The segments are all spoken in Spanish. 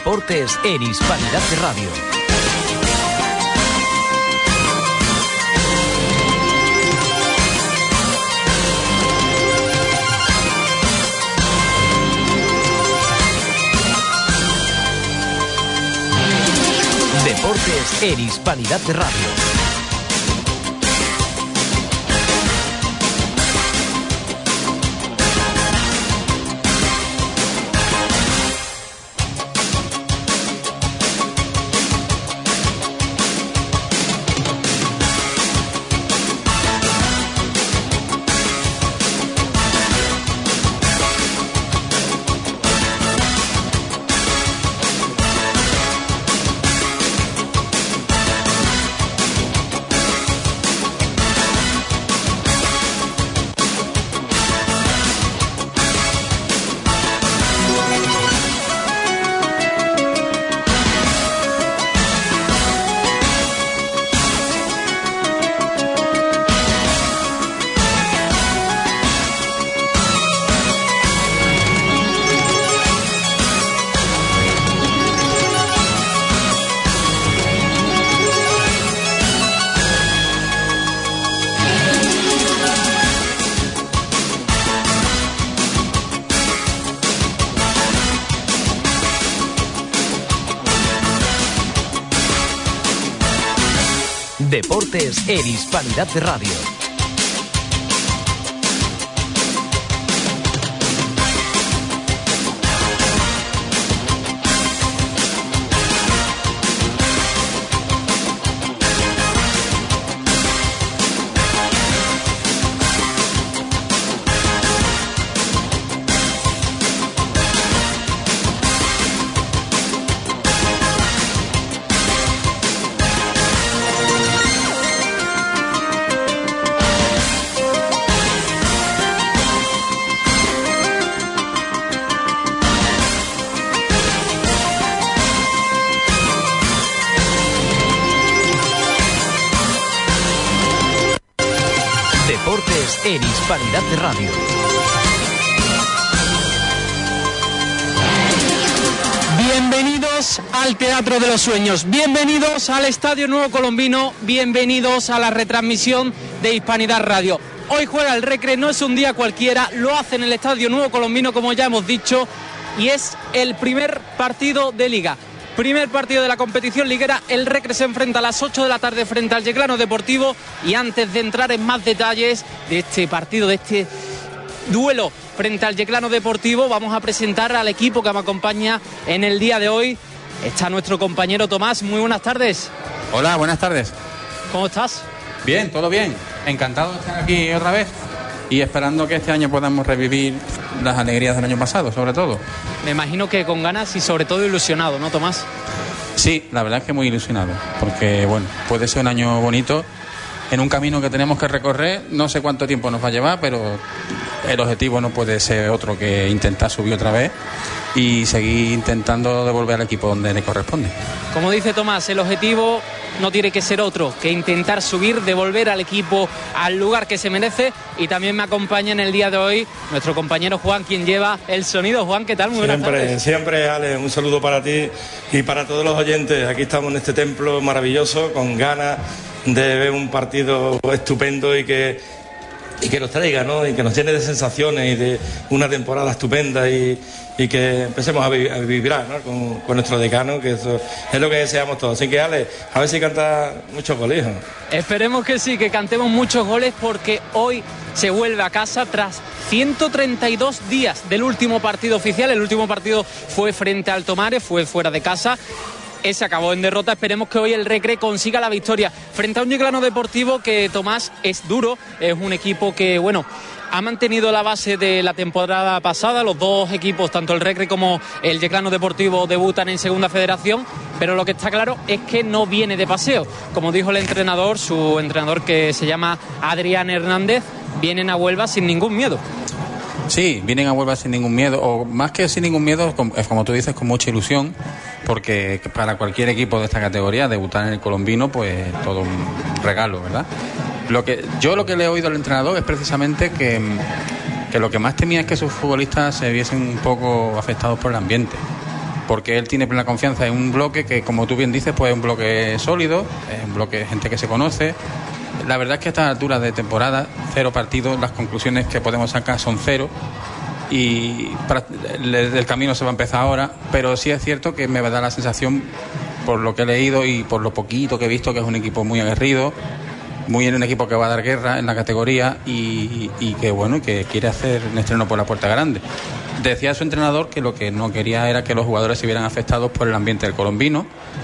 Deportes en Hispanidad Radio. Deportes en Hispanidad Radio. Deportes en Hispanidad Radio. Deportes en Hispanidad Radio. Bienvenidos al Teatro de los Sueños, bienvenidos al Estadio Nuevo Colombino, bienvenidos a la retransmisión de Hispanidad Radio. Hoy juega el Recre, no es un día cualquiera, lo hace en el Estadio Nuevo Colombino, como ya hemos dicho, y es el primer partido de Liga. Primer partido de la competición liguera, el Recre se enfrenta a las 8 de la tarde frente al Yeclano Deportivo. Y antes de entrar en más detalles de este partido, de este duelo frente al Yeclano Deportivo, vamos a presentar al equipo que me acompaña en el día de hoy. Está nuestro compañero Tomás, muy buenas tardes. Hola, buenas tardes. ¿Cómo estás? Bien, todo bien. Encantado de estar aquí otra vez y esperando que este año podamos revivir las alegrías del año pasado, sobre todo. Me imagino que con ganas y sobre todo ilusionado, ¿no, Tomás? Sí, la verdad es que muy ilusionado, porque bueno, puede ser un año bonito en un camino que tenemos que recorrer. No sé cuánto tiempo nos va a llevar, pero el objetivo no puede ser otro que intentar subir otra vez y seguir intentando devolver al equipo donde le corresponde. Como dice Tomás, el objetivo no tiene que ser otro que intentar subir, devolver al equipo al lugar que se merece. Y también me acompaña en el día de hoy nuestro compañero Juan, quien lleva el sonido. Juan, ¿qué tal? Muy buenas tardes. Siempre, Ale, un saludo para ti y para todos los oyentes. Aquí estamos en este templo maravilloso, con ganas de ver un partido estupendo y que nos traiga, ¿no? Y que nos llene de sensaciones y de una temporada estupenda y que empecemos a vibrar, ¿no? con nuestro decano, que eso es lo que deseamos todos. Así que, Ale, a ver si canta muchos goles. Esperemos que sí, que cantemos muchos goles, porque hoy se vuelve a casa tras 132 días del último partido oficial. El último partido fue frente al Tomares, fue fuera de casa. Ese acabó en derrota. Esperemos que hoy el Recre consiga la victoria frente a un Yeclano Deportivo que, Tomás, es duro. Es un equipo que, bueno, ha mantenido la base de la temporada pasada. Los dos equipos, tanto el Recre como el Yeclano Deportivo, debutan en Segunda Federación, pero lo que está claro es que no viene de paseo. Como dijo el entrenador, su entrenador, que se llama Adrián Hernández, vienen a Huelva sin ningún miedo. Sí, vienen a Huelva sin ningún miedo, o más que sin ningún miedo, como tú dices, con mucha ilusión, porque para cualquier equipo de esta categoría debutar en el Colombino, pues todo un regalo, ¿verdad? Lo que le he oído al entrenador es precisamente que lo que más temía es que sus futbolistas se viesen un poco afectados por el ambiente. porque él tiene plena confianza en un bloque que, como tú bien dices, pues es un bloque sólido, es un bloque de gente que se conoce. La verdad es que a estas alturas de temporada, 0 partidos, las conclusiones que podemos sacar son 0 y el camino se va a empezar ahora, pero sí es cierto que me da la sensación, por lo que he leído y por lo poquito que he visto, que es un equipo muy aguerrido, un equipo que va a dar guerra en la categoría y que bueno, que quiere hacer un estreno por la puerta grande. Decía su entrenador que lo que no quería era que los jugadores se vieran afectados por el ambiente del colombino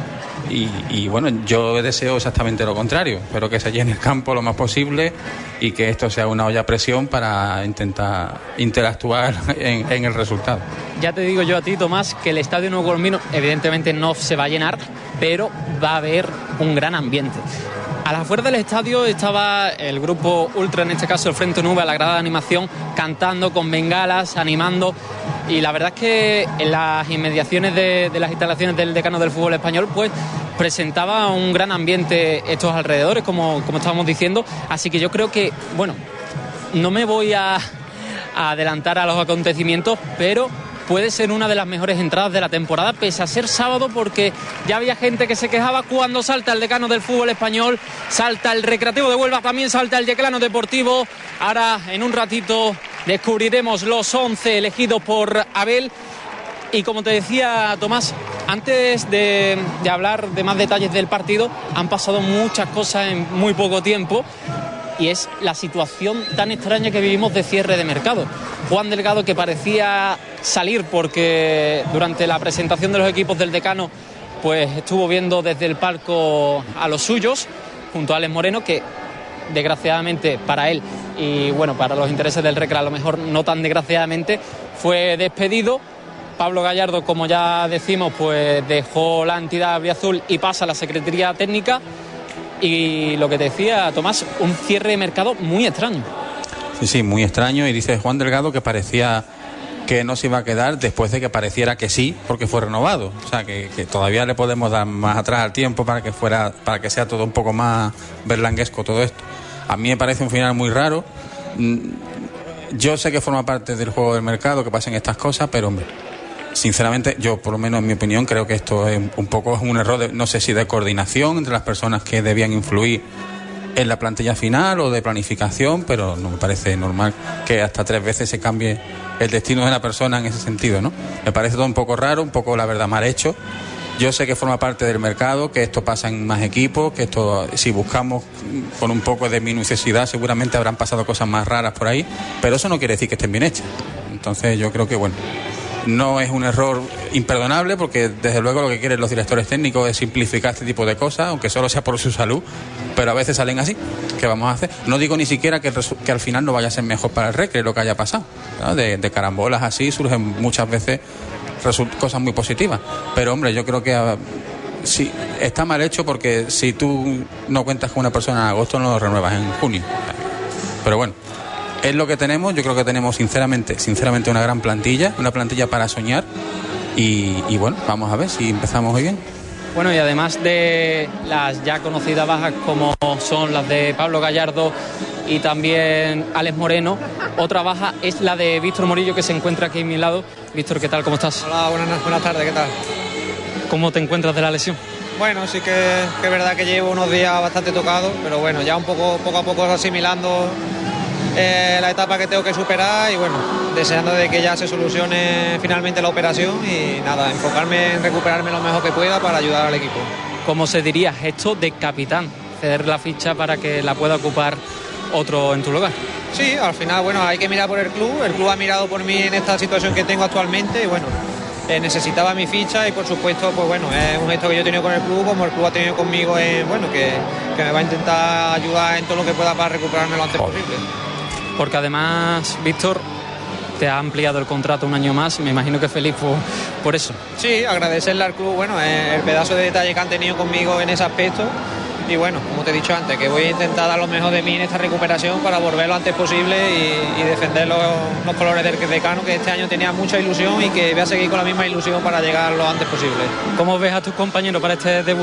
y bueno, yo deseo exactamente lo contrario. Espero que se llene el campo lo más posible y que esto sea una olla a presión para intentar interactuar en el resultado. Ya te digo yo a ti, Tomás, que el Estadio Nuevo Colombino evidentemente no se va a llenar, pero va a haber un gran ambiente. A las afueras del estadio estaba el grupo ultra, en este caso el Frente Nube, a la grada de animación, cantando con bengalas, animando, y la verdad es que en las inmediaciones de las instalaciones del decano del fútbol español pues presentaba un gran ambiente estos alrededores, como estábamos diciendo, así que yo creo que, bueno, no me voy a adelantar a los acontecimientos, pero puede ser una de las mejores entradas de la temporada, pese a ser sábado, porque ya había gente que se quejaba cuando salta el decano del fútbol español, salta el Recreativo de Huelva, también salta el Yeclano Deportivo. Ahora, en un ratito, descubriremos los 11 elegidos por Abel. Y como te decía, Tomás, antes de hablar de más detalles del partido, han pasado muchas cosas en muy poco tiempo. Y es la situación tan extraña que vivimos de cierre de mercado. Juan Delgado, que parecía salir porque durante la presentación de los equipos del decano pues estuvo viendo desde el palco a los suyos, junto a Alex Moreno, que desgraciadamente para él y bueno, para los intereses del Recre a lo mejor no tan desgraciadamente, fue despedido. Pablo Gallardo, como ya decimos, pues dejó la entidad albiazul y pasa a la Secretaría Técnica. Y lo que te decía, Tomás, un cierre de mercado muy extraño. Sí, muy extraño. Y dice Juan Delgado que parecía que no se iba a quedar después de que pareciera que sí, porque fue renovado. O sea, que todavía le podemos dar más atrás al tiempo para que sea todo un poco más berlanguesco todo esto. A mí me parece un final muy raro. Yo sé que forma parte del juego del mercado que pasen estas cosas, pero hombre, sinceramente, yo por lo menos en mi opinión creo que esto es un poco un error, no sé si de coordinación entre las personas que debían influir en la plantilla final o de planificación, pero no me parece normal que hasta 3 veces se cambie el destino de la persona en ese sentido, ¿no? Me parece todo un poco raro, un poco, la verdad, mal hecho. Yo sé que forma parte del mercado, que esto pasa en más equipos, que esto, si buscamos con un poco de minuciosidad, seguramente habrán pasado cosas más raras por ahí, pero eso no quiere decir que estén bien hechas. Entonces yo creo que, bueno, no es un error imperdonable, porque desde luego lo que quieren los directores técnicos es simplificar este tipo de cosas, aunque solo sea por su salud, pero a veces salen así. ¿Qué vamos a hacer? No digo ni siquiera que al final no vaya a ser mejor para el Recre lo que haya pasado, ¿no? De carambolas así surgen muchas veces cosas muy positivas, pero hombre, yo creo que sí, está mal hecho, porque si tú no cuentas con una persona en agosto, no lo renuevas en junio. Pero bueno, es lo que tenemos. Yo creo que tenemos sinceramente una gran plantilla, una plantilla para soñar y bueno, vamos a ver si empezamos muy bien. Bueno, y además de las ya conocidas bajas como son las de Pablo Gallardo y también Alex Moreno, otra baja es la de Víctor Morillo, que se encuentra aquí a mi lado. Víctor, ¿qué tal? ¿Cómo estás? Hola, buenas tardes, ¿qué tal? ¿Cómo te encuentras de la lesión? Bueno, sí que es verdad que llevo unos días bastante tocado, pero bueno, ya poco a poco asimilando la etapa que tengo que superar y bueno, deseando de que ya se solucione finalmente la operación y nada, enfocarme en recuperarme lo mejor que pueda para ayudar al equipo. ¿Cómo se diría? Gesto de capitán, ceder la ficha para que la pueda ocupar otro en tu lugar. Sí, al final, bueno, hay que mirar por el club ha mirado por mí en esta situación que tengo actualmente y bueno, necesitaba mi ficha y por supuesto, pues bueno, es un gesto que yo he tenido con el club, como el club ha tenido conmigo, bueno, que me va a intentar ayudar en todo lo que pueda para recuperarme lo antes posible. Porque además, Víctor, te ha ampliado el contrato un año más y me imagino que feliz por eso. Sí, agradecerle al club, bueno, el pedazo de detalle que han tenido conmigo en ese aspecto y bueno, como te he dicho antes, que voy a intentar dar lo mejor de mí en esta recuperación para volver lo antes posible y defender los colores del decano, que este año tenía mucha ilusión y que voy a seguir con la misma ilusión para llegar lo antes posible. ¿Cómo ves a tus compañeros para este debut?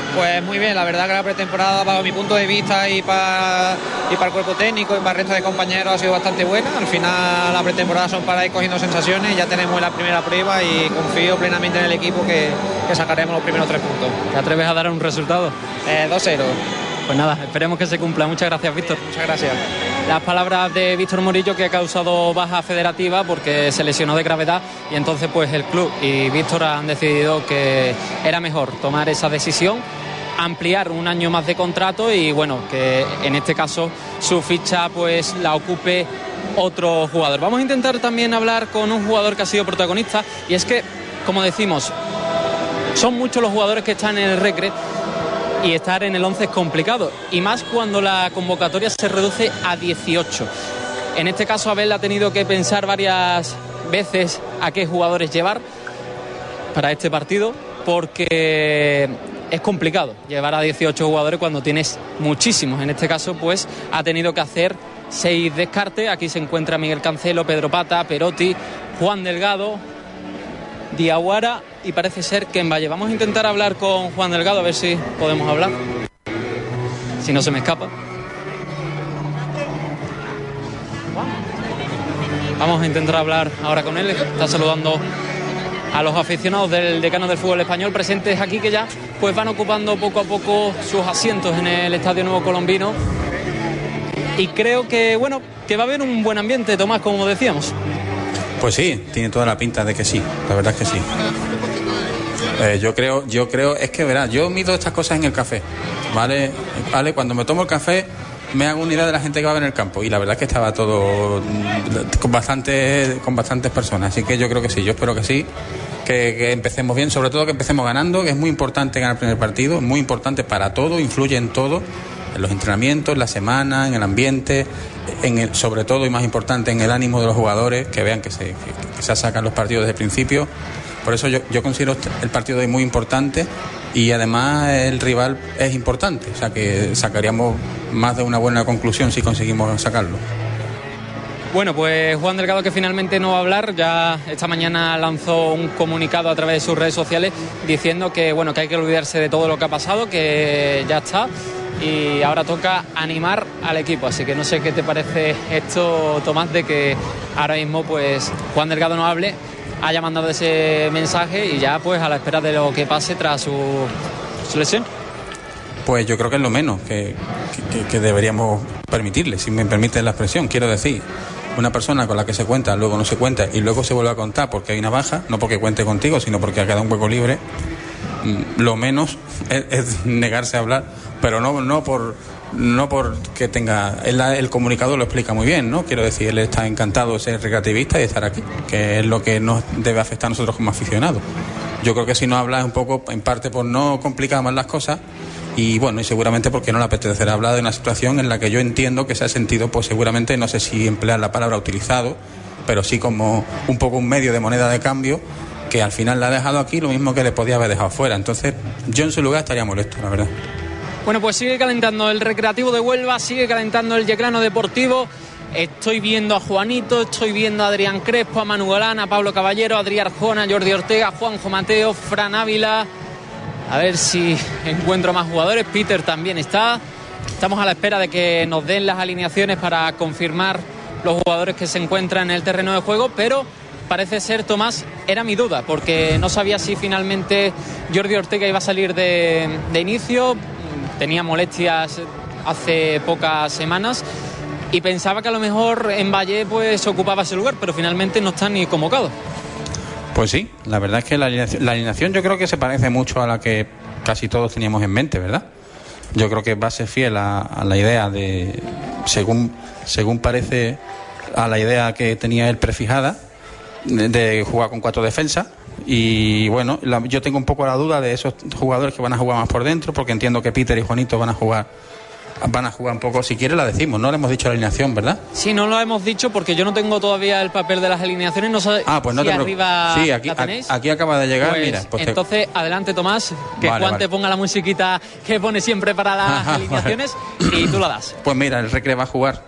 Pues muy bien, la verdad que la pretemporada, bajo mi punto de vista y para el cuerpo técnico y para el resto de compañeros, ha sido bastante buena. Al final la pretemporada son para ir cogiendo sensaciones, ya tenemos la primera prueba y confío plenamente en el equipo que sacaremos los primeros 3 puntos. ¿Te atreves a dar un resultado? 2-0. Pues nada, esperemos que se cumpla. Muchas gracias, Víctor. Muchas gracias. Las palabras de Víctor Morillo, que ha causado baja federativa porque se lesionó de gravedad, y entonces pues el club y Víctor han decidido que era mejor tomar esa decisión, ampliar un año más de contrato y bueno, que en este caso su ficha pues la ocupe otro jugador. Vamos a intentar también hablar con un jugador que ha sido protagonista, y es que, como decimos, son muchos los jugadores que están en el Recre y estar en el 11 es complicado, y más cuando la convocatoria se reduce a 18. En este caso Abel ha tenido que pensar varias veces a qué jugadores llevar para este partido, porque es complicado llevar a 18 jugadores cuando tienes muchísimos. En este caso pues ha tenido que hacer 6 descartes. Aquí se encuentra Miguel Cancelo, Pedro Pata, Perotti, Juan Delgado, Diawara y parece ser que en Valle. Vamos a intentar hablar con Juan Delgado, a ver si podemos hablar, si no se me escapa. Vamos a intentar hablar ahora con él. Está saludando a los aficionados del Decano del Fútbol Español presentes aquí, que ya pues van ocupando poco a poco sus asientos en el Estadio Nuevo Colombino, y creo que bueno, que va a haber un buen ambiente, Tomás, como decíamos. Pues sí, tiene toda la pinta de que sí, la verdad es que sí. Yo creo, es que verás, yo mido estas cosas en el café, ¿vale? Cuando me tomo el café me hago una idea de la gente que va a ver en el campo, y la verdad es que estaba todo con bastantes personas, así que yo creo que sí, yo espero que sí, que empecemos bien, sobre todo que empecemos ganando, que es muy importante ganar el primer partido, es muy importante para todo, influye en todo, en los entrenamientos, en la semana, en el ambiente, sobre todo y más importante en el ánimo de los jugadores, que vean que se sacan los partidos desde el principio. Por eso yo considero el partido de hoy muy importante, y además el rival es importante, o sea que sacaríamos más de una buena conclusión si conseguimos sacarlo. Bueno, pues Juan Delgado, que finalmente no va a hablar, ya esta mañana lanzó un comunicado a través de sus redes sociales diciendo que bueno, que hay que olvidarse de todo lo que ha pasado, que ya está, y ahora toca animar al equipo. Así que no sé qué te parece esto, Tomás, de que ahora mismo pues Juan Delgado no hable, haya mandado ese mensaje y ya pues a la espera de lo que pase tras su lesión. Pues yo creo que es lo menos que deberíamos permitirle, si me permite la expresión. Quiero decir, una persona con la que se cuenta, luego no se cuenta y luego se vuelve a contar porque hay una baja, no porque cuente contigo, sino porque ha quedado un hueco libre, lo menos es negarse a hablar, pero no por que tenga... El comunicado lo explica muy bien, ¿no? Quiero decir, él está encantado de ser recreativista y de estar aquí, que es lo que nos debe afectar a nosotros como aficionados. Yo creo que si no habla es un poco, en parte, por no complicar más las cosas, y bueno, y seguramente porque no le apetecerá hablar de una situación en la que yo entiendo que se ha sentido, pues seguramente, no sé si emplear la palabra utilizado, pero sí como un poco un medio de moneda de cambio, que al final le ha dejado aquí lo mismo que le podía haber dejado fuera. Entonces yo en su lugar estaría molesto, la verdad. Bueno, pues sigue calentando el Recreativo de Huelva, sigue calentando el Yeclano Deportivo. Estoy viendo a Juanito, estoy viendo a Adrián Crespo, a Manu Galán, a Pablo Caballero, a Adrián Arjona, a Jordi Ortega, Juanjo Mateo, Fran Ávila. A ver si encuentro más jugadores. Peter también está. Estamos a la espera de que nos den las alineaciones para confirmar los jugadores que se encuentran en el terreno de juego, pero parece ser, Tomás, era mi duda, porque no sabía si finalmente Jordi Ortega iba a salir de inicio. Tenía molestias hace pocas semanas y pensaba que a lo mejor en Valle pues ocupaba ese lugar, pero finalmente no está ni convocado. Pues sí, la verdad es que la alineación yo creo que se parece mucho a la que casi todos teníamos en mente, ¿verdad? Yo creo que va a ser fiel a la idea de, según parece, a la idea que tenía él prefijada, de jugar con 4 defensas. Y bueno, yo tengo un poco la duda de esos jugadores que van a jugar más por dentro, porque entiendo que Peter y Juanito van a jugar un poco. Si quiere la decimos, no le hemos dicho la alineación, ¿verdad? Sí, no lo hemos dicho porque yo no tengo todavía el papel de las alineaciones, no sé pues no si arriba sí, la tenéis. Aquí acaba de llegar, pues, mira. Pues entonces, adelante, Tomás, que Juan te ponga la musiquita que pone siempre para las alineaciones, y tú la das. Pues mira, el Recre va a jugar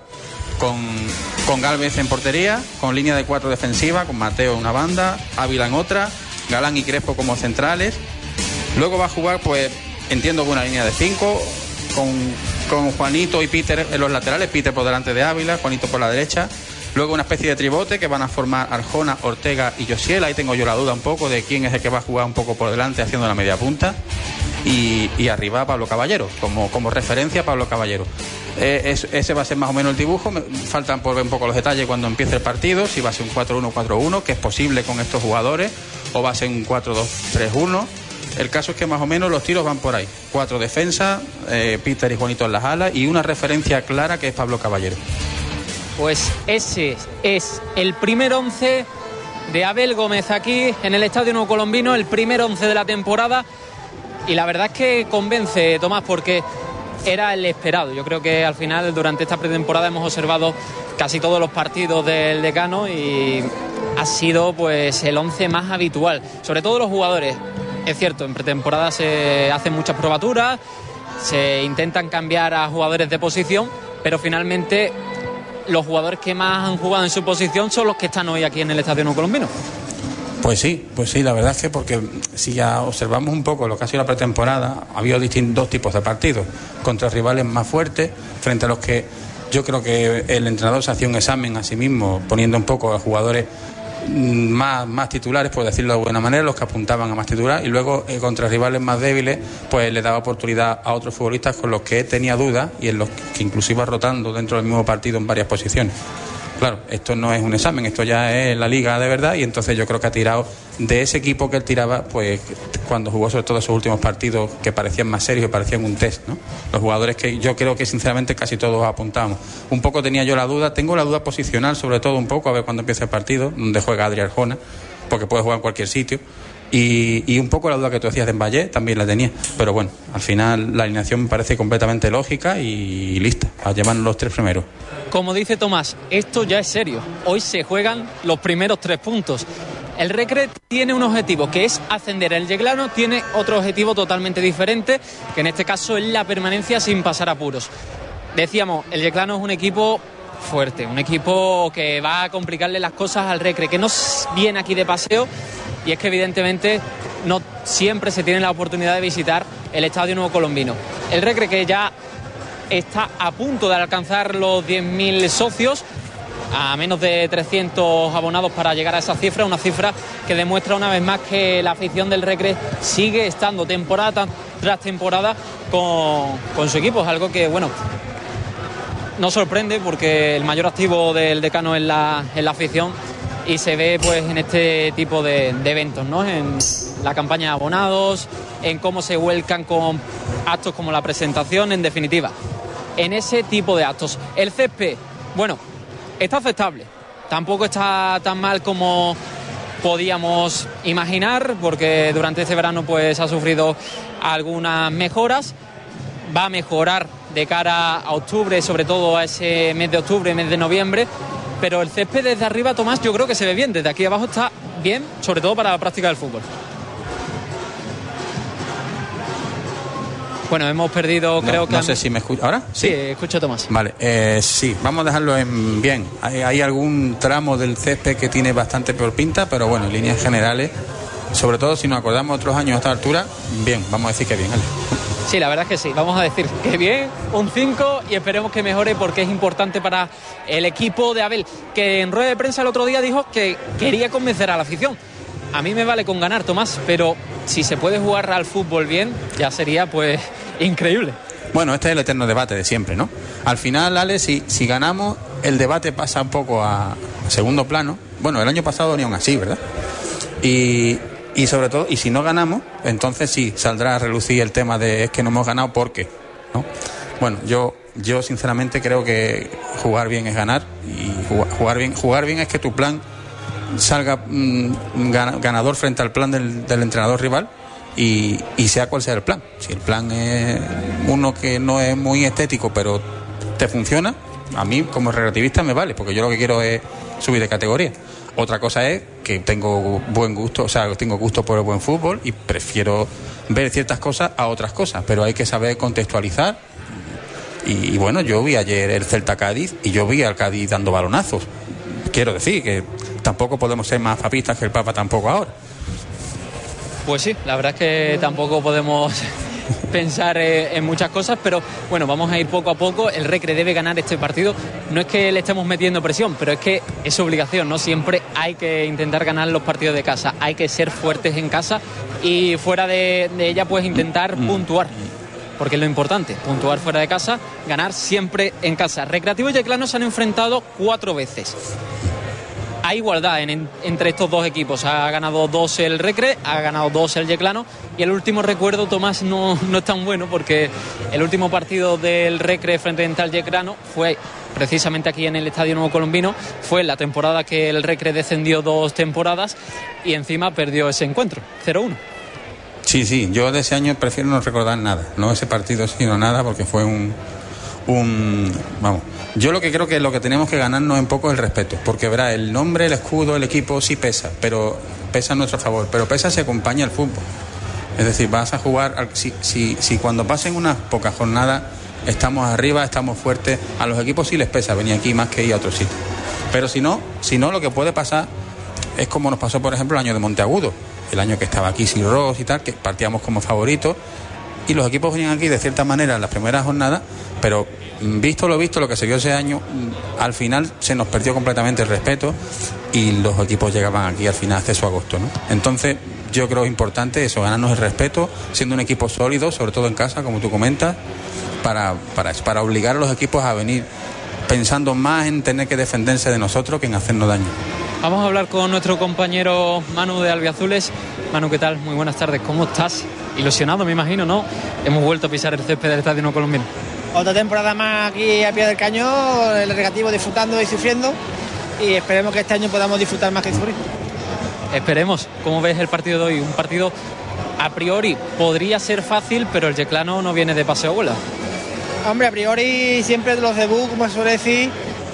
con Gálvez en portería, con línea de 4 defensiva, con Mateo en una banda, Ávila en otra, Galán y Crespo como centrales. Luego va a jugar pues entiendo que una línea de 5 con Juanito y Peter en los laterales, Peter por delante de Ávila, Juanito por la derecha. Luego una especie de tribote que van a formar Arjona, Ortega y Josiel. Ahí tengo yo la duda un poco de quién es el que va a jugar un poco por delante haciendo la media punta. Y arriba Pablo Caballero, como referencia Pablo Caballero. Ese va a ser más o menos el dibujo. Faltan por ver un poco los detalles cuando empiece el partido, si va a ser un 4-1-4-1, que es posible con estos jugadores, o va a ser un 4-2-3-1. El caso es que más o menos los tiros van por ahí. 4 defensas, Peter y Juanito en las alas, y una referencia clara que es Pablo Caballero. Pues ese es el primer 11 de Abel Gómez aquí en el Estadio Nuevo Colombino, el primer 11 de la temporada, y la verdad es que convence, Tomás, porque era el esperado. Yo creo que al final durante esta pretemporada hemos observado casi todos los partidos del Decano y ha sido pues el 11 más habitual, sobre todo los jugadores. Es cierto, en pretemporada se hacen muchas probaturas, se intentan cambiar a jugadores de posición, pero finalmente los jugadores que más han jugado en su posición son los que están hoy aquí en el Estadio Nuevo Colombino. Pues sí, la verdad es que porque si ya observamos un poco lo que ha sido la pretemporada, ha habido dos tipos de partidos, contra rivales más fuertes, frente a los que yo creo que el entrenador se hacía un examen a sí mismo, poniendo un poco a jugadores más titulares, por decirlo de alguna manera, los que apuntaban a más titular, y luego contra rivales más débiles pues le daba oportunidad a otros futbolistas con los que tenía dudas y en los que incluso iba rotando dentro del mismo partido en varias posiciones. Claro, esto no es un examen, esto ya es la liga de verdad, y entonces yo creo que ha tirado de ese equipo que él tiraba, pues cuando jugó sobre todo esos últimos partidos que parecían más serios, que parecían un test, ¿no? Los jugadores que yo creo que sinceramente casi todos apuntamos. Un poco tenía yo la duda, tengo la duda posicional sobre todo un poco, a ver cuando empiece el partido, donde juega Adri Arjona, porque puede jugar en cualquier sitio. Y un poco la duda que tú decías de Mbaye también la tenía, pero bueno, al final la alineación me parece completamente lógica y lista a llevarnos los 3 primeros. Como dice Tomás, esto ya es serio. Hoy se juegan los primeros 3 puntos. El Recre tiene un objetivo que es ascender. El Yeclano tiene otro objetivo totalmente diferente, que en este caso es la permanencia sin pasar apuros. Decíamos, el Yeclano es un equipo fuerte, un equipo que va a complicarle las cosas al Recre, que no viene aquí de paseo. Y es que evidentemente no siempre se tiene la oportunidad de visitar el Estadio Nuevo Colombino. El Recre, que ya está a punto de alcanzar los 10.000 socios, a menos de 300 abonados para llegar a esa cifra, una cifra que demuestra una vez más que la afición del Recre sigue estando temporada tras temporada con su equipo. Es algo que, bueno, no sorprende porque el mayor activo del Decano es la afición, y se ve pues en este tipo de eventos, ¿no? En la campaña de abonados, en cómo se vuelcan con actos como la presentación, en definitiva, en ese tipo de actos. El césped, bueno, está aceptable, tampoco está tan mal como podíamos imaginar, porque durante este verano pues ha sufrido algunas mejoras. Va a mejorar de cara a octubre, sobre todo a ese mes de octubre, mes de noviembre. Pero el césped desde arriba, Tomás, yo creo que se ve bien. Desde aquí abajo está bien, sobre todo para la práctica del fútbol. Bueno, hemos perdido, creo que... No sé si me escucha. ¿Ahora? Sí, escucho, Tomás. Vale, sí, vamos a dejarlo en bien. Hay algún tramo del césped que tiene bastante peor pinta, pero bueno, en líneas generales, sobre todo si nos acordamos otros años a esta altura, bien, vamos a decir que bien, Ale. Sí, la verdad es que sí, vamos a decir que bien, un 5, y esperemos que mejore porque es importante para el equipo de Abel, que en rueda de prensa el otro día dijo que quería convencer a la afición. A mí me vale con ganar, Tomás, pero si se puede jugar al fútbol bien, ya sería pues increíble. Bueno, este es el eterno debate de siempre, ¿no? Al final, Ale, si ganamos, el debate pasa un poco a segundo plano. Bueno, el año pasado ni aún así, ¿verdad? Y sobre todo, y si no ganamos, entonces sí saldrá a relucir el tema de es que no hemos ganado, ¿por qué? ¿No? Bueno, yo sinceramente creo que jugar bien es ganar, y jugar bien es que tu plan salga ganador frente al plan del entrenador rival, y sea cual sea el plan. Si el plan es uno que no es muy estético pero te funciona, a mí como relativista me vale, porque yo lo que quiero es subir de categoría. Otra cosa es que tengo buen gusto, o sea, tengo gusto por el buen fútbol y prefiero ver ciertas cosas a otras cosas, pero hay que saber contextualizar. Y bueno, yo vi ayer el Celta Cádiz y yo vi al Cádiz dando balonazos. Quiero decir que tampoco podemos ser más papistas que el Papa tampoco ahora. Pues sí, la verdad es que tampoco podemos pensar en muchas cosas, pero bueno, vamos a ir poco a poco. El Recre debe ganar este partido. No es que le estemos metiendo presión, pero es que es obligación, ¿no? Siempre hay que intentar ganar los partidos de casa, hay que ser fuertes en casa y fuera de ella pues intentar puntuar, porque es lo importante, puntuar fuera de casa, ganar siempre en casa. Recreativo y Yeclano se han enfrentado 4 veces. Hay igualdad entre estos dos equipos. Ha ganado 2 el Recre, ha ganado 2 el Yeclano, y el último recuerdo, Tomás, no es tan bueno, porque el último partido del Recre frente al Yeclano fue precisamente aquí en el Estadio Nuevo Colombino. Fue la temporada que el Recre descendió 2 temporadas y encima perdió ese encuentro, 0-1. Sí, yo de ese año prefiero no recordar nada, no ese partido sino nada, porque fue vamos, yo lo que creo que lo que tenemos que ganarnos un poco es el respeto, porque verá, el nombre, el escudo, el equipo sí pesa, pero pesa a nuestro favor, pero pesa si acompaña el fútbol. Es decir, vas a jugar, si cuando pasen unas pocas jornadas estamos arriba, estamos fuertes, a los equipos sí les pesa venir aquí más que ir a otro sitio. Pero si no, lo que puede pasar es como nos pasó, por ejemplo, el año de Monteagudo, el año que estaba aquí Sil Ross y tal, que partíamos como favoritos, y los equipos venían aquí de cierta manera en las primeras jornadas, pero visto, lo que se vio ese año, al final se nos perdió completamente el respeto y los equipos llegaban aquí al final hasta su agosto, ¿no? Entonces yo creo que es importante eso, ganarnos el respeto, siendo un equipo sólido, sobre todo en casa, como tú comentas, para obligar a los equipos a venir pensando más en tener que defenderse de nosotros que en hacernos daño. Vamos a hablar con nuestro compañero Manu de Albiazules. Manu, ¿qué tal? Muy buenas tardes, ¿cómo estás? Ilusionado, me imagino, ¿no? Hemos vuelto a pisar el césped del Estadio Nuevo Colombino. Otra temporada más aquí a pie del cañón, el Recreativo disfrutando y sufriendo, y esperemos que este año podamos disfrutar más que sufrir. Esperemos. ¿Cómo ves el partido de hoy? Un partido a priori podría ser fácil, pero el Yeclano no viene de paseo bola. Hombre, a priori siempre los debut, como se suele decir,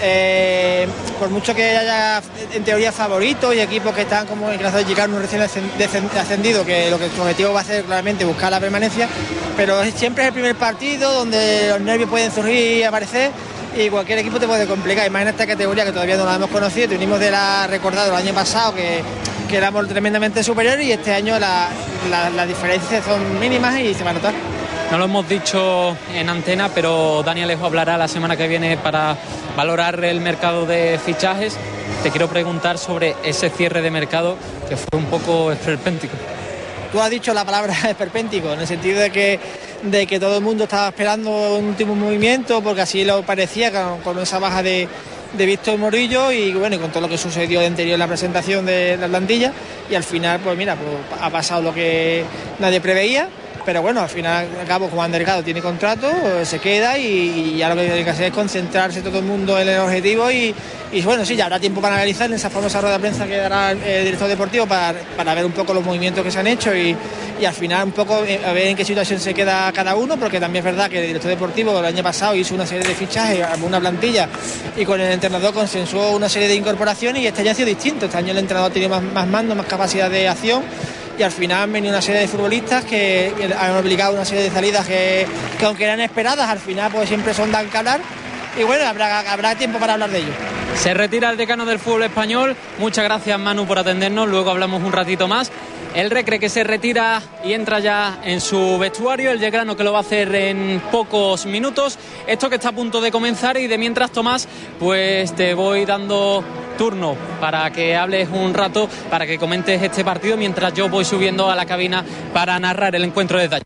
por mucho que haya en teoría favoritos y equipos que están como el caso de Yeclano recién ascendido, que lo que su objetivo va a ser claramente buscar la permanencia, pero siempre es el primer partido donde los nervios pueden surgir y aparecer, y cualquier equipo te puede complicar. Imagina esta categoría que todavía no la hemos conocido, venimos de la recordado el año pasado que éramos tremendamente superiores, y este año las diferencias son mínimas y se va a notar. No lo hemos dicho en antena, pero Dani Alejo hablará la semana que viene para valorar el mercado de fichajes. Te quiero preguntar sobre ese cierre de mercado que fue un poco esperpéntico. Tú has dicho la palabra esperpéntico, en el sentido de que todo el mundo estaba esperando un último movimiento, porque así lo parecía con esa baja de Víctor Morillo, y bueno, y con todo lo que sucedió de anterior en la presentación de la plantilla, y al final pues mira, pues ha pasado lo que nadie preveía. Pero bueno, al final al cabo Juan Delgado tiene contrato, se queda, y ya lo que tiene que hacer es concentrarse todo el mundo en el objetivo, y bueno, sí, ya habrá tiempo para analizar en esa famosa rueda de prensa que dará el director deportivo para ver un poco los movimientos que se han hecho y al final un poco a ver en qué situación se queda cada uno, porque también es verdad que el director deportivo el año pasado hizo una serie de fichajes, una plantilla, y con el entrenador consensuó una serie de incorporaciones, y este año ha sido distinto. Este año el entrenador tiene más mando, más capacidad de acción, y al final han venido una serie de futbolistas que han obligado una serie de salidas que aunque eran esperadas, al final pues siempre son dan que hablar, y bueno, habrá tiempo para hablar de ello. Se retira el decano del fútbol español. Muchas gracias, Manu, por atendernos. Luego hablamos un ratito más. El Recre que se retira y entra ya en su vestuario, el Yeclano que lo va a hacer en pocos minutos. Esto que está a punto de comenzar, y de mientras, Tomás, pues te voy dando turno para que hables un rato, para que comentes este partido, mientras yo voy subiendo a la cabina para narrar el encuentro de detalle.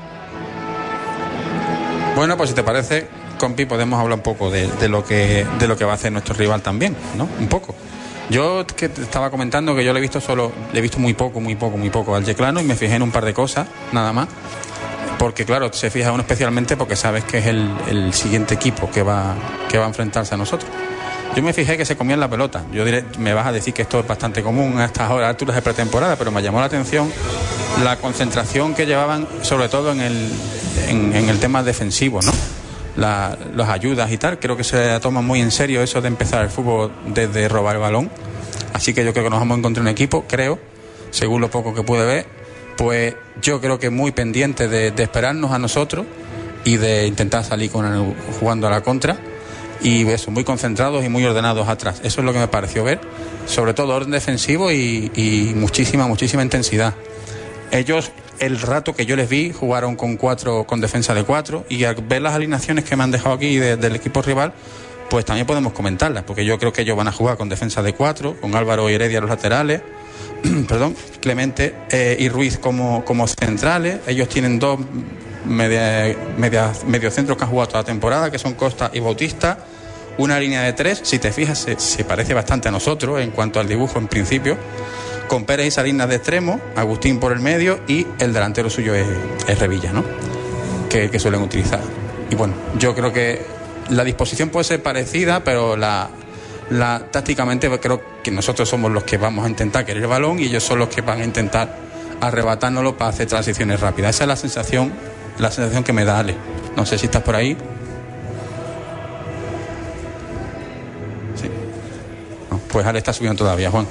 Bueno, pues si te parece, compi, podemos hablar un poco de lo que va a hacer nuestro rival también, ¿no? Un poco. Yo que te estaba comentando que yo le he visto muy poco al Yeclano, y me fijé en un par de cosas, nada más. Porque claro, se fija uno especialmente porque sabes que es el siguiente equipo que va a enfrentarse a nosotros. Yo me fijé que se comían la pelota. Yo diré, me vas a decir que esto es bastante común a estas alturas de pretemporada, pero me llamó la atención la concentración que llevaban, sobre todo en el tema defensivo, ¿no? Las ayudas y tal. Creo que se toma muy en serio eso de empezar el fútbol desde robar el balón. Así que yo creo que nos vamos a encontrar un equipo, creo, según lo poco que pude ver, pues yo creo que muy pendiente de esperarnos a nosotros y de intentar salir jugando a la contra, y eso, muy concentrados y muy ordenados atrás. Eso es lo que me pareció ver, sobre todo orden defensivo y muchísima intensidad. Ellos el rato que yo les vi, jugaron con defensa de 4, y al ver las alineaciones que me han dejado aquí del equipo rival, pues también podemos comentarlas, porque yo creo que ellos van a jugar con defensa de 4, con Álvaro y Heredia los laterales, perdón, Clemente y Ruiz como centrales. Ellos tienen 2 mediocentros que han jugado toda la temporada, que son Costa y Bautista. Una línea de 3, si te fijas, se parece bastante a nosotros en cuanto al dibujo en principio, con Pérez y Salinas de extremo, Agustín por el medio, y el delantero suyo es Revilla, ¿no? Que suelen utilizar. Y bueno, yo creo que la disposición puede ser parecida, pero tácticamente creo que nosotros somos los que vamos a intentar querer el balón y ellos son los que van a intentar arrebatárnoslo para hacer transiciones rápidas. Esa es la sensación que me da Ale. No sé si estás por ahí. Sí. No, pues Ale está subiendo todavía, Juan.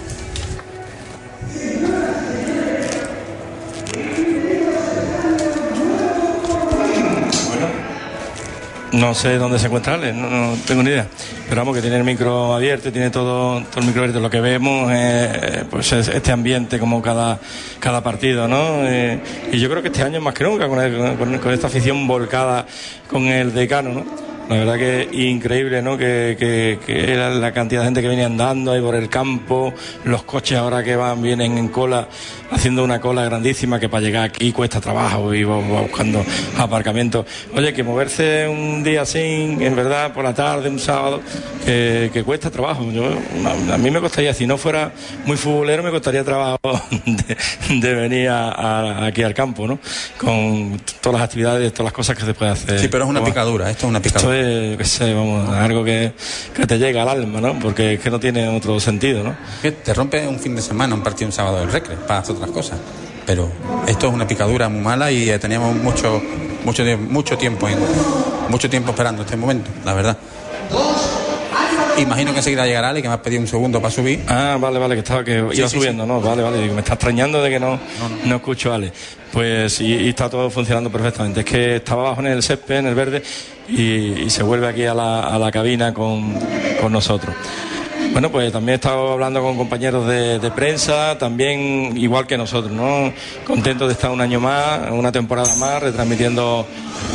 No sé dónde se encuentra Ale, no tengo ni idea. Pero vamos, que tiene el micro abierto, tiene todo el micro abierto. Lo que vemos pues es este ambiente como cada partido, ¿no? Y yo creo que este año más que nunca, con esta afición volcada con el Decano, ¿no? La verdad que increíble, ¿no? Que era la cantidad de gente que viene andando ahí por el campo, los coches ahora que vienen en cola, haciendo una cola grandísima, que para llegar aquí cuesta trabajo y va buscando aparcamiento. Oye, que moverse un día así, en verdad, por la tarde, un sábado, que cuesta trabajo. A mí me costaría, si no fuera muy futbolero, me costaría trabajo de venir aquí al campo, ¿no? Con todas las actividades, todas las cosas que se puede hacer. Sí, pero es una picadura, esto es una picadura. Qué sé, vamos, algo que te llega al alma, ¿no? Porque es que no tiene otro sentido, ¿no? Te rompe un fin de semana, un partido un sábado del Recre, para hacer otras cosas. Pero esto es una picadura muy mala y teníamos mucho tiempo esperando este momento, la verdad. Imagino que enseguida llegará Ale, que me has pedido un segundo para subir. Ah, vale, que iba subiendo, sí. ¿No? Vale, digo, me está extrañando de que no escucho a Ale. Pues y está todo funcionando perfectamente. Es que estaba abajo en el césped, en el verde, y se vuelve aquí a la cabina con nosotros. Bueno, pues también he estado hablando con compañeros de prensa, también igual que nosotros, ¿no? Contentos de estar un año más, una temporada más, retransmitiendo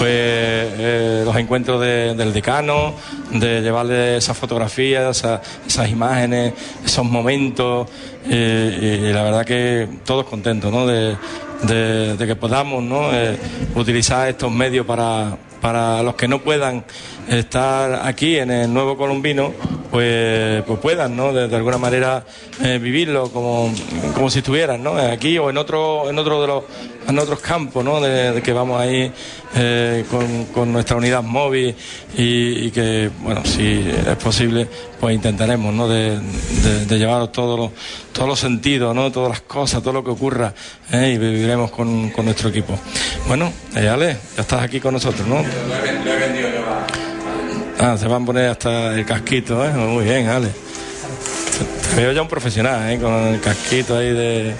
pues los encuentros del Decano, de llevarle esas fotografías, esas imágenes, esos momentos, y la verdad que todos contentos, ¿no? De que podamos, ¿no? Utilizar estos medios para los que no puedan estar aquí en el Nuevo Colombino, pues puedan, ¿no? De alguna manera vivirlo como si estuvieran, ¿no? Aquí o en otros campos, ¿no? De que vamos ahí con nuestra unidad móvil y que, bueno, si es posible, pues intentaremos, ¿no? De llevaros todos los sentidos, ¿no? Todas las cosas, todo lo que ocurra, y viviremos con nuestro equipo. Bueno, Ale, ya estás aquí con nosotros, ¿no? Lo he vendido yo. Se van a poner hasta el casquito, ¿eh? Muy bien, Ale. Te veo ya un profesional, con el casquito ahí de...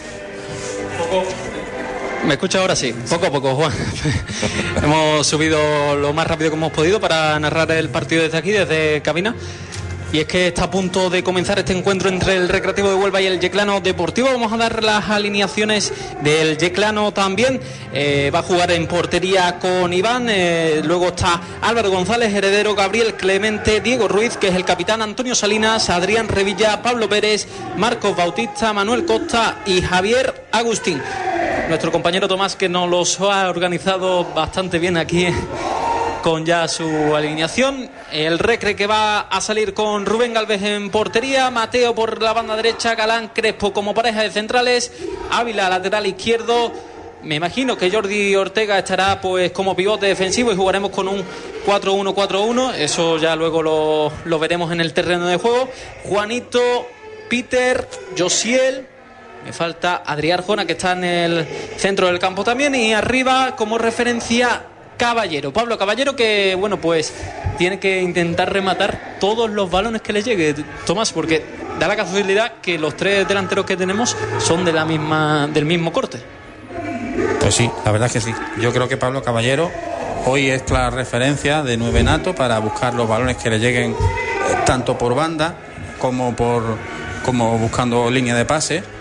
¿Me escucha ahora? Sí, poco a poco, Juan. Hemos subido lo más rápido que hemos podido para narrar el partido desde aquí, desde cabina. Y es que está a punto de comenzar este encuentro entre el Recreativo de Huelva y el Yeclano Deportivo. Vamos a dar las alineaciones del Yeclano también. Va a jugar en portería con Iván. Luego está Álvaro González, Heredero, Gabriel Clemente, Diego Ruiz, que es el capitán, Antonio Salinas, Adrián Revilla, Pablo Pérez, Marcos Bautista, Manuel Costa y Javier Agustín. Nuestro compañero Tomás, que nos los ha organizado bastante bien aquí con ya su alineación. El Recre, que va a salir con Rubén Galvez en portería, Mateo por la banda derecha, Galán, Crespo como pareja de centrales, Ávila lateral izquierdo. Me imagino que Jordi Ortega estará pues como pivote defensivo y jugaremos con un 4-1-4-1. Eso ya luego lo veremos en el terreno de juego. Juanito, Peter, Josiel, me falta Adrián Arjona, que está en el centro del campo también, y arriba como referencia Caballero, Pablo Caballero, que bueno, pues tiene que intentar rematar todos los balones que le llegue, Tomás, porque da la casualidad que los tres delanteros que tenemos son del mismo corte. Pues sí, la verdad es que sí. Yo creo que Pablo Caballero hoy es la referencia de 9 nato para buscar los balones que le lleguen tanto por banda como buscando línea de pase.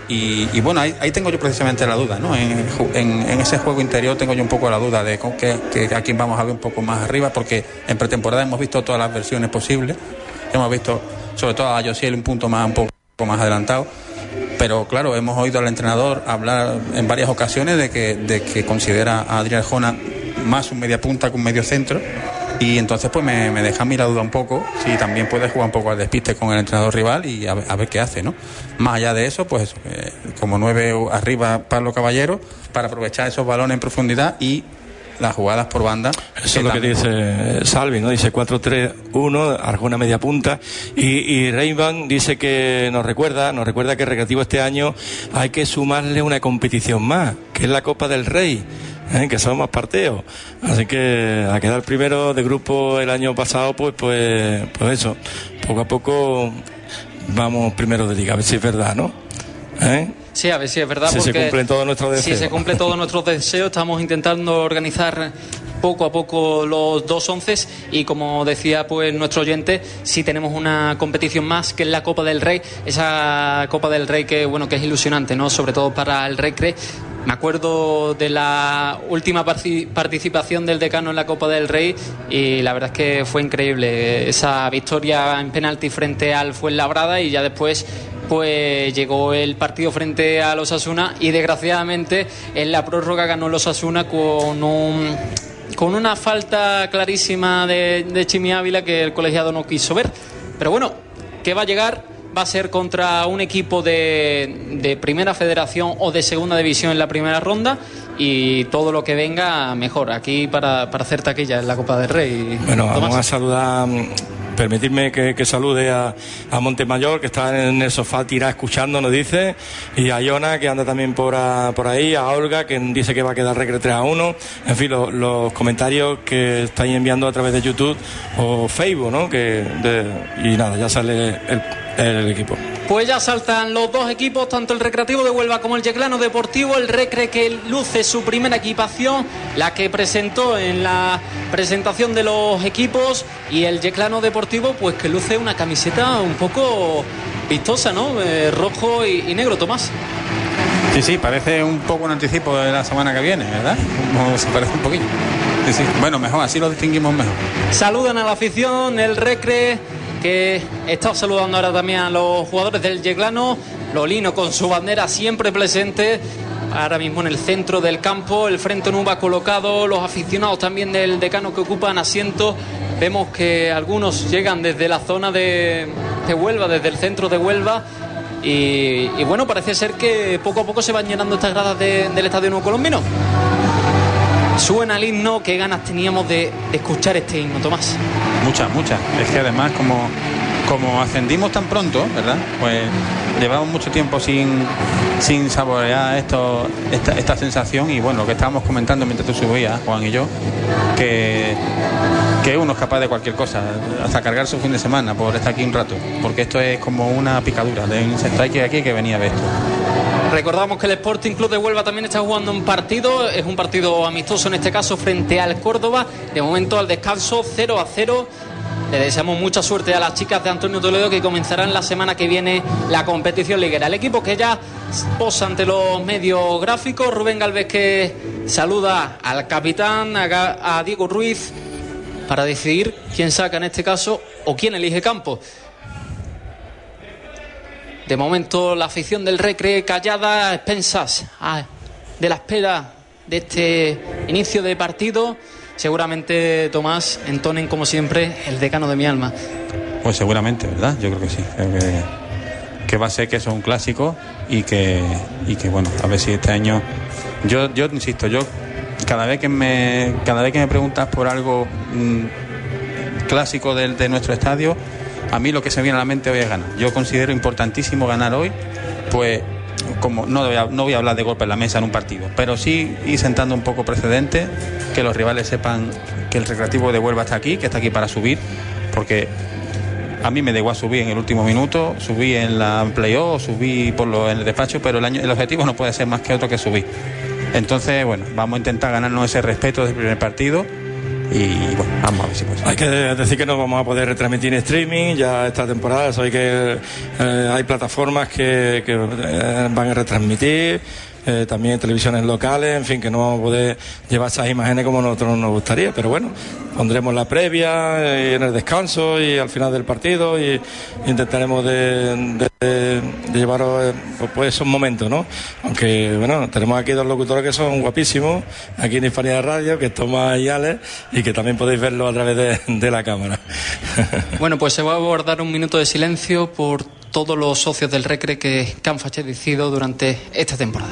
y bueno, ahí tengo yo precisamente la duda, ¿no? En ese juego interior tengo yo un poco la duda de que a quién vamos a ver un poco más arriba, porque en pretemporada hemos visto todas las versiones posibles, hemos visto sobre todo a Josiel un poco más adelantado, pero claro, hemos oído al entrenador hablar en varias ocasiones de que considera a Adrián Arjona más un media punta que un medio centro, y entonces pues me deja a mí la duda un poco si también puede jugar un poco al despiste con el entrenador rival y a ver qué hace, ¿no? Más allá de eso, pues como 9 arriba Pablo Caballero, para aprovechar esos balones en profundidad y las jugadas por banda. Eso es lo que dice Salvi, ¿no? Dice 4-3-1, Arjona media punta, y Reinban dice que nos recuerda que Recreativo este año hay que sumarle una competición más, que es la Copa del Rey, que son más partidos, así que a quedar primero de grupo el año pasado, pues eso, poco a poco vamos primero de liga, a ver si es verdad, ¿no? Sí, a ver si es verdad, si porque se cumplen todos nuestros deseos. Si se cumplen todos nuestros deseos, estamos intentando organizar poco a poco los 2 onces, y como decía pues nuestro oyente, si tenemos una competición más, que es la Copa del Rey, esa Copa del Rey que es ilusionante, ¿no? Sobre todo para el Recre. Me acuerdo de la última participación del Decano en la Copa del Rey y la verdad es que fue increíble esa victoria en penalti frente al Fuenlabrada, y ya después pues llegó el partido frente a los Osasuna y desgraciadamente en la prórroga ganó los Osasuna con una falta clarísima de Chimi Ávila que el colegiado no quiso ver. Pero bueno, que va a llegar, va a ser contra un equipo de primera federación o de segunda división en la primera ronda, y todo lo que venga mejor aquí para hacer taquilla en la Copa del Rey. Bueno, Tomás, vamos a saludar, permitidme que salude a Montemayor, que está en el sofá tirado escuchando, nos dice, y a Iona, que anda también por ahí, a Olga, que dice que va a quedar Recre 3-1, en fin, los comentarios que estáis enviando a través de YouTube o Facebook, ¿no? Y nada, ya sale el equipo. Pues ya saltan los 2 equipos, tanto el Recreativo de Huelva como el Yeclano Deportivo. El Recre, que luce su primera equipación, la que presentó en la presentación de los equipos, y el Yeclano Deportivo pues que luce una camiseta un poco vistosa, ¿no? Rojo y negro, Tomás. Sí, parece un poco un anticipo de la semana que viene, ¿verdad? Se parece un poquillo. Sí. Bueno, mejor, así lo distinguimos mejor. Saludan a la afición, el Recre, que está saludando ahora también a los jugadores del Yeclano. Lolino con su bandera siempre presente, ahora mismo en el centro del campo, el frente Nuba colocado, los aficionados también del Decano que ocupan asientos. Vemos que algunos llegan desde la zona de Huelva, desde el centro de Huelva, y bueno, parece ser que poco a poco se van llenando estas gradas del Estadio Nuevo Colombino. Suena el himno, qué ganas teníamos de escuchar este himno, Tomás. Muchas. Es que además como ascendimos tan pronto, ¿verdad? Pues llevamos mucho tiempo sin saborear esta sensación, y bueno, lo que estábamos comentando mientras tú subías, Juan y yo, que uno es capaz de cualquier cosa, hasta cargar su fin de semana por estar aquí un rato, porque esto es como una picadura de un insecto que venía a ver esto. Recordamos que el Sporting Club de Huelva también está jugando un partido, es un partido amistoso en este caso frente al Córdoba, de momento al descanso 0-0. Le deseamos mucha suerte a las chicas de Antonio Toledo, que comenzarán la semana que viene la competición liguera. El equipo que ya posa ante los medios gráficos, Rubén Galvez, que saluda al capitán, a Diego Ruiz, para decidir quién saca en este caso o quién elige campo. De momento la afición del Recre callada a expensas de la espera de este inicio de partido. Seguramente, Tomás, entonen como siempre el Decano de mi alma. Pues seguramente, ¿verdad? Yo creo que sí. Creo que va a ser que eso es un clásico y que bueno, a ver si este año... Yo insisto, cada vez que me preguntas por algo clásico de nuestro estadio, a mí lo que se viene a la mente hoy es ganar. Yo considero importantísimo ganar hoy, pues como no voy a hablar de golpe en la mesa en un partido, pero sí ir sentando un poco precedente, que los rivales sepan que el Recreativo de Huelva está aquí, que está aquí para subir, porque a mí me da igual subir en el último minuto, subí en la playoff, subí en el despacho, pero el objetivo no puede ser más que otro que subir. Entonces, bueno, vamos a intentar ganarnos ese respeto del primer partido y bueno, vamos a ver si puede ser. Hay que decir que no vamos a poder retransmitir en streaming ya esta temporada, eso hay plataformas que van a retransmitir, también televisiones locales, en fin, que no vamos a poder llevar esas imágenes como nosotros nos gustaría, pero bueno, pondremos la previa en el descanso y al final del partido y intentaremos de llevaros pues esos momentos, ¿no? Aunque bueno, tenemos aquí dos locutores que son guapísimos aquí en Hispanidad Radio, que es Tomás y Alex, y que también podéis verlo a través de la cámara. Bueno, pues se va a guardar un minuto de silencio por todos los socios del Recre que han fallecido durante esta temporada.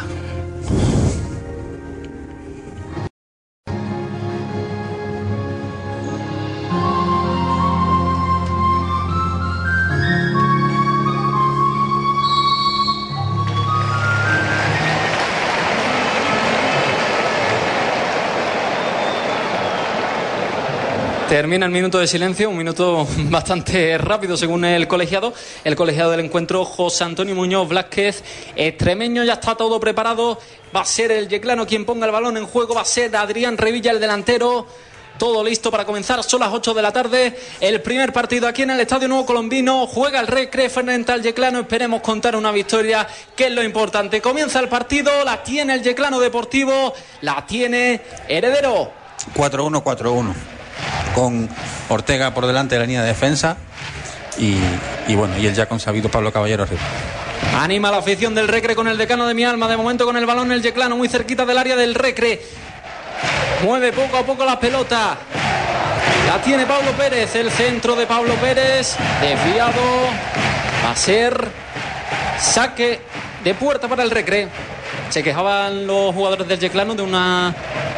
Termina el minuto de silencio, un minuto bastante rápido según el colegiado. El colegiado del encuentro, José Antonio Muñoz Blázquez, extremeño, ya está todo preparado. Va a ser el yeclano quien ponga el balón en juego, va a ser Adrián Revilla el delantero. Todo listo para comenzar, son las 8 de la tarde. El primer partido aquí en el Estadio Nuevo Colombino. Juega el Recre frente al yeclano. Esperemos contar una victoria, que es lo importante. Comienza el partido, la tiene el Yeclano Deportivo, la tiene Heredero. 4-1-4-1. Con Ortega por delante de la línea de defensa y bueno, y el ya consabido Pablo Caballero arriba. Anima la afición del Recre con el decano de mi alma. De momento con el balón el yeclano muy cerquita del área del Recre. Mueve poco a poco la pelota. La tiene Pablo Pérez. El centro de Pablo Pérez. Desviado. Va a ser saque de puerta para el Recre. Se quejaban los jugadores del yeclano de una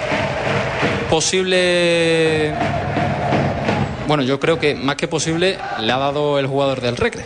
posible... Bueno, yo creo que más que posible le ha dado el jugador del Recre.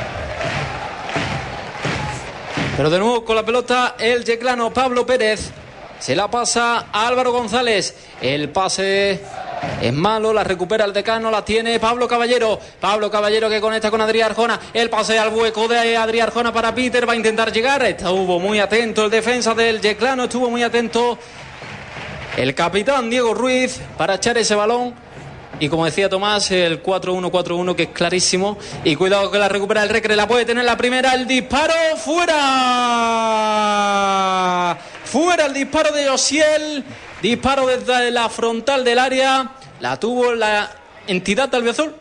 Pero de nuevo con la pelota el yeclano Pablo Pérez. Se la pasa a Álvaro González. El pase es malo, la recupera el decano, la tiene Pablo Caballero. Pablo Caballero que conecta con Adrián Arjona. El pase al hueco de Adrián Arjona para Peter. Va a intentar llegar. Estuvo muy atento el defensa del yeclano. Estuvo muy atento el capitán Diego Ruiz para echar ese balón. Y como decía Tomás, el 4-1-4-1 que es clarísimo. Y cuidado que la recupera el Recre. La puede tener la primera. El disparo fuera. Fuera el disparo de Josiel. Disparo desde la frontal del área. La tuvo la entidad albiazul.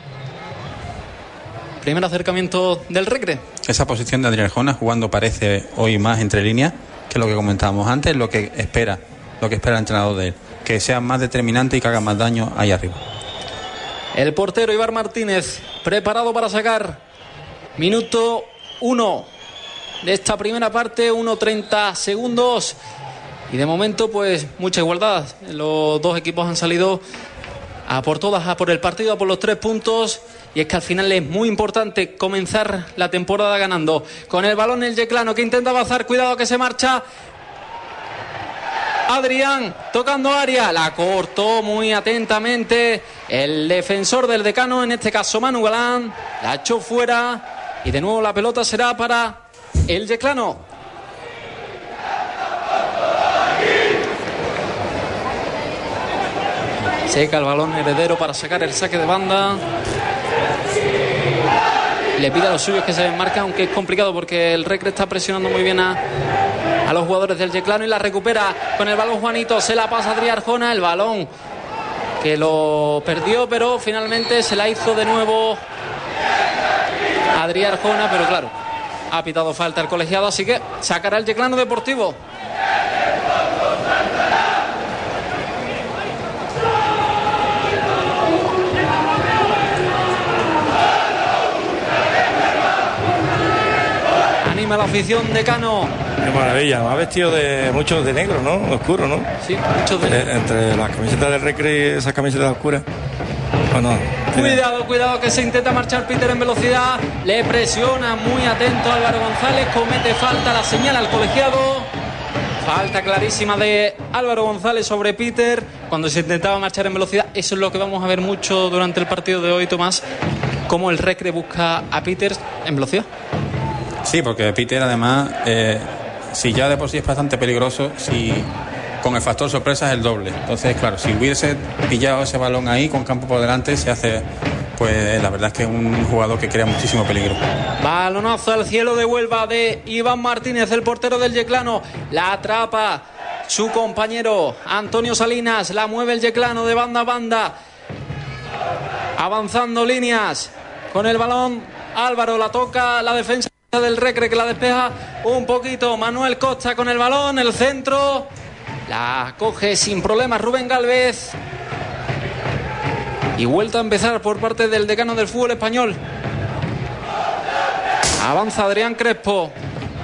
Primer acercamiento del Recre. Esa posición de Adrián Arjona jugando parece hoy más entre líneas que lo que comentábamos antes, lo que espera el entrenador de él, que sea más determinante y que haga más daño ahí arriba. El portero Ibar Martínez preparado para sacar. Minuto 1 de esta primera parte, 1:30 segundos. Y de momento pues mucha igualdad. Los dos equipos han salido a por todas, a por el partido, a por los 3 puntos. Y es que al final es muy importante comenzar la temporada ganando. Con el balón el yeclano que intenta avanzar. Cuidado que se marcha Adrián, tocando área, la cortó muy atentamente el defensor del decano, en este caso Manu Galán, la echó fuera y de nuevo la pelota será para el yeclano. Seca el balón Heredero para sacar el saque de banda. Le pide a los suyos que se desmarquen, aunque es complicado porque el Recre está presionando muy bien a los jugadores del yeclano y la recupera con el balón Juanito. Se la pasa Adrián Arjona, el balón que lo perdió, pero finalmente se la hizo de nuevo Adrián Arjona, pero claro, ha pitado falta el colegiado, así que sacará el Yeclano Deportivo. Anima la afición de Cano. Qué maravilla, me ha vestido de muchos de negro, ¿no? Oscuro, ¿no? Sí, muchos de negro. Entre las camisetas del Recre y esas camisetas oscuras. Bueno, cuidado que se intenta marchar Peter en velocidad. Le presiona muy atento Álvaro González. Comete falta, la señala al colegiado. Falta clarísima de Álvaro González sobre Peter cuando se intentaba marchar en velocidad. Eso es lo que vamos a ver mucho durante el partido de hoy, Tomás. Cómo el Recre busca a Peter en velocidad. Sí, porque Peter además, si ya de por sí es bastante peligroso, si con el factor sorpresa es el doble. Entonces, claro, si hubiese pillado ese balón ahí con campo por delante, se hace, pues la verdad es que es un jugador que crea muchísimo peligro. Balonazo al cielo de Huelva de Iván Martínez, el portero del Yeclano. La atrapa su compañero Antonio Salinas, la mueve el Yeclano de banda a banda, avanzando líneas con el balón. Álvaro, la toca la defensa del Recre, que la despeja un poquito. Manuel Costa con el balón, el centro, la coge sin problemas Rubén Gálvez. Y vuelta a empezar por parte del decano del fútbol español. Avanza Adrián Crespo.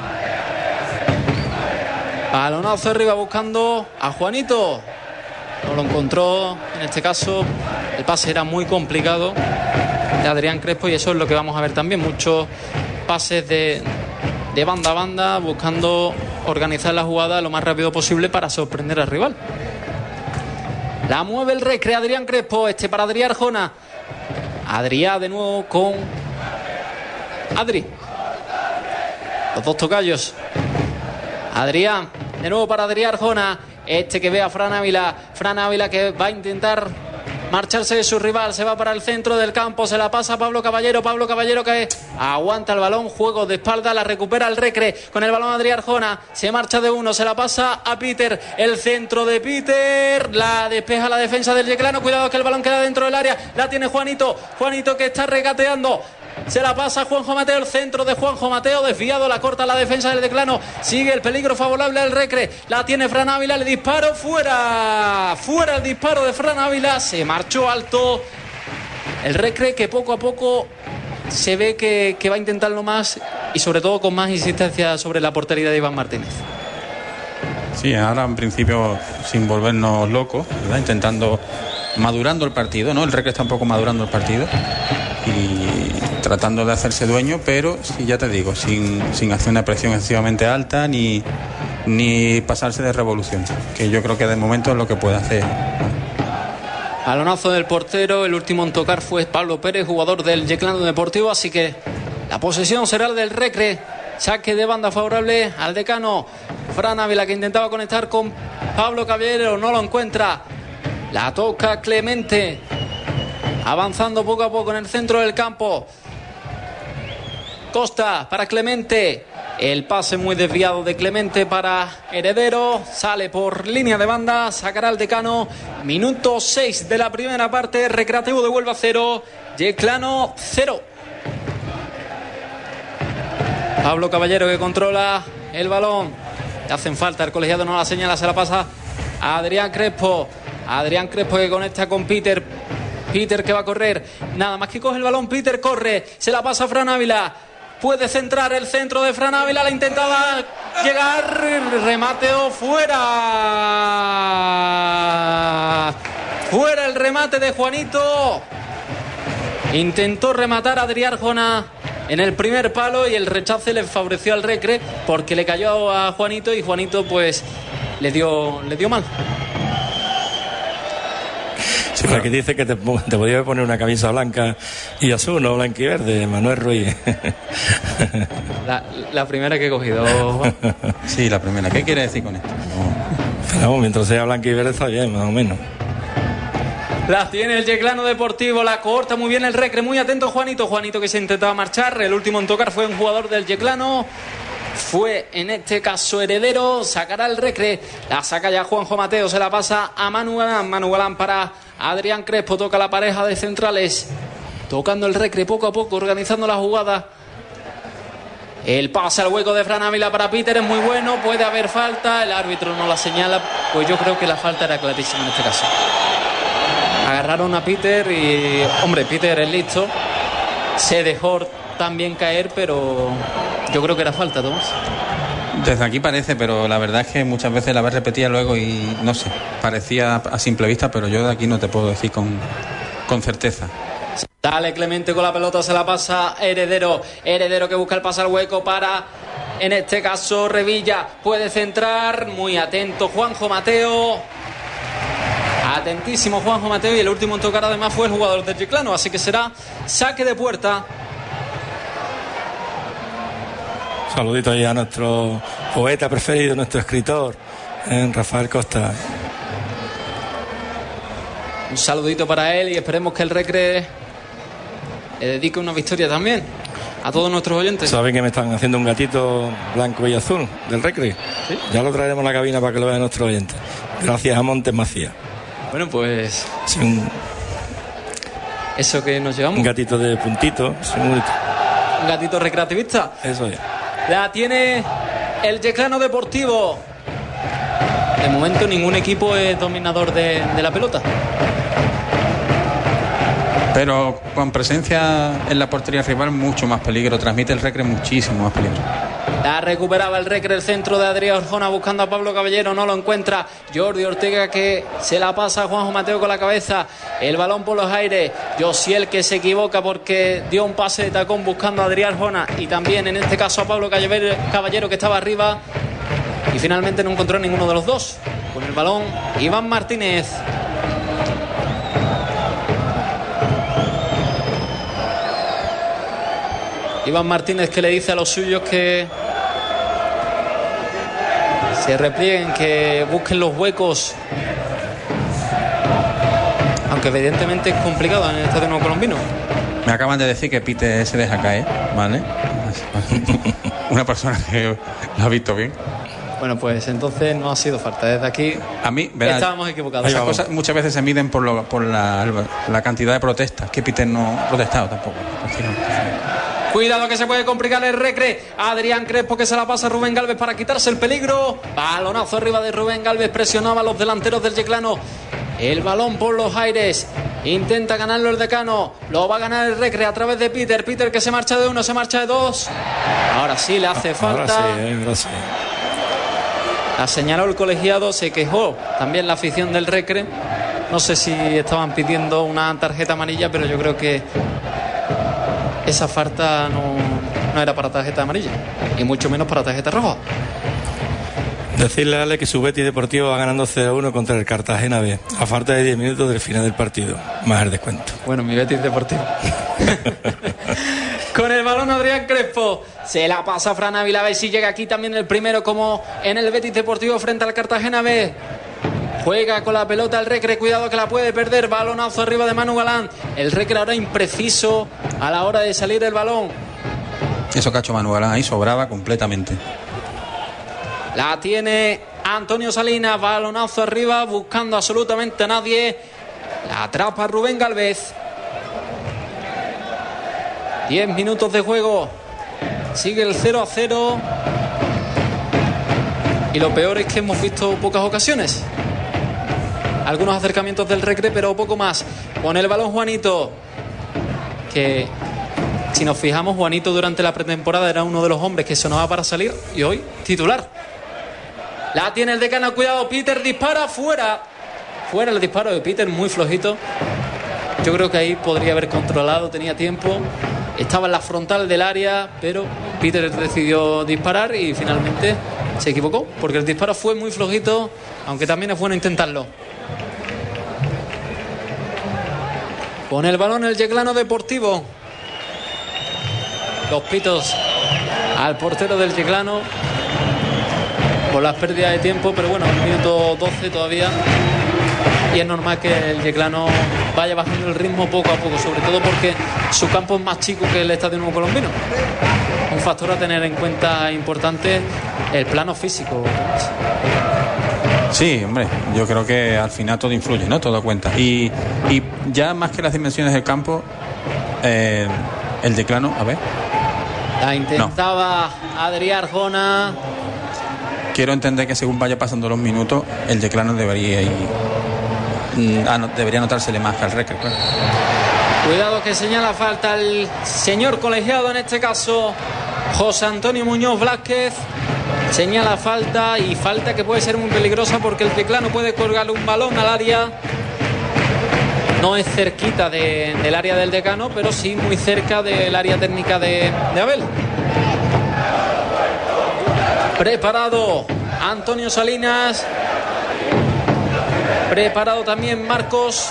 Balonazo arriba buscando a Juanito. No lo encontró. En este caso el pase era muy complicado de Adrián Crespo, y eso es lo que vamos a ver también. Muchos pases de banda a banda, buscando organizar la jugada lo más rápido posible para sorprender al rival. La mueve el Recre, Adrián Crespo, para Adrián Arjona. Adrián de nuevo con Adri. Los dos tocayos. Adrián, de nuevo para Adrián Arjona. Que ve a Fran Ávila. Fran Ávila, que va a intentar marcharse de su rival. Se va para el centro del campo. Se la pasa a Pablo Caballero. Pablo Caballero, que aguanta el balón. Juego de espalda. La recupera el Recre. Con el balón Adrián Arjona. Se marcha de uno. Se la pasa a Peter. El centro de Peter. La despeja la defensa del Yeclano. Cuidado que el balón queda dentro del área. La tiene Juanito. Juanito, que está regateando. Se la pasa a Juanjo Mateo, el centro de Juanjo Mateo, desviado, la corta la defensa del Yeclano. Sigue el peligro favorable al Recre. La tiene Fran Ávila, el disparo fuera. Fuera el disparo de Fran Ávila. Se marchó alto el Recre, que poco a poco se ve que va a intentarlo más, y sobre todo con más insistencia sobre la portería de Iván Martínez. Sí, ahora en principio sin volvernos locos, ¿verdad? Intentando, madurando el partido, ¿no? El Recre está un poco madurando el partido y tratando de hacerse dueño, pero sí, ya te digo, sin hacer una presión excesivamente alta ni pasarse de revolución, que yo creo que de momento es lo que puede hacer. Balonazo del portero, el último en tocar fue Pablo Pérez, jugador del Yeclano Deportivo, así que la posesión será el del Recre. Saque de banda favorable al decano. Fran Ávila, que intentaba conectar con Pablo Caballero, no lo encuentra. La toca Clemente, avanzando poco a poco en el centro del campo. Costa para Clemente. El pase muy desviado de Clemente para Heredero. Sale por línea de banda. Sacará el decano. Minuto 6 de la primera parte. Recreativo de Huelva 0. Yeclano 0. Pablo Caballero, que controla el balón. Le hacen falta. El colegiado no la señala. Se la pasa a Adrián Crespo. Adrián Crespo, que conecta con Peter. Peter, que va a correr. Nada más que coge el balón. Peter corre. Se la pasa a Fran Ávila. Puede centrar el centro de Fran Ávila. La intentaba llegar. Remateo fuera. Fuera el remate de Juanito. Intentó rematar a Adrián Arjona en el primer palo, y el rechace le favoreció al Recre porque le cayó a Juanito, y Juanito pues le dio mal. Sí, claro. Aquí dice que te podía poner una camisa blanca y azul, no blanca y verde, Manuel Ruiz. La primera que he cogido. Sí, la primera. ¿Qué quiere decir con esto? No, mientras sea blanca y verde está bien, más o menos. La tiene el Yeclano Deportivo, la corta muy bien el Recre, muy atento Juanito. Juanito, que se intentaba marchar, el último en tocar fue un jugador del Yeclano. Fue en este caso Heredero. Sacará el Recre. La saca ya Juanjo Mateo. Se la pasa a Manu Galán. Manu Galán para Adrián Crespo. Toca la pareja de centrales. Tocando el Recre poco a poco, organizando la jugada. El pase al hueco de Fran Ávila para Peter es muy bueno. Puede haber falta. El árbitro no la señala. Pues yo creo que la falta era clarísima en este caso. Agarraron a Peter y... Hombre, Peter es listo. Se dejó también caer, pero yo creo que era falta, Tomás. Desde aquí parece, pero la verdad es que muchas veces la ves repetida luego y no sé, parecía a simple vista, pero yo de aquí no te puedo decir con certeza. Dale Clemente con la pelota, se la pasa Heredero. Heredero, que busca el pase al hueco para, en este caso, Revilla. Puede centrar, muy atento Juanjo Mateo. Atentísimo Juanjo Mateo, y el último en tocar además fue el jugador del Yeclano, así que será saque de puerta. Saludito ahí a nuestro poeta preferido, nuestro escritor, en Rafael Costa. Un saludito para él y esperemos que el Recre le dedique una victoria también a todos nuestros oyentes. Saben que me están haciendo un gatito blanco y azul del Recre. ¿Sí? Ya lo traeremos a la cabina para que lo vean nuestros oyentes. Gracias a Montes Macías. Bueno, pues sí, eso que nos llevamos. Un gatito de puntito. Un gatito recreativista. Eso es. La tiene el Yeclano Deportivo. De momento ningún equipo es dominador de la pelota. Pero con presencia en la portería rival, mucho más peligro. Transmite el Recre muchísimo más peligro. La recuperaba el Recre, el centro de Adrián Arjona buscando a Pablo Caballero, no lo encuentra. Jordi Ortega que se la pasa a Juanjo Mateo con la cabeza. El balón por los aires. Josiel que se equivoca porque dio un pase de tacón buscando a Adrián Arjona y también en este caso a Pablo Caballero que estaba arriba. Y finalmente no encontró ninguno de los dos. Con el balón Iván Martínez. Iván Martínez que le dice a los suyos que se replieguen, que busquen los huecos. Aunque evidentemente es complicado en el estadio nuevo colombino. Me acaban de decir que Pite se deja caer, ¿vale? Una persona que lo ha visto bien. Bueno, pues entonces no ha sido falta. Desde aquí a mí, ¿verdad? Estábamos equivocados. Esas cosas muchas veces se miden por la cantidad de protestas. Que Peter no ha protestado tampoco. Cuidado que se puede complicar el Recre. Adrián Crespo que se la pasa a Rubén Gálvez para quitarse el peligro. Balonazo arriba de Rubén Gálvez. Presionaba a los delanteros del Yeclano. El balón por los aires. Intenta ganarlo el Decano. Lo va a ganar el Recre a través de Peter. Peter que se marcha de uno, se marcha de dos. Ahora sí le hace falta. Ahora sí. La señaló el colegiado, se quejó también la afición del Recre. No sé si estaban pidiendo una tarjeta amarilla, pero yo creo que esa falta no era para tarjeta amarilla, y mucho menos para tarjeta roja. Decirle a Ale que su Betis Deportivo va ganando 0-1 contra el Cartagena B, a falta de 10 minutos del final del partido, más el descuento. Bueno, mi Betis Deportivo. Con el balón Adrián Crespo. Se la pasa a Fran Ávila. A ver si llega aquí también el primero, como en el Betis Deportivo frente al Cartagena B. Juega con la pelota el Recre. Cuidado que la puede perder. Balonazo arriba de Manu Galán. El Recre ahora impreciso a la hora de salir el balón. Eso que ha hecho Manu Galán ahí sobraba completamente. La tiene Antonio Salinas. Balonazo arriba buscando absolutamente a nadie. La atrapa Rubén Gálvez. 10 minutos de juego. Sigue el 0-0. Y lo peor es que hemos visto pocas ocasiones. Algunos acercamientos del Recre, pero poco más. Con el balón Juanito. Que si nos fijamos, Juanito durante la pretemporada era uno de los hombres que sonaba para salir. Y hoy titular. La tiene el Decano. Cuidado, Peter dispara. Fuera el disparo de Peter, muy flojito. Yo creo que ahí podría haber controlado. Tenía tiempo. Estaba en la frontal del área, pero Peter decidió disparar y finalmente se equivocó, porque el disparo fue muy flojito, aunque también es bueno intentarlo. Con el balón el Yeclano Deportivo. Los pitos al portero del Yeclano por las pérdidas de tiempo, pero bueno, el minuto 12 todavía. Y es normal que el Yeclano vaya bajando el ritmo poco a poco, sobre todo porque su campo es más chico que el Estadio Nuevo Colombino. Un factor a tener en cuenta importante, el plano físico. Sí, hombre, yo creo que al final todo influye, ¿no? Todo cuenta. Y ya más que las dimensiones del campo, el Yeclano, a ver. La intentaba Adrián Arjona. Quiero entender que según vaya pasando los minutos, el Yeclano debería notársele más que al Recre, claro. Cuidado que señala falta el señor colegiado, en este caso José Antonio Muñoz Blázquez. Señala falta, y falta que puede ser muy peligrosa porque el Yeclano puede colgarle un balón al área. No es cerquita del área del Decano, pero sí muy cerca del área técnica de Abel. Preparado Antonio Salinas. Preparado también Marcos.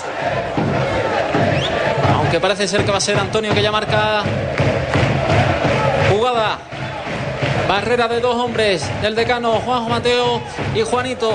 Aunque parece ser que va a ser Antonio que ya marca jugada. Barrera de 2 hombres del decano Juanjo Mateo y Juanito.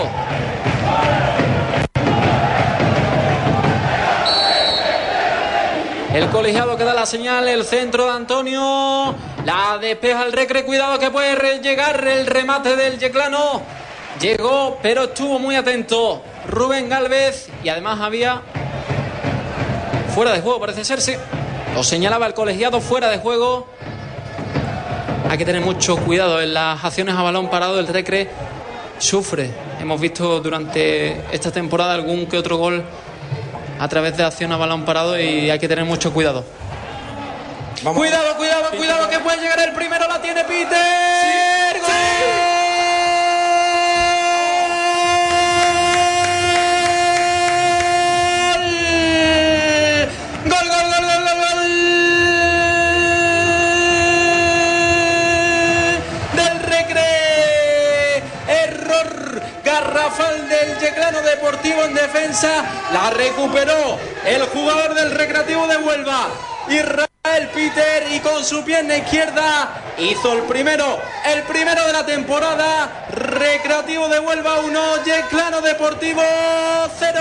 El colegiado que da la señal, el centro de Antonio, la despeja el Recre, cuidado que puede llegar el remate del Yeclano. Llegó, pero estuvo muy atento Rubén Gálvez y además había fuera de juego, parece ser, sí. Lo señalaba el colegiado, fuera de juego. Hay que tener mucho cuidado en las acciones a balón parado. El Recre sufre. Hemos visto durante esta temporada algún que otro gol a través de acción a balón parado y hay que tener mucho cuidado. Vamos. Cuidado, que puede llegar el primero. La tiene Peter. ¡Gol! Garrafal del Yeclano Deportivo en defensa, la recuperó el jugador del Recreativo de Huelva, Israel Peter, y con su pierna izquierda hizo el primero de la temporada. Recreativo de Huelva 1, Yeclano Deportivo 0.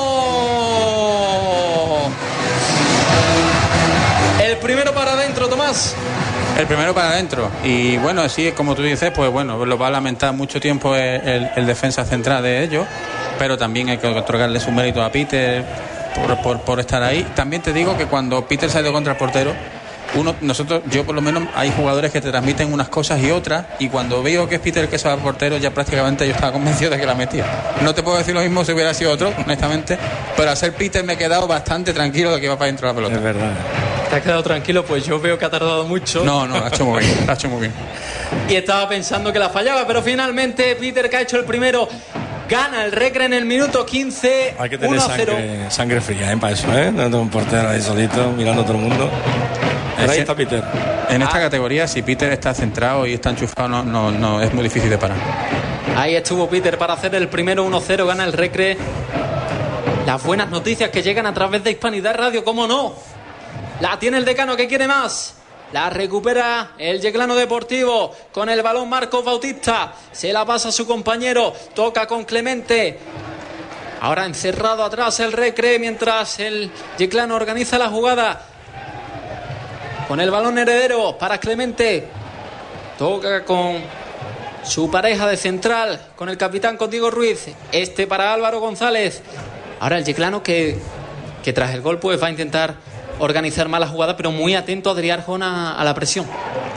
El primero para adentro, Tomás. El primero para adentro. Y bueno, así como tú dices, pues bueno, lo va a lamentar mucho tiempo el defensa central de ellos, pero también hay que otorgarle su mérito a Peter por estar ahí. También te digo que cuando Peter salió contra el portero, yo por lo menos, hay jugadores que te transmiten unas cosas y otras, y cuando veo que es Peter el que se va al portero, ya prácticamente yo estaba convencido de que la metía. No te puedo decir lo mismo si hubiera sido otro, honestamente, pero al ser Peter me he quedado bastante tranquilo de que iba para adentro la pelota. Es verdad. ¿Te has quedado tranquilo? Pues yo veo que ha tardado mucho. No, lo ha hecho muy bien. Y estaba pensando que la fallaba, pero finalmente Peter, que ha hecho el primero, gana el Recre en el minuto 15. Hay que tener sangre fría, para eso, no un portero ahí solito mirando a todo el mundo. Pero ahí está Peter. En esta categoría, si Peter está centrado y está enchufado, no es muy difícil de parar. Ahí estuvo Peter para hacer el primero. 1-0, gana el Recre. Las buenas noticias que llegan a través de Hispanidad Radio, ¿cómo no? La tiene el decano, que quiere más. La recupera el Yeclano Deportivo. Con el balón Marcos Bautista. Se la pasa a su compañero. Toca con Clemente. Ahora encerrado atrás el Recre, mientras el Yeclano organiza la jugada. Con el balón Heredero para Clemente. Toca con su pareja de central, con el capitán, con Diego Ruiz. Para Álvaro González. Ahora el Yeclano que tras el gol pues va a intentar organizar más la jugada, pero muy atento Adrián Arjona a la presión.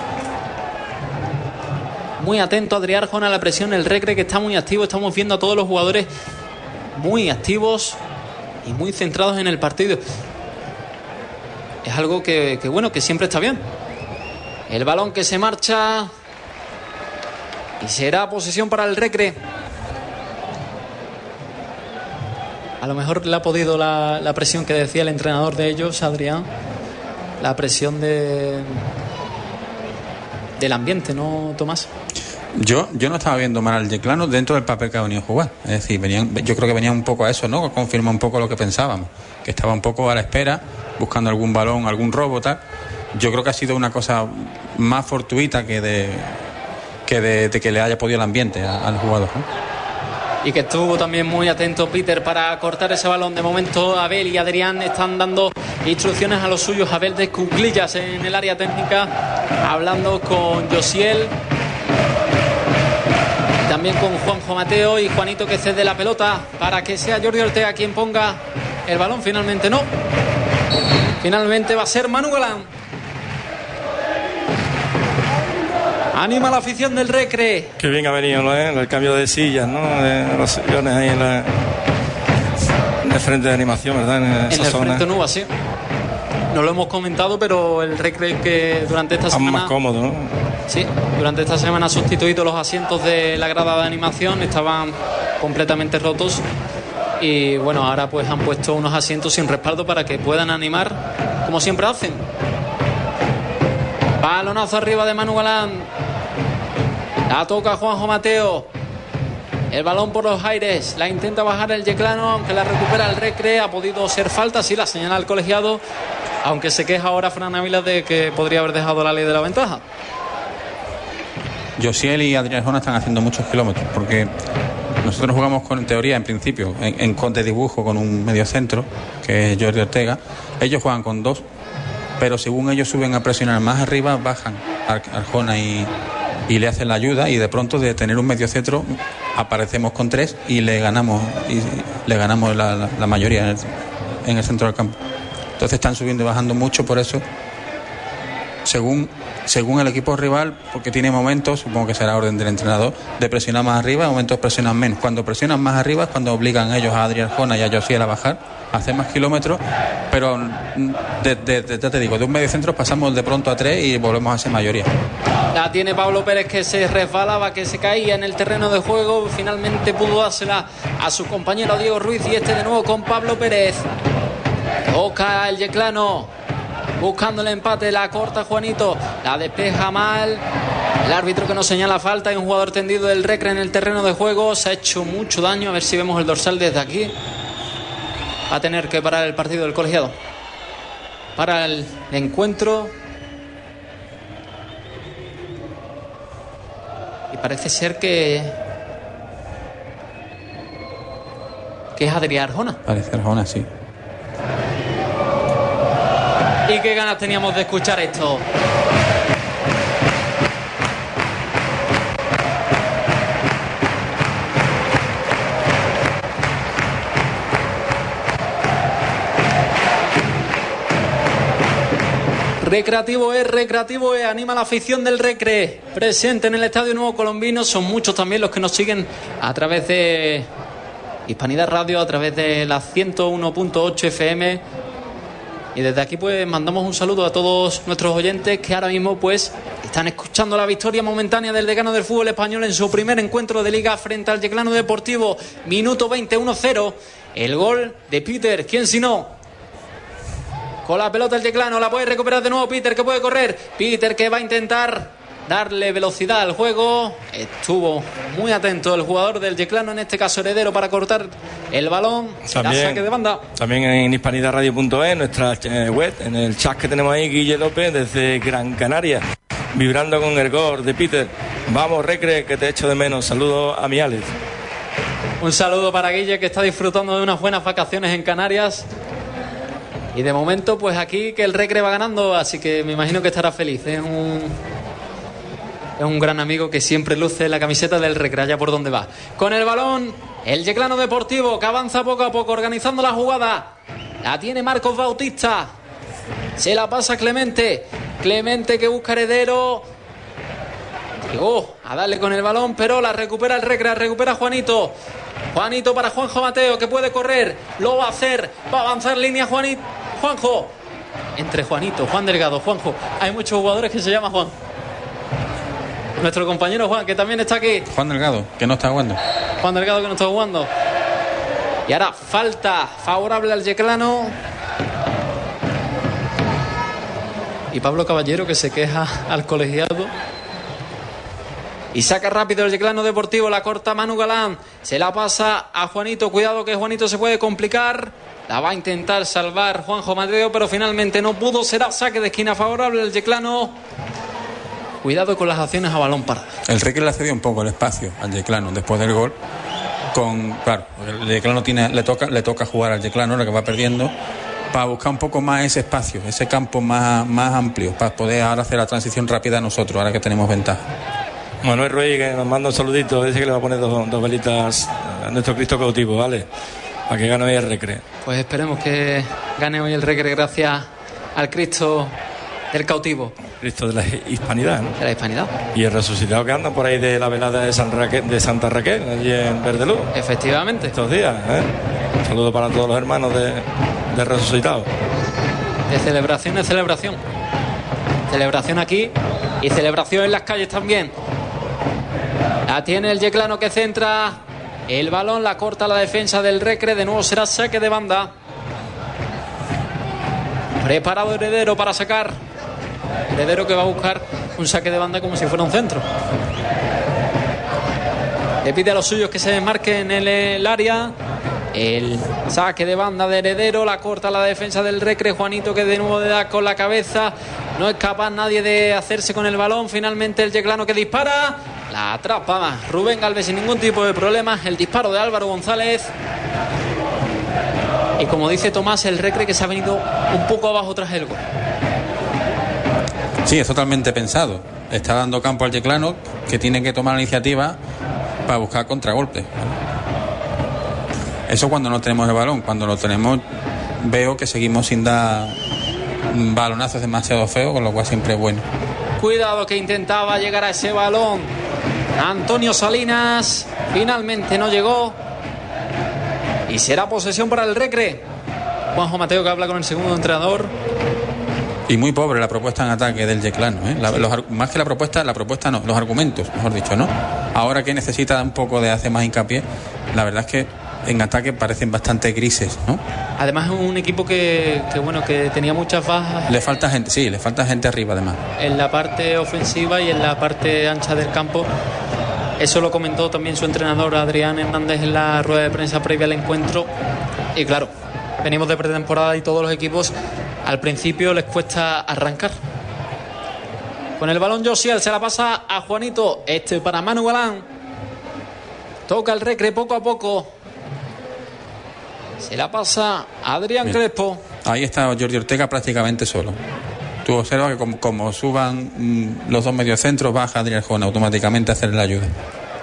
Muy atento Adrián Arjona a la presión. El Recre, que está muy activo. Estamos viendo a todos los jugadores muy activos y muy centrados en el partido. Es algo que siempre está bien. El balón que se marcha y será posesión para el Recre. A lo mejor le ha podido la presión que decía el entrenador de ellos, Adrián, la presión del ambiente, ¿no, Tomás? Yo no estaba viendo mal al Yeclano dentro del papel que ha venido a jugar. Es decir, yo creo que venía un poco a eso, ¿no? Confirma un poco lo que pensábamos, que estaba un poco a la espera, buscando algún balón, algún robo, tal. Yo creo que ha sido una cosa más fortuita que de que le haya podido el ambiente al jugador, ¿no? Y que estuvo también muy atento Peter para cortar ese balón. De momento Abel y Adrián están dando instrucciones a los suyos. Abel de Cuclillas en el área técnica, hablando con Josiel, también con Juanjo Mateo, y Juanito, que cede la pelota para que sea Jordi Ortega quien ponga el balón. Finalmente no, finalmente va a ser Manu Galán. Anima la afición del Recre. Qué bien ha venido, ¿no? El cambio de sillas, ¿no? De los sillones ahí en el frente de animación, ¿verdad? En esa el zona. frente Nuba, sí. No lo hemos comentado, pero el Recre, que durante esta semana... más cómodo, ¿no? Sí, durante esta semana ha sustituido los asientos de la grada de animación. Estaban completamente rotos. Y bueno, ahora pues han puesto unos asientos sin respaldo para que puedan animar como siempre hacen. Balonazo arriba de Manu Galán. La toca Juanjo Mateo. El balón por los aires. La intenta bajar el Yeclano, aunque la recupera el Recre. Ha podido ser falta, sí, la señala el colegiado. Aunque se queja ahora Fran Ávila de que podría haber dejado la ley de la ventaja. Josiel y Adrián Arjona están haciendo muchos kilómetros, porque nosotros jugamos en teoría, en principio, con de dibujo con un mediocentro, que es Jordi Ortega. Ellos juegan con 2, pero según ellos suben a presionar más arriba, bajan Arjona y le hacen la ayuda, y de pronto de tener un mediocentro aparecemos con 3 y le ganamos la mayoría en el centro del campo. Entonces están subiendo y bajando mucho, por eso según el equipo rival, porque tiene momentos, supongo que será orden del entrenador, de presionar más arriba, momentos presionan menos. Cuando presionan más arriba es cuando obligan ellos a Adrián Arjona y a Josiel a bajar, a hacer más kilómetros, pero ya te digo, de un medio centro pasamos de pronto a 3 y volvemos a ser mayoría. La tiene Pablo Pérez, que se resbalaba, que se caía en el terreno de juego. Finalmente pudo dársela a su compañero Diego Ruiz, y de nuevo con Pablo Pérez. Toca el yeclano, buscando el empate, la corta Juanito, la despeja mal. El árbitro que nos señala falta. Hay un jugador tendido del Recre en el terreno de juego. Se ha hecho mucho daño. A ver si vemos el dorsal desde aquí. Va a tener que parar el partido del colegiado. Para el encuentro. Y parece ser que es Adrián Arjona. Parece Arjona, sí. Y qué ganas teníamos de escuchar esto. Recreativo es, anima la afición del Recre, presente en el Estadio Nuevo Colombino. Son muchos también los que nos siguen a través de Hispanidad Radio, a través de la 101.8 FM. Y desde aquí pues mandamos un saludo a todos nuestros oyentes que ahora mismo pues están escuchando la victoria momentánea del decano del fútbol español en su primer encuentro de liga frente al Yeclano Deportivo. Minuto 20, 1-0. El gol de Peter, ¿quién si no? Con la pelota el Yeclano, la puede recuperar de nuevo Peter, que puede correr. Peter, que va a intentar darle velocidad al juego. Estuvo muy atento el jugador del Yeclano, en este caso Heredero, para cortar el balón. También, saque de banda. También en hispanidadradio.es, nuestra web, en el chat que tenemos ahí, Guille López desde Gran Canaria, vibrando con el gol de Peter. Vamos, Recre, que te echo de menos. Saludos a mi Alex. Un saludo para Guille, que está disfrutando de unas buenas vacaciones en Canarias. Y de momento pues aquí que el Recre va ganando, así que me imagino que estará feliz. Es un gran amigo que siempre luce la camiseta del Recre allá por donde va. Con el balón el Yeclano Deportivo, que avanza poco a poco organizando la jugada. La tiene Marcos Bautista, se la pasa Clemente, que busca Heredero. Llegó a darle con el balón, pero la recupera el Recre, recupera Juanito para Juanjo Mateo, que puede correr, lo va a hacer, va a avanzar línea Juanjo, entre Juanito, Juan Delgado, Juanjo. Hay muchos jugadores que se llaman Juan. Nuestro compañero Juan, que también está aquí. Juan Delgado, que no está jugando. Juan Delgado, que no está jugando. Y ahora falta favorable al Yeclano. Y Pablo Caballero, que se queja al colegiado. Y saca rápido el Yeclano Deportivo, la corta Manu Galán. Se la pasa a Juanito. Cuidado que Juanito se puede complicar. La va a intentar salvar Juanjo Mateo, pero finalmente no pudo. Será saque de esquina favorable al Yeclano. Cuidado con las acciones a balón parado. El Recre le ha cedido un poco el espacio al Yeclano después del gol. Claro, el Yeclano le toca jugar al Yeclano, lo que va perdiendo, para buscar un poco más ese espacio, ese campo más amplio, para poder ahora hacer la transición rápida a nosotros, ahora que tenemos ventaja. Manuel Ruiz, que nos manda un saludito, dice que le va a poner dos velitas a nuestro Cristo cautivo, ¿vale? Para que gane hoy el Recre. Pues esperemos que gane hoy el Recre gracias al Cristo del cautivo. Cristo de la Hispanidad, ¿no? De la Hispanidad. Y el resucitado que anda por ahí de la velada de Santa Raquel, allí en Verdeluz. Efectivamente. Estos días, ¿eh? Un saludo para todos los hermanos de resucitado. De celebración en celebración. Celebración aquí y celebración en las calles también. La tiene el Yeclano, que centra el balón, la corta la defensa del Recre. De nuevo será saque de banda. Preparado Heredero para sacar. Heredero, que va a buscar un saque de banda como si fuera un centro. Le pide a los suyos que se desmarquen en el área. El saque de banda de Heredero, la corta la defensa del Recre. Juanito, que de nuevo le da con la cabeza, no es capaz nadie de hacerse con el balón. Finalmente el Yeclano, que dispara, la atrapa Rubén Galvez sin ningún tipo de problemas. El disparo de Álvaro González. Y como dice Tomás, el Recre que se ha venido un poco abajo tras el gol. Sí, es totalmente pensado. Está dando campo al Yeclano, que tiene que tomar la iniciativa para buscar contragolpes. Eso cuando no tenemos el balón. Cuando lo tenemos, veo que seguimos sin dar balonazos demasiado feos, con lo cual siempre es bueno. Cuidado, que intentaba llegar a ese balón Antonio Salinas, finalmente no llegó y será posesión para el Recre. Juanjo Mateo, que habla con el segundo entrenador. Y muy pobre la propuesta en ataque del Yeclano, ¿eh? Más que la propuesta no, los argumentos, mejor dicho, ¿no? Ahora que necesita un poco de hacer más hincapié, la verdad es que en ataque parecen bastante grises, ¿no? Además es un equipo que tenía muchas bajas. Le falta gente, sí, le falta gente arriba además. En la parte ofensiva y en la parte ancha del campo. Eso lo comentó también su entrenador Adrián Hernández en la rueda de prensa previa al encuentro. Y claro, venimos de pretemporada y todos los equipos al principio les cuesta arrancar. Con el balón Josiel, se la pasa a Juanito, para Manu Galán. Toca el Recre poco a poco. Se la pasa a Adrián Crespo. Ahí está Jordi Ortega prácticamente solo. Tú observas que como suban los dos mediocentros, baja Adrián Jona automáticamente a hacerle la ayuda.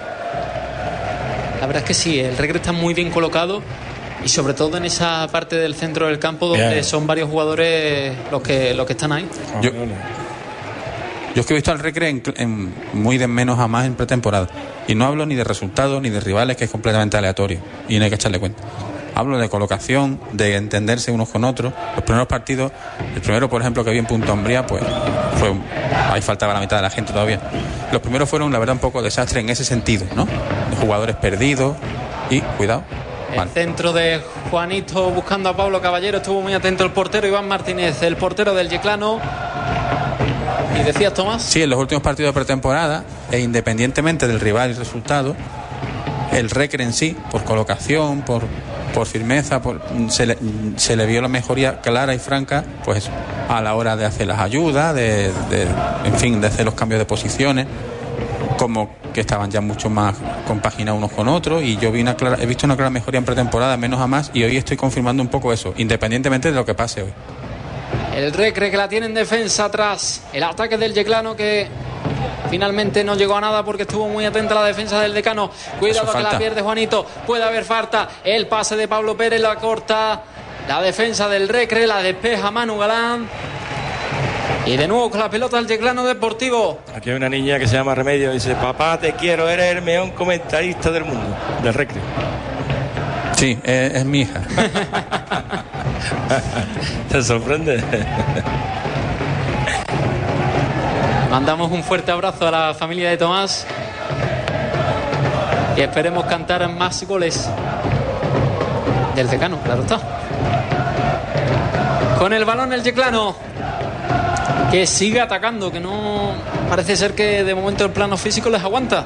La verdad es que sí, el Recre está muy bien colocado. Y sobre todo en esa parte del centro del campo donde son varios jugadores los que están ahí. Yo es que he visto al Recre muy de menos a más en pretemporada. Y no hablo ni de resultados ni de rivales, que es completamente aleatorio. Y no hay que echarle cuenta. Hablo de colocación, de entenderse unos con otros. Los primeros partidos, el primero, por ejemplo, que vi en Punta Umbría, pues ahí faltaba la mitad de la gente todavía. Los primeros fueron, la verdad, un poco desastre en ese sentido, ¿no? De jugadores perdidos y, cuidado. El centro de Juanito buscando a Pablo Caballero, estuvo muy atento el portero Iván Martínez, el portero del Yeclano. ¿Y decías, Tomás? Sí, en los últimos partidos de pretemporada, e independientemente del rival y resultado, el Recre en sí, por colocación, por firmeza, se le vio la mejoría clara y franca, pues a la hora de hacer las ayudas, de hacer los cambios de posiciones, como que estaban ya mucho más compaginados unos con otros, y yo he visto una clara mejoría en pretemporada, menos a más, y hoy estoy confirmando un poco eso, independientemente de lo que pase hoy. El Recre que la tiene en defensa atrás, el ataque del Yeclano que finalmente no llegó a nada porque estuvo muy atenta a la defensa del Decano. Cuidado que la pierde Juanito, puede haber falta, el pase de Pablo Pérez, la corta la defensa del Recre, la despeja Manu Galán. Y de nuevo con la pelota el Yeclano Deportivo. Aquí hay una niña que se llama Remedio y dice: papá, te quiero, eres el mejor comentarista del mundo, del Recre. Sí, es mi hija. ¿Te sorprende? Mandamos un fuerte abrazo a la familia de Tomás y esperemos cantar más goles del Decano, claro está. Con el balón el Yeclano, que sigue atacando, que no parece ser que de momento el plano físico les aguanta.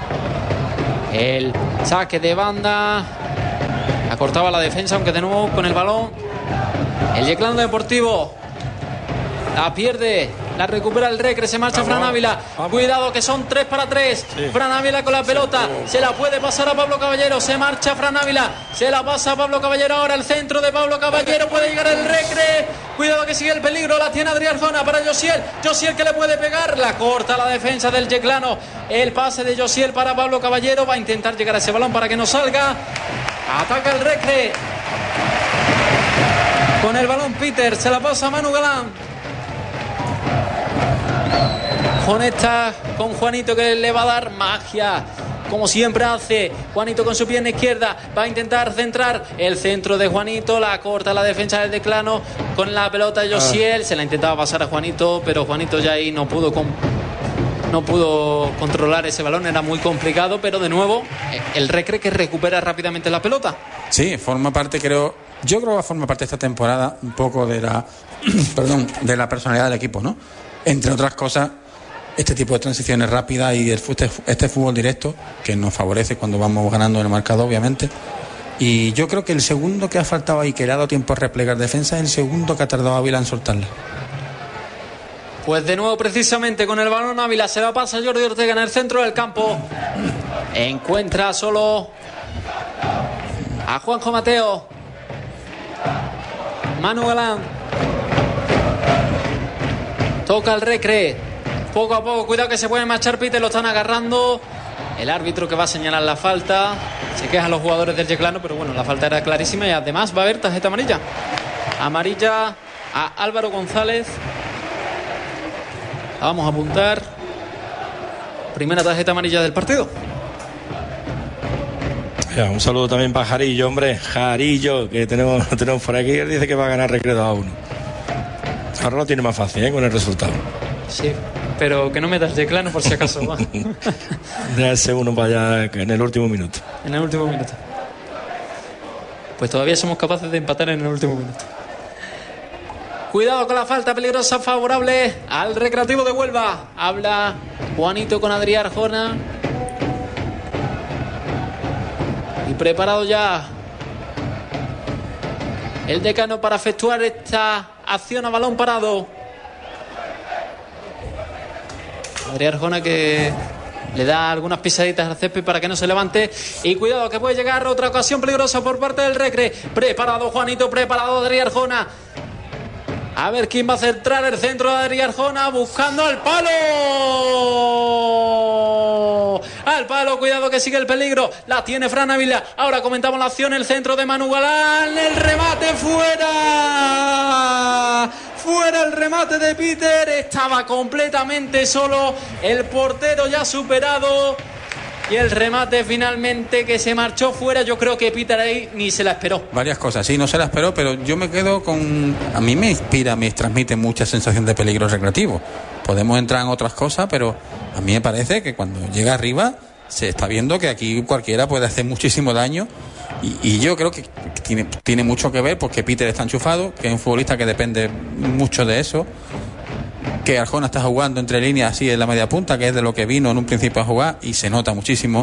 El saque de banda, acortaba la defensa, aunque de nuevo con el balón el Yeclano Deportivo la pierde, la recupera el Recre, se marcha Fran Ávila. Cuidado que son 3 para 3. Sí. Fran Ávila con la pelota, se la puede pasar a Pablo Caballero, se marcha Fran Ávila, se la pasa a Pablo Caballero, ahora el centro de Pablo Caballero, puede llegar el Recre. Cuidado que sigue el peligro, la tiene Adrián Zona para Josiel que le puede pegar, la corta la defensa del Yeclano. El pase de Josiel para Pablo Caballero, va a intentar llegar a ese balón para que no salga. Ataca el Recre. Con el balón Peter, se la pasa a Manu Galán. Conecta con Juanito, que le va a dar magia, como siempre hace. Juanito con su pierna izquierda va a intentar centrar, el centro de Juanito, la corta la defensa del Declano con la pelota de Josiel. Se la intentaba pasar a Juanito, pero Juanito ya ahí no pudo controlar ese balón, era muy complicado. Pero de nuevo el Recre que recupera rápidamente la pelota. Sí, forma parte, yo creo que forma parte de esta temporada un poco de la de la personalidad del equipo, ¿no? Entre otras cosas, este tipo de transiciones rápidas y este fútbol directo que nos favorece cuando vamos ganando en el marcador, obviamente, Y yo creo que el segundo que ha faltado ahí, que le ha dado tiempo a replegar defensa, es el segundo que ha tardado Ávila en soltarla. Pues de nuevo precisamente con el balón Ávila, se la pasa Jordi Ortega en el centro del campo. Encuentra solo a Juanjo Mateo. Manu Galán. Toca el Recre. Poco a poco, cuidado que se puede marchar Peter, lo están agarrando. El árbitro que va a señalar la falta. Se quejan los jugadores del Yeclano, pero bueno, la falta era clarísima y además va a haber tarjeta amarilla. Amarilla a Álvaro González. La vamos a apuntar. Primera tarjeta amarilla del partido. Un saludo también para Jarillo, hombre. Jarillo, que tenemos por aquí. Él dice que va a ganar Recre 2-1. Ahora lo tiene más fácil, con el resultado. Sí, pero que no metas Yeclano por si acaso. De ese uno para allá en el último minuto. En el último minuto. Pues todavía somos capaces de empatar en el último minuto. Cuidado con la falta peligrosa favorable al Recreativo de Huelva. Habla Juanito con Adrián Arjona. Y preparado ya el decano para efectuar esta acción a balón parado. Adrián Arjona que le da algunas pisaditas al césped para que no se levante. Y cuidado que puede llegar otra ocasión peligrosa por parte del Recre. Preparado Juanito, preparado Adrián Arjona. A ver quién va a centrar el centro de Adrián Arjona, buscando al palo. Al palo, cuidado que sigue el peligro. La tiene Fran Ávila. Ahora comentamos la acción, el centro de Manu Galán. El remate fuera. Fuera el remate de Peter. Estaba completamente solo. El portero ya superado. Y el remate finalmente que se marchó fuera. Yo creo que Peter ahí ni se la esperó. Varias cosas, sí, no se la esperó, pero yo me quedo con... A mí me inspira, me transmite mucha sensación de peligro recreativo. Podemos entrar en otras cosas, pero a mí me parece que cuando llega arriba se está viendo que aquí cualquiera puede hacer muchísimo daño. Y yo creo que tiene mucho que ver porque Peter está enchufado, que es un futbolista que depende mucho de eso. Que Arjona está jugando entre líneas así en la media punta, que es de lo que vino en un principio a jugar, y se nota muchísimo.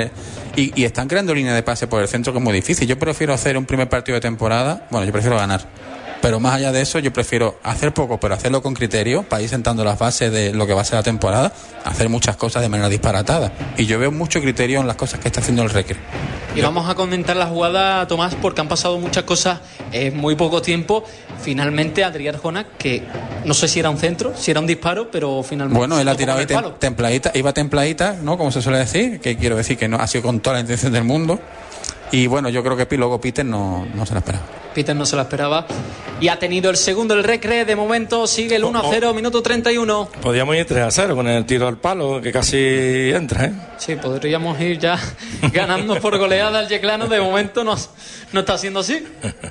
Y están creando líneas de pase por el centro que es muy difícil. Yo prefiero hacer un primer partido de temporada, bueno, yo prefiero ganar, pero más allá de eso yo prefiero hacer poco, pero hacerlo con criterio, para ir sentando las bases de lo que va a ser la temporada, hacer muchas cosas de manera disparatada. Y yo veo mucho criterio en las cosas que está haciendo el Recre. Y vamos a comentar la jugada, Tomás, porque han pasado muchas cosas en muy poco tiempo. Finalmente Adrián Arjona, que no sé si era un centro, si era un disparo, pero finalmente... Bueno, él ha tirado ahí templadita, iba templadita, ¿no? Como se suele decir, que quiero decir que no ha sido con toda la intención del mundo. Y bueno, yo creo que luego Peter no se la esperaba. Peter no se la esperaba. Y ha tenido el segundo el Recre. De momento sigue el 1-0, minuto 31. Podríamos ir 3-0 con el tiro al palo, que casi entra, ¿eh? Sí, podríamos ir ya ganando por goleada al Yeclano. De momento no está siendo así.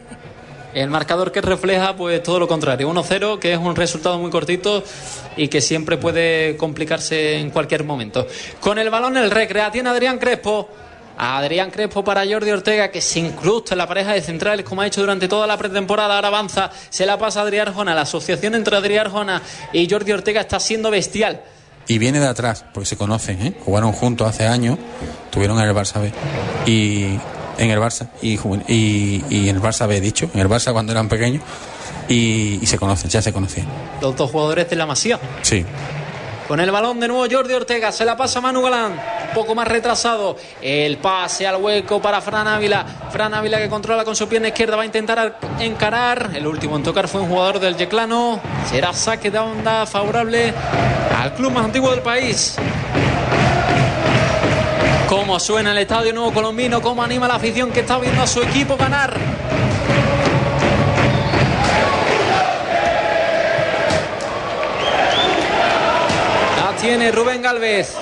El marcador que refleja pues todo lo contrario. 1-0, que es un resultado muy cortito y que siempre puede complicarse en cualquier momento. Con el balón el Recre. Tiene Adrián Crespo. Adrián Crespo para Jordi Ortega, que se incrusta en la pareja de centrales como ha hecho durante toda la pretemporada. Ahora avanza, se la pasa a Adrián Arjona. La asociación entre Adrián Arjona y Jordi Ortega está siendo bestial. Y viene de atrás, porque se conocen, ¿eh? Jugaron juntos hace años, tuvieron en el Barça B y en el Barça y en el Barça B, dicho, en el Barça cuando eran pequeños, y se conocen, ya se conocían. Los dos jugadores de la Masía. Sí. Con el balón de nuevo Jordi Ortega, se la pasa a Manu Galán, un poco más retrasado, el pase al hueco para Fran Ávila. Fran Ávila que controla con su pierna izquierda, va a intentar encarar. El último en tocar fue un jugador del Yeclano. Será saque de onda favorable al club más antiguo del país. Cómo suena el estadio nuevo colombino, cómo anima la afición que está viendo a su equipo ganar. Tiene Rubén Gálvez.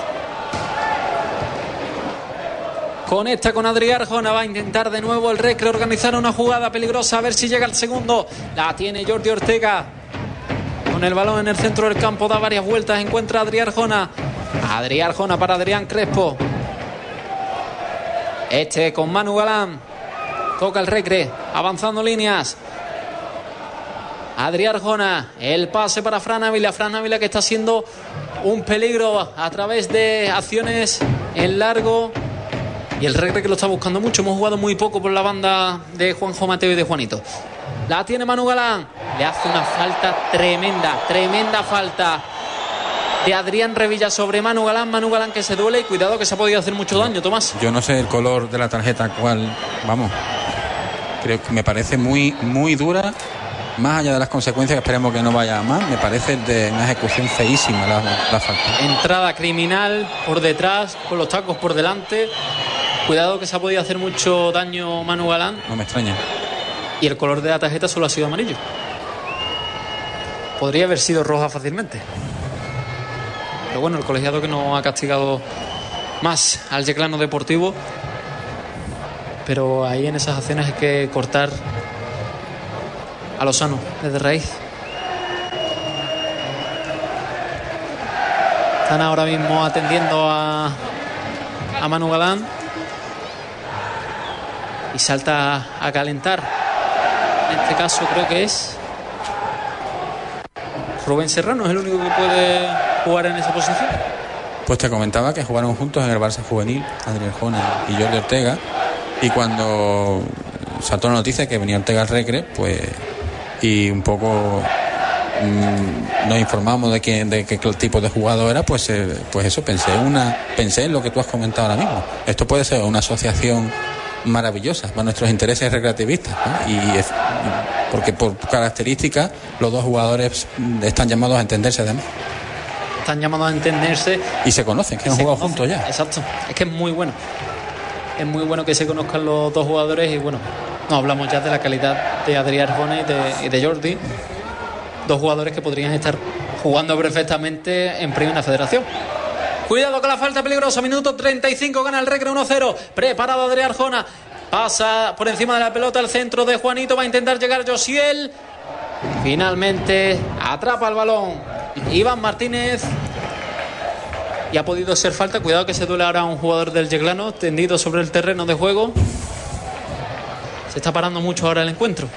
Conecta con Adrián Arjona. Va a intentar de nuevo el Recre organizar una jugada peligrosa. A ver si llega el segundo. La tiene Jordi Ortega. Con el balón en el centro del campo. Da varias vueltas. Encuentra a Adrián Arjona. Adrián Arjona para Adrián Crespo. Con Manu Galán. Toca el Recre. Avanzando líneas. Adrián Arjona. El pase para Fran Ávila. Fran Ávila que está siendo un peligro a través de acciones en largo. Y el Recre que lo está buscando mucho. Hemos jugado muy poco por la banda de Juanjo Mateo y de Juanito. La tiene Manu Galán. Le hace una falta tremenda falta de Adrián Revilla sobre Manu Galán. Manu Galán que se duele y cuidado que se ha podido hacer mucho daño, Tomás. Yo no sé el color de la tarjeta cuál, vamos, creo que me parece muy dura, más allá de las consecuencias, que esperemos que no vaya a más. Me parece de una ejecución feísima la falta. Entrada criminal por detrás, con los tacos por delante. Cuidado que se ha podido hacer mucho daño Manu Galán. No me extraña. Y el color de la tarjeta solo ha sido amarillo. Podría haber sido roja fácilmente. Pero bueno, el colegiado que no ha castigado más al Yeclano Deportivo. Pero ahí en esas acciones hay que cortar a Lozano desde raíz. Están ahora mismo atendiendo a Manu Galán. Y salta a calentar. En este caso creo que es Rubén Serrano, es el único que puede jugar en esa posición. Pues te comentaba que jugaron juntos en el Barça Juvenil, Adrián Jona y Jordi Ortega, y cuando saltó la noticia que venía Ortega al Recre, pues, y un poco nos informamos de qué tipo de jugador era, pues eso, pensé en lo que tú has comentado ahora mismo. Esto puede ser una asociación maravillosa para nuestros intereses recreativistas, ¿no? Porque por características los dos jugadores están llamados a entenderse, además están llamados a entenderse y se conocen, que han jugado juntos ya. Exacto, es que es muy bueno que se conozcan los dos jugadores. Y bueno, no hablamos ya de la calidad de Adrián Arjona y de Jordi, dos jugadores que podrían estar jugando perfectamente en Primera Federación. Cuidado con la falta peligrosa, minuto 35, gana el Recre 1-0. Preparado Adrián Arjona, pasa por encima de la pelota al centro de Juanito, va a intentar llegar Josiel. Finalmente atrapa el balón Iván Martínez y ha podido ser falta. Cuidado que se duele ahora un jugador del Yeclano tendido sobre el terreno de juego. Se está parando mucho ahora el encuentro.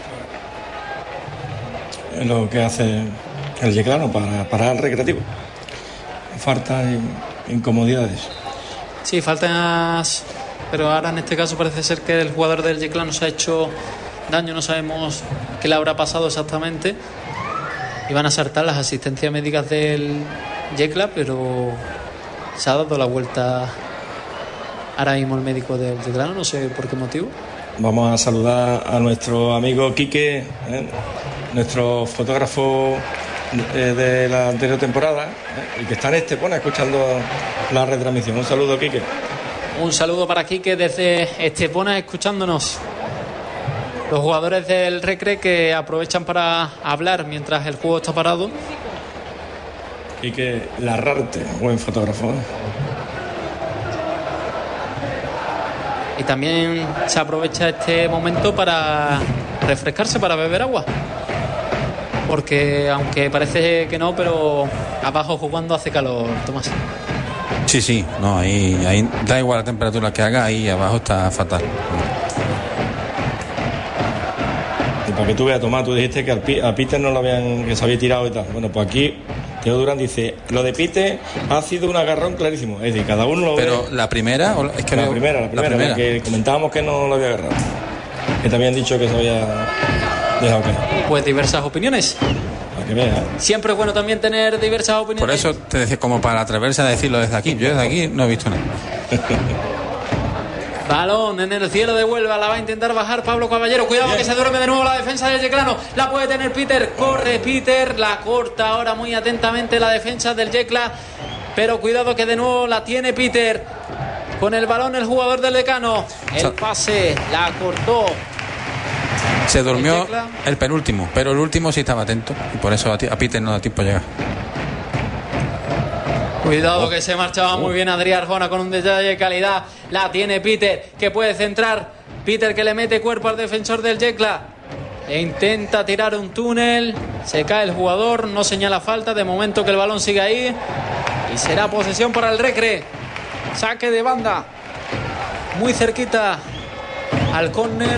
Es lo que hace el Yeclano para parar el recreativo. Faltas y incomodidades. Sí, faltas, pero ahora en este caso parece ser que el jugador del Yeclano se ha hecho daño. No sabemos qué le habrá pasado exactamente. Y van a saltar las asistencias médicas del Yecla, pero se ha dado la vuelta ahora mismo el médico del Yeclano, no sé por qué motivo. Vamos a saludar a nuestro amigo Quique, nuestro fotógrafo de la anterior temporada, y que está en Estepona escuchando la retransmisión. Un saludo, Quique. Un saludo para Quique desde Estepona escuchándonos. Los jugadores del Recre que aprovechan para hablar mientras el juego está parado. Quique Larrarte, buen fotógrafo. Y también se aprovecha este momento para refrescarse, para beber agua. Porque aunque parece que no, pero abajo jugando hace calor, Tomás. Sí, no, ahí da igual la temperatura que haga, ahí abajo está fatal. Y para que tú veas, Tomás, tú dijiste que a Peter no lo habían, que se había tirado y tal. Bueno, pues aquí Teo Durán dice, lo de Peter ha sido un agarrón clarísimo. Es decir, cada uno lo ve. Pero la primera, es que la primera, que comentábamos que no lo había agarrado. Que te habían dicho que se había dejado caer. Pues diversas opiniones. Para que veas. Siempre es bueno también tener diversas opiniones. Por eso te decía, como para atreverse a decirlo desde aquí. Yo desde aquí no he visto nada. Balón en el cielo de Huelva, la va a intentar bajar Pablo Caballero. Cuidado. Bien. Que se duerme de nuevo la defensa del Yeclano. La puede tener Peter. Corre Peter. La corta ahora muy atentamente la defensa del Yecla. Pero cuidado que de nuevo la tiene Peter. Con el balón el jugador del Decano. El pase la cortó. Se durmió el penúltimo, pero el último sí estaba atento. Y por eso a Peter no da tiempo a llegar. Cuidado que se marchaba muy bien Adrián Arjona con un detalle de calidad. La tiene Peter, que puede centrar. Peter que le mete cuerpo al defensor del Yecla. E intenta tirar un túnel. Se cae el jugador, no señala falta. De momento que el balón sigue ahí. Y será posesión para el Recre. Saque de banda. Muy cerquita al córner.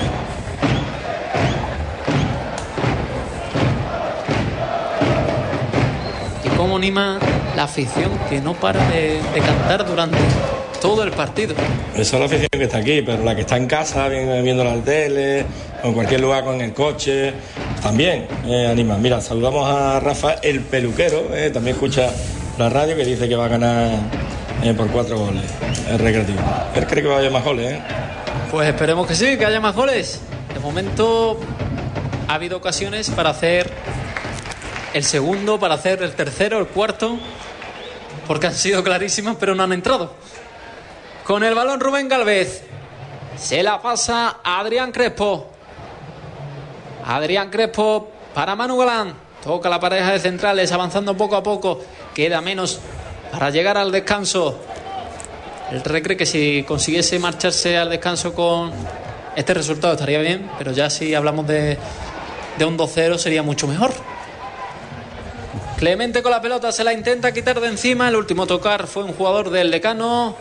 Y cómo anima la afición, que no para de cantar durante todo el partido. Esa es la afición que está aquí, pero la que está en casa, viendo la tele, o en cualquier lugar con el coche, también anima. Mira, saludamos a Rafa, el peluquero, también escucha la radio, que dice que va a ganar por 4 goles el Recreativo. Él cree que va a haber más goles, Pues esperemos que sí, que haya más goles. De momento ha habido ocasiones para hacer el segundo, para hacer el tercero, el cuarto, porque han sido clarísimas, pero no han entrado. Con el balón Rubén Gálvez. Se la pasa a Adrián Crespo. Adrián Crespo para Manu Galán. Toca la pareja de centrales, avanzando poco a poco. Queda menos para llegar al descanso. El Recre, que si consiguiese marcharse al descanso con este resultado estaría bien, pero ya si hablamos de un 2-0 sería mucho mejor. Clemente con la pelota, se la intenta quitar de encima. El último tocar fue un jugador del Decano.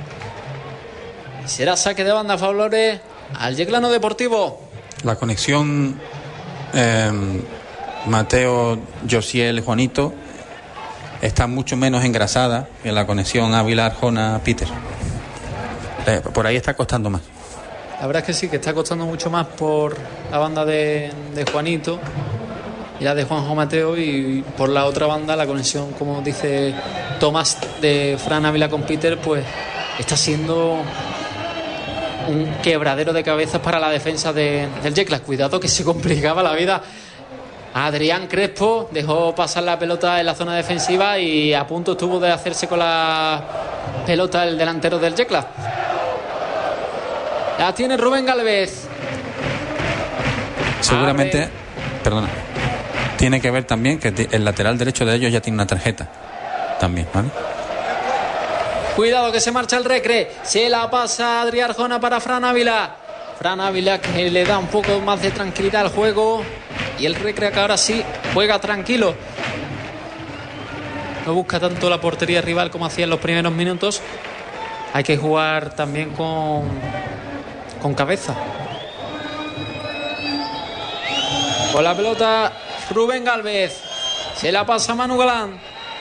Será saque de banda a favor al Yeclano Deportivo. La conexión Mateo, Josiel, Juanito está mucho menos engrasada que la conexión Ávila, Arjona, Peter. Por ahí está costando más. La verdad es que sí, que está costando mucho más por la banda de Juanito y la de Juanjo Mateo, y por la otra banda la conexión, como dice Tomás, de Fran Ávila con Peter, pues está siendo un quebradero de cabezas para la defensa del Yecla. Cuidado que se complicaba la vida. Adrián Crespo dejó pasar la pelota en la zona defensiva y a punto estuvo de hacerse con la pelota el delantero del Yecla. La tiene Rubén Gálvez. Seguramente, perdona, tiene que ver también que el lateral derecho de ellos ya tiene una tarjeta también, ¿vale? Cuidado que se marcha el Recre. Se la pasa Adrián Arjona para Fran Ávila. Fran Ávila, que le da un poco más de tranquilidad al juego. Y el Recre, que ahora sí juega tranquilo. No busca tanto la portería rival como hacía en los primeros minutos. Hay que jugar también con cabeza. Con la pelota Rubén Gálvez. Se la pasa Manu Galán.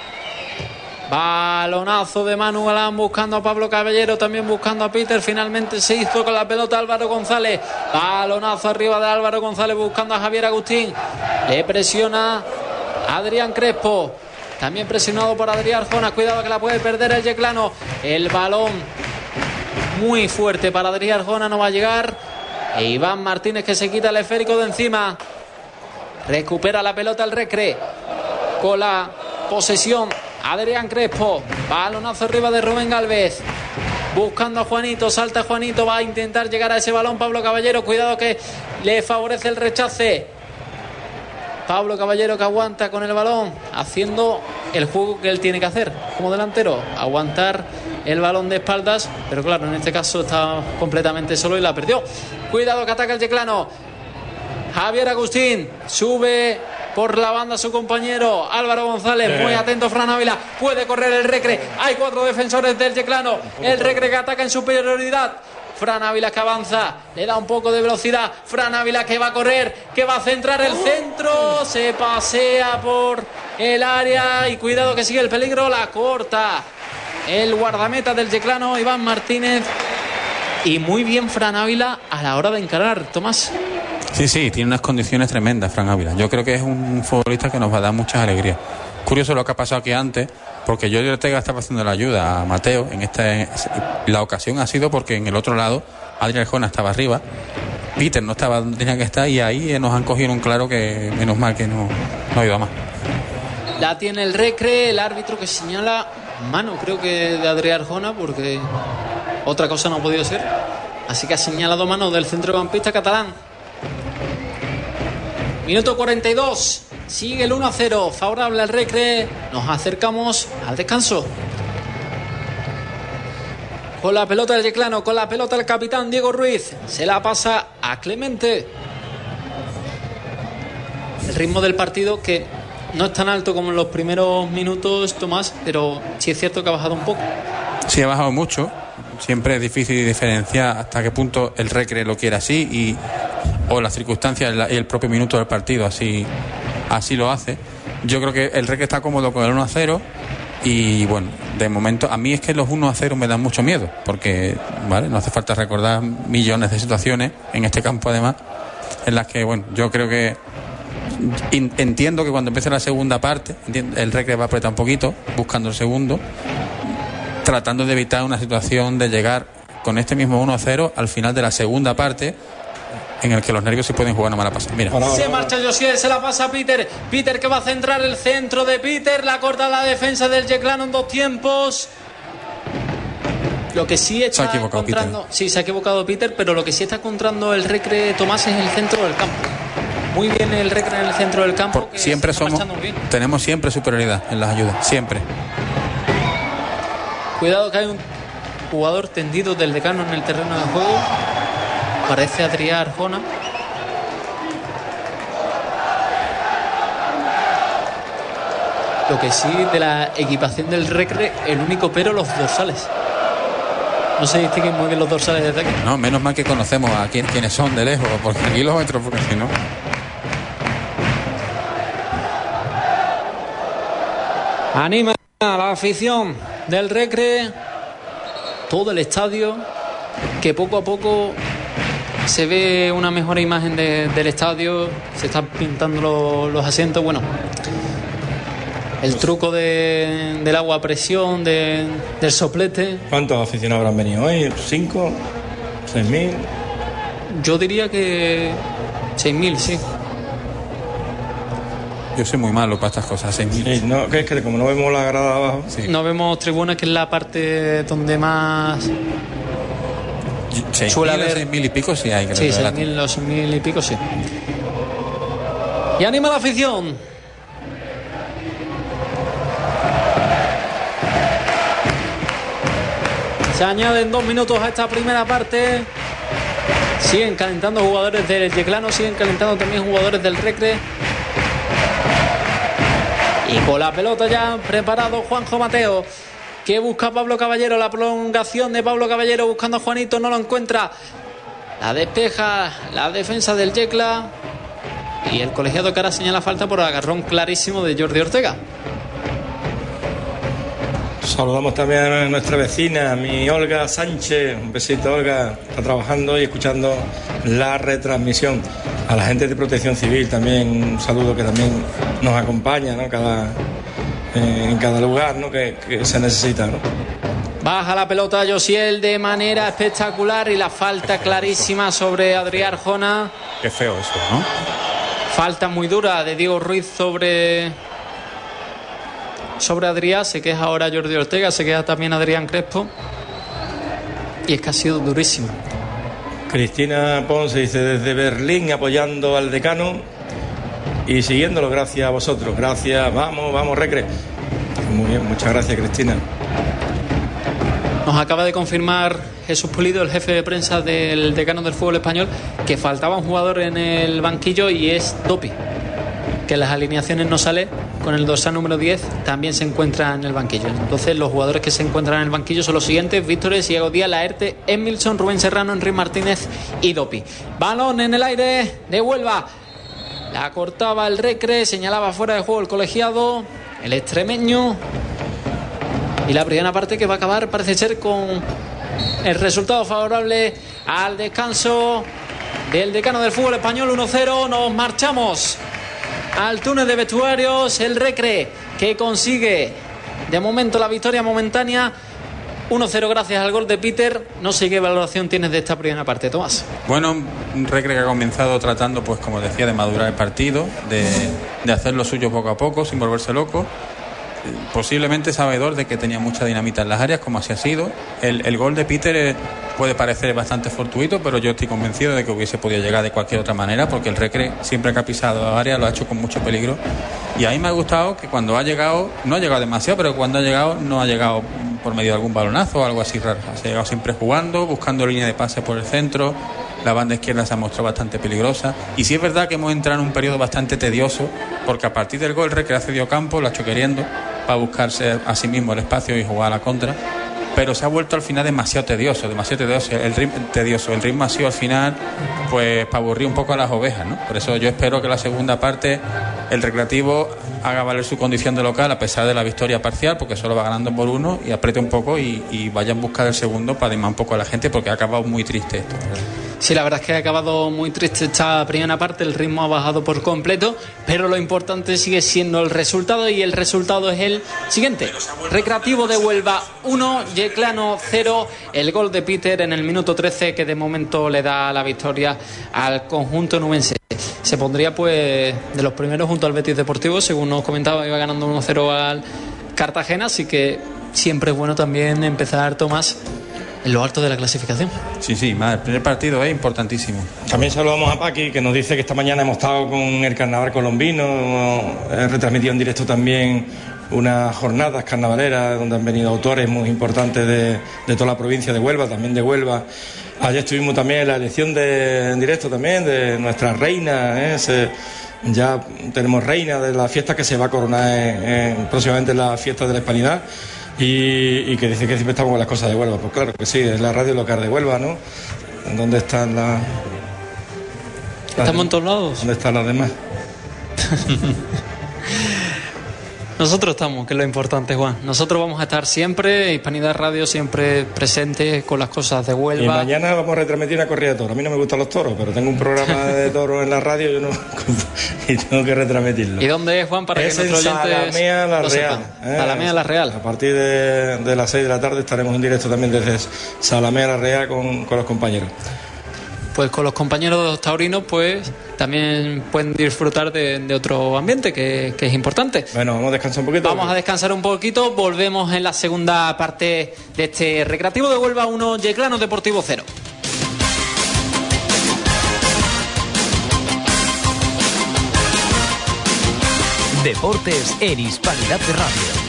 Balonazo de Manu Galán buscando a Pablo Caballero, también buscando a Peter. Finalmente se hizo con la pelota Álvaro González. Balonazo arriba de Álvaro González buscando a Javier Agustín. Le presiona Adrián Crespo. También presionado por Adrián Arjona. Cuidado que la puede perder el yeclano. El balón muy fuerte para Adrián Arjona, no va a llegar. E Iván Martínez, que se quita el esférico de encima. Recupera la pelota el Recre. Con la posesión Adrián Crespo. Balonazo arriba de Rubén Gálvez. Buscando a Juanito. Salta Juanito. Va a intentar llegar a ese balón Pablo Caballero. Cuidado que le favorece el rechace. Pablo Caballero, que aguanta con el balón, haciendo el juego que él tiene que hacer como delantero, aguantar el balón de espaldas, pero claro, en este caso está completamente solo y la perdió. Cuidado que ataca el yeclano. Javier Agustín sube por la banda su compañero Álvaro González. Muy atento Fran Ávila. Puede correr el Recre. Hay 4 defensores del yeclano. El Recre que ataca en superioridad. Fran Ávila que avanza, le da un poco de velocidad. Fran Ávila que va a correr, que va a centrar el centro. Se pasea por el área y cuidado que sigue el peligro. La corta el guardameta del yeclano, Iván Martínez. Y muy bien Fran Ávila a la hora de encarar, Tomás. Sí, tiene unas condiciones tremendas Fran Ávila. Yo creo que es un futbolista que nos va a dar muchas alegrías. Curioso lo que ha pasado aquí antes, porque Jordi Ortega estaba haciendo la ayuda a Mateo. La ocasión ha sido porque en el otro lado Adrián Arjona estaba arriba, Peter no estaba donde tenía que estar, y ahí nos han cogido un claro que menos mal que no ha ido a más. La tiene el Recre, el árbitro que señala mano, creo que de Adrián Arjona, porque otra cosa no ha podido ser. Así que ha señalado mano del centrocampista catalán. Minuto 42. Sigue el 1-0, favorable al Recre. Nos acercamos al descanso. Con la pelota del yeclano, con la pelota el capitán Diego Ruiz. Se la pasa a Clemente. El ritmo del partido, que no es tan alto como en los primeros minutos, Tomás, pero sí es cierto que ha bajado un poco. Sí, ha bajado mucho. Siempre es difícil diferenciar hasta qué punto el Recre lo quiere así o las circunstancias y el propio minuto del partido así lo hace. Yo creo que el Recre está cómodo con el 1-0 Y bueno, de momento a mí es que los 1-0 me dan mucho miedo, porque vale, no hace falta recordar millones de situaciones en este campo además, en las que bueno, yo creo que entiendo que cuando empiece la segunda parte el Recre va a apretar un poquito buscando el segundo, tratando de evitar una situación de llegar con este mismo 1-0 al final de la segunda parte, en el que los nervios se pueden jugar una mala pasada. Mira. Se marcha Josiel, se la pasa a Peter. Peter que va a centrar el centro de Peter. La corta la defensa del Yeclano en 2 tiempos. Lo que sí está encontrando... Peter. Sí, se ha equivocado Peter, pero lo que sí está encontrando el Recre, Tomás, es el centro del campo. Muy bien el Recre en el centro del campo. Que siempre tenemos siempre superioridad en las ayudas, siempre. Cuidado que hay un jugador tendido del Decano en el terreno de juego. Parece Adrián Arjona. Lo que sí, de la equipación del Recre, el único pero, los dorsales. No se distinguen muy bien los dorsales desde aquí. No, menos mal que conocemos a quienes son de lejos, por kilómetros, porque si no... Anima a la afición del Recre, todo el estadio, que poco a poco se ve una mejor imagen del estadio, se están pintando los asientos. Bueno, el truco del agua a presión, del soplete. ¿Cuántos aficionados habrán venido hoy? ¿5? ¿6.000? Yo diría que 6.000, sí. Yo soy muy malo para estas cosas, 6.000. Sí, no, que es que como no vemos la grada abajo... Sí. No vemos tribunas, que es la parte donde más... 6.000 y pico sí hay, creo. Sí, 6.000 y pico sí. Y anima la afición. Se añaden 2 minutos a esta primera parte. Siguen calentando jugadores del Yeclano, siguen calentando también jugadores del Recre. Y con la pelota ya preparado Juanjo Mateo, que busca a Pablo Caballero, la prolongación de Pablo Caballero buscando a Juanito, no lo encuentra. La despeja la defensa del Yecla. Y el colegiado que ahora señala falta por agarrón clarísimo de Jordi Ortega. Saludamos también a nuestra vecina, mi Olga Sánchez. Un besito, Olga. Está trabajando y escuchando la retransmisión. A la gente de Protección Civil también un saludo, que también nos acompaña, ¿no? En cada lugar, ¿no? que se necesita, ¿no? Baja la pelota Josiel de manera espectacular y la falta clarísima sobre Adrián Arjona. Qué feo eso, ¿no? Falta muy dura de Diego Ruiz sobre Adrián. Se queja ahora Jordi Ortega, se queja también Adrián Crespo. Y es que ha sido durísimo. Cristina Ponce dice: desde Berlín apoyando al Decano y siguiéndolo, gracias a vosotros. Gracias, vamos Recre. Muy bien, muchas gracias, Cristina. Nos acaba de confirmar Jesús Pulido, el jefe de prensa del Decano del Fútbol Español, que faltaba un jugador en el banquillo y es Dopi, que en las alineaciones no sale. Con el dorsal número 10 también se encuentra en el banquillo. Entonces los jugadores que se encuentran en el banquillo son los siguientes: Víctor, Diego Díaz, Laerte, Emilson, Rubén Serrano, Enrique Martínez y Dopi. Balón en el aire de Huelva. La cortaba el Recre, señalaba fuera de juego el colegiado, el extremeño. Y la primera parte que va a acabar, parece ser, con el resultado favorable al descanso del Decano del Fútbol Español, 1-0. Nos marchamos al túnel de vestuarios. El Recre, que consigue de momento la victoria momentánea, 1-0 gracias al gol de Peter. No sé qué valoración tienes de esta primera parte, Tomás. Bueno, un Recre que ha comenzado tratando, pues como decía, de madurar el partido, de hacer lo suyo poco a poco, sin volverse loco. Posiblemente sabedor de que tenía mucha dinamita en las áreas, como así ha sido. El gol de Peter puede parecer bastante fortuito, pero yo estoy convencido de que hubiese podido llegar de cualquier otra manera, porque el Recre siempre que ha pisado la área lo ha hecho con mucho peligro. Y a mí me ha gustado que cuando ha llegado, no ha llegado demasiado, pero cuando ha llegado no ha llegado por medio de algún balonazo o algo así raro. Ha llegado siempre jugando, buscando línea de pase por el centro. La banda izquierda se ha mostrado bastante peligrosa. Y sí es verdad que hemos entrado en un periodo bastante tedioso, porque a partir del gol el Recre ha cedido campo, lo ha hecho queriendo, para buscarse a sí mismo el espacio y jugar a la contra. Pero se ha vuelto al final demasiado tedioso. El ritmo ha sido al final, pues, para aburrir un poco a las ovejas, ¿no? Por eso yo espero que la segunda parte el Recreativo haga valer su condición de local a pesar de la victoria parcial, porque solo va ganando por 1, y apriete un poco y vaya en busca del segundo para animar un poco a la gente, porque ha acabado muy triste esto, ¿verdad? Sí, la verdad es que ha acabado muy triste esta primera parte, el ritmo ha bajado por completo, pero lo importante sigue siendo el resultado, y el resultado es el siguiente: Recreativo de Huelva 1, Yeclano 0, el gol de Peter en el minuto 13 que de momento le da la victoria al conjunto nubense. Se pondría pues de los primeros junto al Betis Deportivo, según nos comentaba, iba ganando 1-0 al Cartagena, así que siempre es bueno también empezar, Tomás, en lo alto de la clasificación. Sí, más el primer partido es importantísimo. También saludamos a Paqui, que nos dice que esta mañana hemos estado con el carnaval colombino, hemos retransmitido en directo también unas jornadas carnavaleras donde han venido autores muy importantes de toda la provincia de Huelva, también de Huelva. Ayer estuvimos también en la elección en directo también de nuestra reina, ya tenemos reina de la fiesta que se va a coronar próximamente en la fiesta de la Hispanidad. Y que dice que siempre estamos con las cosas de Huelva. Pues claro que sí, es la radio local de Huelva, ¿no? ¿Dónde están ¿Estamos en todos lados? ¿Dónde están las demás? Nosotros estamos, que es lo importante, Juan. Nosotros vamos a estar siempre, Hispanidad Radio siempre presente con las cosas de Huelva. Y mañana vamos a retransmitir una corrida de toros. A mí no me gustan los toros, pero tengo un programa de toros en la radio y tengo que retransmitirlo. ¿Y dónde es, Juan, para que nuestros oyentes Salamea La lo Real, sepan? Salamea La Real. A partir de las 6 de la tarde estaremos en directo también desde Salamea La Real con los compañeros. Pues con los compañeros taurinos pues también pueden disfrutar de otro ambiente que es importante. Bueno, vamos a descansar un poquito. Vamos a descansar un poquito, volvemos en la segunda parte de este Recreativo de Huelva 1, Yeclano Deportivo 0. Deportes en Hispanidad de Radio.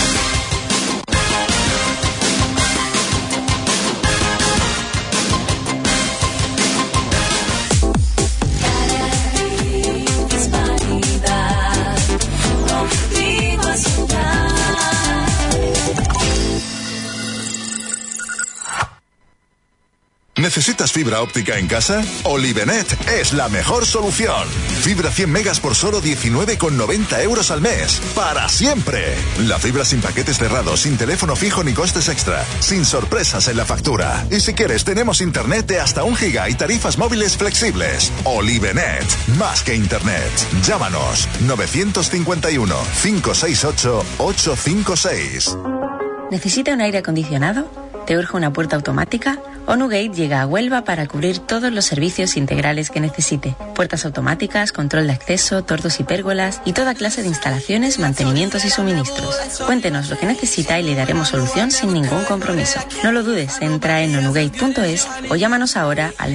¿Necesitas fibra óptica en casa? Olivenet es la mejor solución. Fibra 100 megas por solo 19,90 € al mes. ¡Para siempre! La fibra sin paquetes cerrados, sin teléfono fijo ni costes extra, sin sorpresas en la factura. Y si quieres, tenemos internet de hasta 1 giga y tarifas móviles flexibles. Olivenet, más que internet. Llámanos 951 568 856. ¿Necesita un aire acondicionado? ¿Te urge una puerta automática? OnuGate llega a Huelva para cubrir todos los servicios integrales que necesite. Puertas automáticas, control de acceso, tordos y pérgolas y toda clase de instalaciones, mantenimientos y suministros. Cuéntenos lo que necesita y le daremos solución sin ningún compromiso. No lo dudes, entra en onugate.es o llámanos ahora al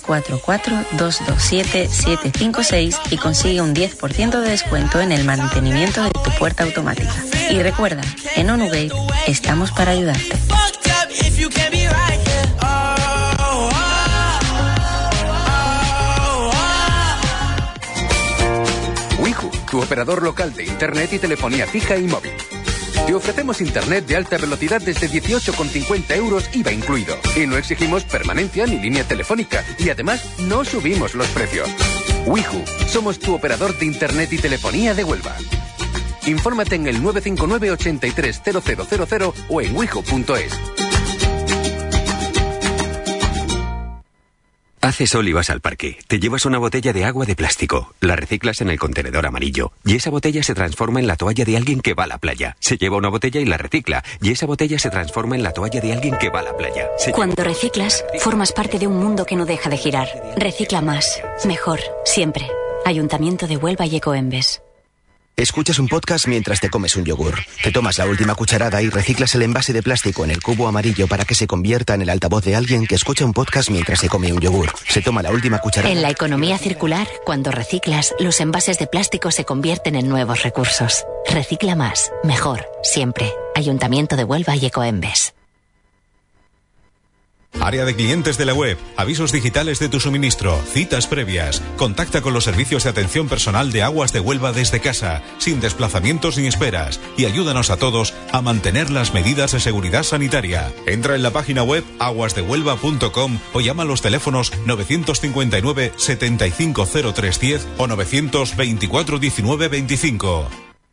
644-227-756 y consigue un 10% de descuento en el mantenimiento de tu puerta automática. Y recuerda, en OnuGate estamos para ayudarte. Wihu, tu operador local de internet y telefonía fija y móvil. Te ofrecemos internet de alta velocidad desde 18,50 € IVA incluido. Y no exigimos permanencia ni línea telefónica. Y además, no subimos los precios. Wihu, somos tu operador de internet y telefonía de Huelva. Infórmate en el 959 83 0000 o en wihu.es. Hace sol y vas al parque. Te llevas una botella de agua de plástico. La reciclas en el contenedor amarillo. Y esa botella se transforma en la toalla de alguien que va a la playa. Se lleva una botella y la recicla. Y esa botella se transforma en la toalla de alguien que va a la playa. Cuando reciclas, formas parte de un mundo que no deja de girar. Recicla más. Mejor. Siempre. Ayuntamiento de Huelva y Ecoembes. Escuchas un podcast mientras te comes un yogur. Te tomas la última cucharada y reciclas el envase de plástico en el cubo amarillo para que se convierta en el altavoz de alguien que escucha un podcast mientras se come un yogur. Se toma la última cucharada. En la economía circular, cuando reciclas, los envases de plástico se convierten en nuevos recursos. Recicla más. Mejor. Siempre. Ayuntamiento de Huelva y Ecoembes. Área de clientes de la web, avisos digitales de tu suministro, citas previas. Contacta con los servicios de atención personal de Aguas de Huelva desde casa, sin desplazamientos ni esperas, y ayúdanos a todos a mantener las medidas de seguridad sanitaria. Entra en la página web aguasdehuelva.com o llama a los teléfonos 959 750310 o 924 19 25.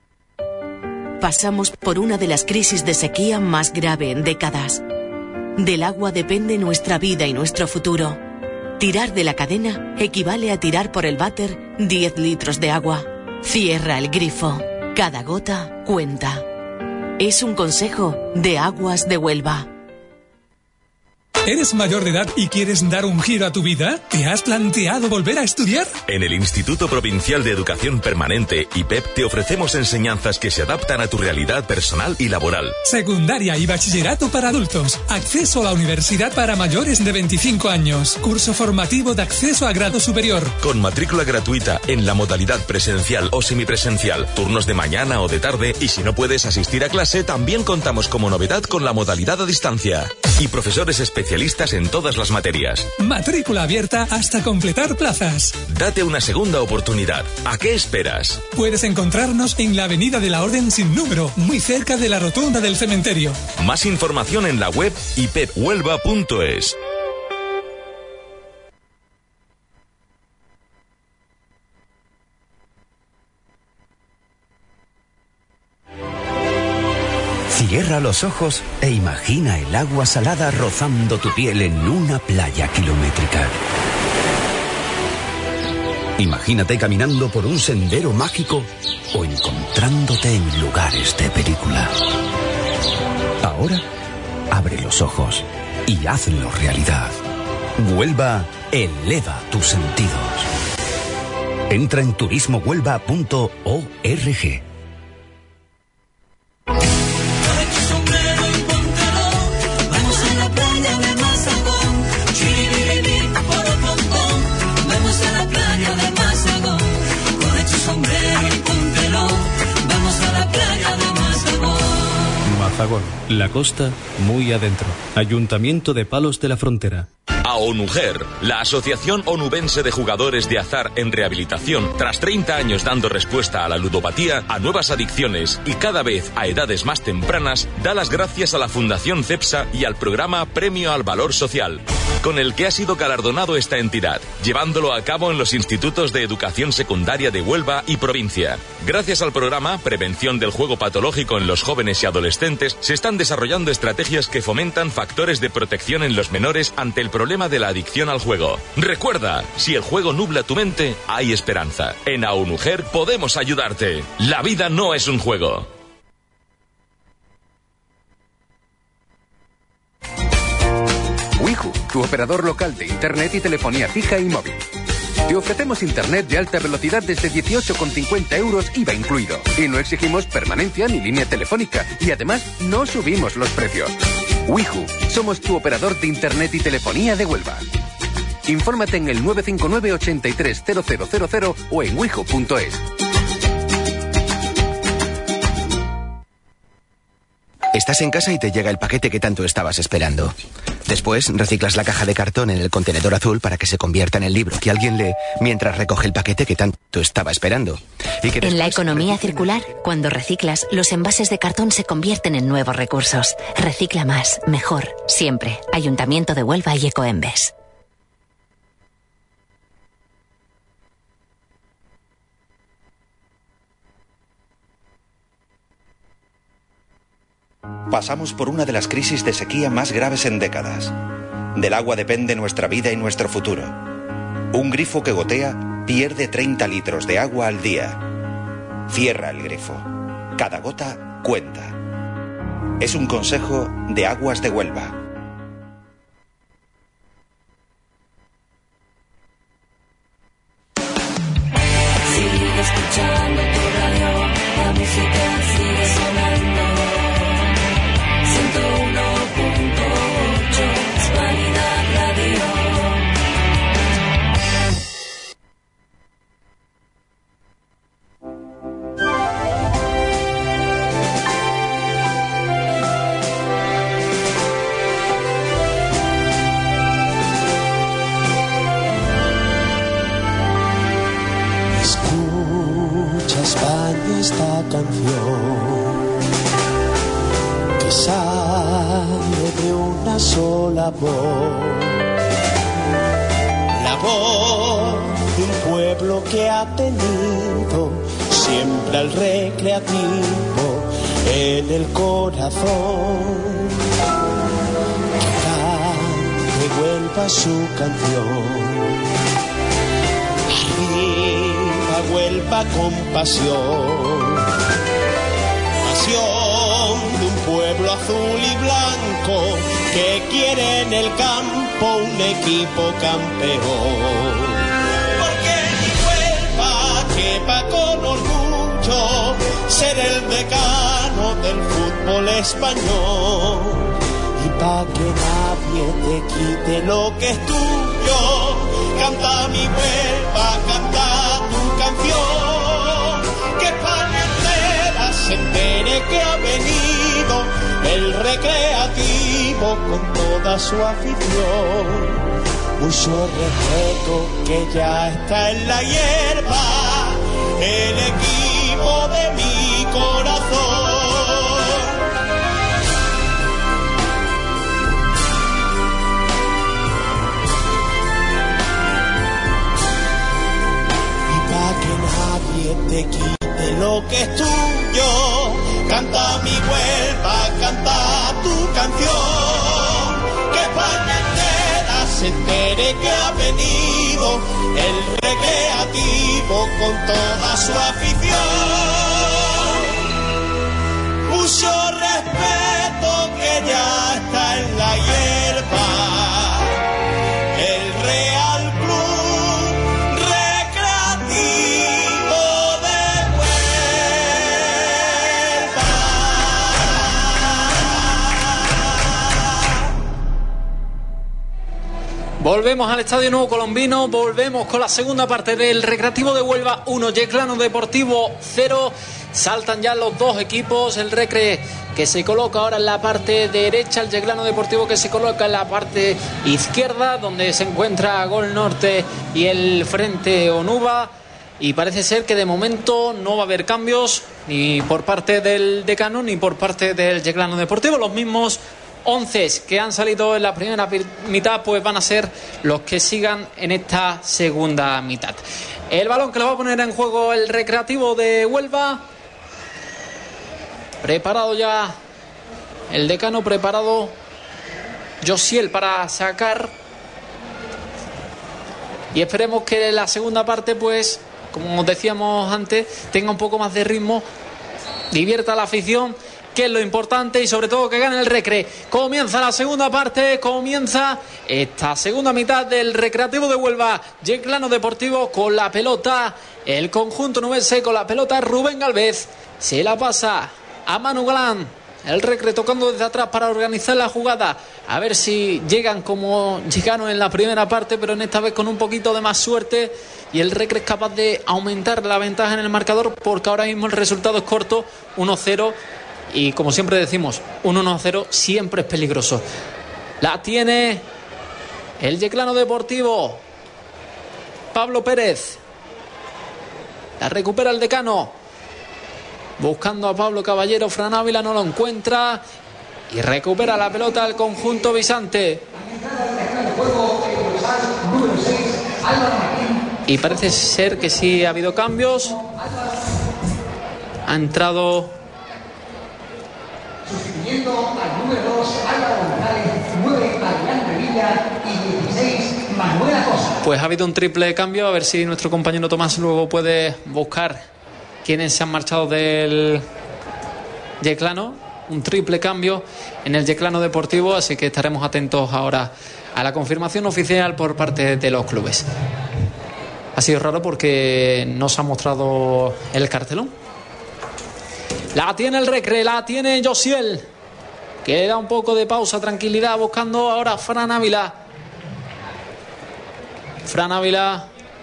Pasamos por una de las crisis de sequía más grave en décadas. Del agua depende nuestra vida y nuestro futuro. Tirar de la cadena equivale a tirar por el váter 10 litros de agua. Cierra el grifo. Cada gota cuenta. Es un consejo de Aguas de Huelva. ¿Eres mayor de edad y quieres dar un giro a tu vida? ¿Te has planteado volver a estudiar? En el Instituto Provincial de Educación Permanente, IPEP, te ofrecemos enseñanzas que se adaptan a tu realidad personal y laboral. Secundaria y bachillerato para adultos. Acceso a la universidad para mayores de 25 años. Curso formativo de acceso a grado superior. Con matrícula gratuita en la modalidad presencial o semipresencial, turnos de mañana o de tarde, y si no puedes asistir a clase, también contamos como novedad con la modalidad a distancia. Y profesores especialistas en todas las materias. Matrícula abierta hasta completar plazas. Date una segunda oportunidad. ¿A qué esperas? Puedes encontrarnos en la Avenida de la Orden sin número, muy cerca de la rotonda del cementerio. Más información en la web ipephuelva.es. Cierra los ojos e imagina el agua salada rozando tu piel en una playa kilométrica. Imagínate caminando por un sendero mágico o encontrándote en lugares de película. Ahora, abre los ojos y hazlo realidad. Huelva eleva tus sentidos. Entra en turismohuelva.org. Mazagón, la costa muy adentro. Ayuntamiento de Palos de la Frontera. A ONUGER, la Asociación Onubense de Jugadores de Azar en Rehabilitación, tras 30 años dando respuesta a la ludopatía, a nuevas adicciones y cada vez a edades más tempranas, da las gracias a la Fundación CEPSA y al programa Premio al Valor Social, con el que ha sido galardonado esta entidad, llevándolo a cabo en los institutos de educación secundaria de Huelva y provincia. Gracias al programa Prevención del Juego Patológico en los Jóvenes y Adolescentes, se están desarrollando estrategias que fomentan factores de protección en los menores ante el problema de la adicción al juego. Recuerda, si el juego nubla tu mente, hay esperanza. En AONUGER podemos ayudarte. La vida no es un juego. Waipu, tu operador local de internet y telefonía fija y móvil. Te ofrecemos internet de alta velocidad desde 18,50 euros IVA incluido. Y no exigimos permanencia ni línea telefónica. Y además, no subimos los precios. Waipu, somos tu operador de internet y telefonía de Huelva. Infórmate en el 959 83 0000 o en waipu.es. Estás en casa y te llega el paquete que tanto estabas esperando. Después reciclas la caja de cartón en el contenedor azul para que se convierta en el libro que alguien lee mientras recoge el paquete que tanto estaba esperando. Y que en la economía circular, cuando reciclas, los envases de cartón se convierten en nuevos recursos. Recicla más, mejor, siempre. Ayuntamiento de Huelva y Ecoembes. Pasamos por una de las crisis de sequía más graves en décadas. Del agua depende nuestra vida y nuestro futuro. Un grifo que gotea pierde 30 litros de agua al día. Cierra el grifo. Cada gota cuenta. Es un consejo de Aguas de Huelva. Sigue escuchando tu radio, la música sigue sonando. 101.8 Hispanidad Radio. Escucha España esta canción que sale de una sola voz, la voz de un pueblo que ha tenido siempre al recreativo en el corazón. Que cante Huelva su canción. Arriba Huelva con pasión. Pasión de un pueblo azul y blanco que quiere en el campo un equipo campeón. Porque mi Huelva quepa con orgullo ser el decano del fútbol español. Y pa' que nadie te quite lo que es tuyo, canta mi Huelva, canta tu canción. Que España entera se entere que ha venido el recreativo con toda su afición. Mucho respeto que ya está en la hierba, el equipo de mi corazón. Y pa' que nadie te quite lo que es tuyo, canta mi Huelva, canta tu canción. Que España entera se entere que ha venido el recreativo con toda su afición. Mucho respeto que ya está en la hierba, el Real Club Recreativo de Huelva. Volvemos al Estadio Nuevo Colombino, volvemos con la segunda parte del Recreativo de Huelva 1, Yeclano Deportivo 0. Saltan ya los dos equipos, el Recre que se coloca ahora en la parte derecha, el Yeclano Deportivo que se coloca en la parte izquierda, donde se encuentra Gol Norte y el Frente Onuba. Y parece ser que de momento no va a haber cambios ni por parte del decano ni por parte del Yeclano Deportivo. Los mismos 11 que han salido en la primera mitad pues van a ser los que sigan en esta segunda mitad. El balón que lo va a poner en juego el Recreativo de Huelva. Preparado ya el decano, preparado Josiel para sacar. Y esperemos que la segunda parte, pues, como decíamos antes, tenga un poco más de ritmo, divierta a la afición, que es lo importante, y sobre todo que gane el Recre. Comienza la segunda parte, comienza esta segunda mitad del Recreativo de Huelva. Yeclano Deportivo con la pelota, el conjunto nubense con la pelota. Rubén Galvez se la pasa a Manu Galán, el Recre tocando desde atrás para organizar la jugada, a ver si llegan como llegaron en la primera parte, pero en esta vez con un poquito de más suerte, y el Recre es capaz de aumentar la ventaja en el marcador, porque ahora mismo el resultado es corto, 1-0, y como siempre decimos, un 1-0 siempre es peligroso. La tiene el Yeclano Deportivo, Pablo Pérez, la recupera el decano, buscando a Pablo Caballero. Fran Ávila no lo encuentra y recupera la pelota al conjunto visante. Y parece ser que sí ha habido cambios. Ha entrado sustituyendo al número 2 Álvaro González, 9 Adrián Revilla y 16 Manuel Acosta. Pues ha habido un triple cambio, a ver si nuestro compañero Tomás luego puede buscar quienes se han marchado del Yeclano. Un triple cambio en el Yeclano Deportivo, así que estaremos atentos ahora a la confirmación oficial por parte de los clubes. Ha sido raro porque no se ha mostrado el cartelón. La tiene el Recre, la tiene Josiel, que da un poco de pausa, tranquilidad, buscando ahora Fran Ávila. Fran Ávila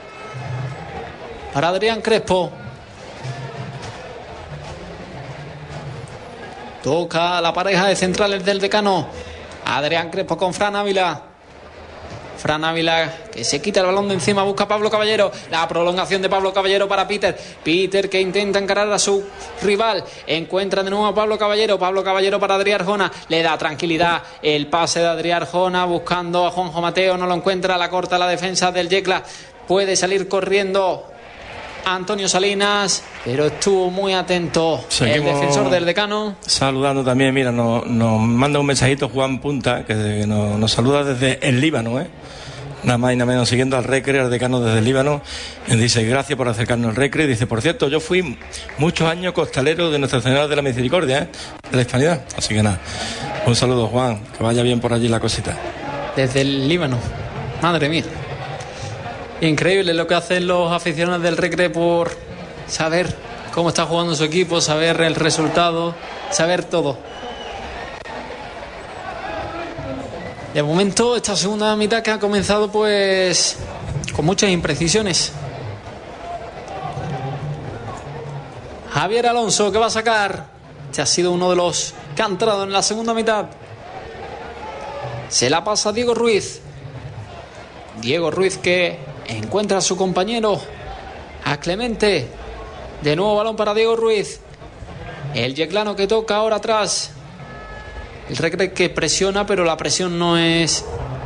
para Adrián Crespo. Toca la pareja de centrales del decano. Adrián Crespo con Fran Ávila. Fran Ávila que se quita el balón de encima, busca a Pablo Caballero. La prolongación de Pablo Caballero para Peter. Peter que intenta encarar a su rival. Encuentra de nuevo a Pablo Caballero. Pablo Caballero para Adrián Arjona. Le da tranquilidad el pase de Adrián Arjona, buscando a Juanjo Mateo. No lo encuentra, la corta la defensa del Yecla. Puede salir corriendo Antonio Salinas, pero estuvo muy atento el defensor del Decano. Saludando también, mira, nos manda un mensajito Juan Punta, que nos saluda desde el Líbano, nada más y nada menos, siguiendo al Recre, al Decano desde el Líbano. Dice, gracias por acercarnos al Recre. Dice, por cierto, yo fui muchos años costalero de Nuestra Señora de la Misericordia, de la Hispanidad. Así que nada, un saludo, Juan, que vaya bien por allí la cosita. Desde el Líbano, madre mía. Increíble lo que hacen los aficionados del Recre por saber cómo está jugando su equipo, saber el resultado, saber todo. De momento, esta segunda mitad que ha comenzado pues con muchas imprecisiones. Javier Alonso, que va a sacar. Este ha sido uno de los que ha entrado en la segunda mitad. Se la pasa a Diego Ruiz. Diego Ruiz que encuentra a su compañero, a Clemente. De nuevo balón para Diego Ruiz. El yeclano que toca ahora atrás. El Recre que presiona, pero la presión no es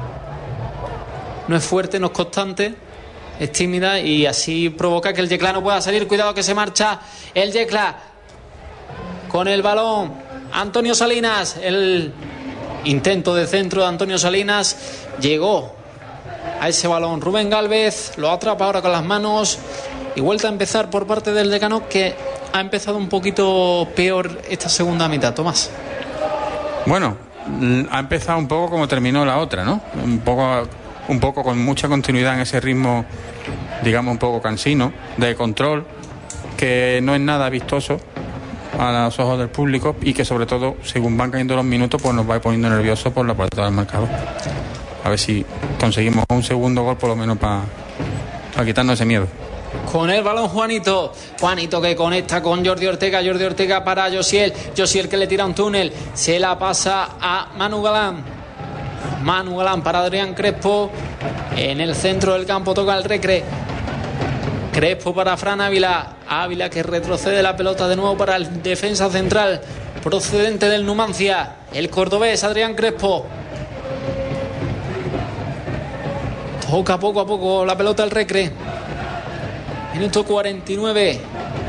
fuerte, no es constante, es tímida y así provoca que el yeclano pueda salir. Cuidado que se marcha el Yecla con el balón. Antonio Salinas, el intento de centro de Antonio Salinas, llegó a ese balón Rubén Gálvez, lo atrapa ahora con las manos y vuelta a empezar por parte del Decano, que ha empezado un poquito peor esta segunda mitad. Tomás. Bueno, ha empezado un poco como terminó la otra, ¿no? Un poco con mucha continuidad en ese ritmo, digamos un poco cansino, de control, que no es nada vistoso a los ojos del público y que sobre todo, según van cayendo los minutos, pues nos va poniendo nerviosos por la puerta del marcador. A ver si conseguimos un segundo gol por lo menos para quitarnos ese miedo. Con el balón Juanito que conecta con Jordi Ortega para Josiel que le tira un túnel, se la pasa a Manu Galán para Adrián Crespo. En el centro del campo toca el Recre. Crespo para Fran Ávila que retrocede la pelota de nuevo para el defensa central procedente del Numancia, el cordobés Adrián Crespo. Toca poco a poco la pelota el Recre. Minuto 49.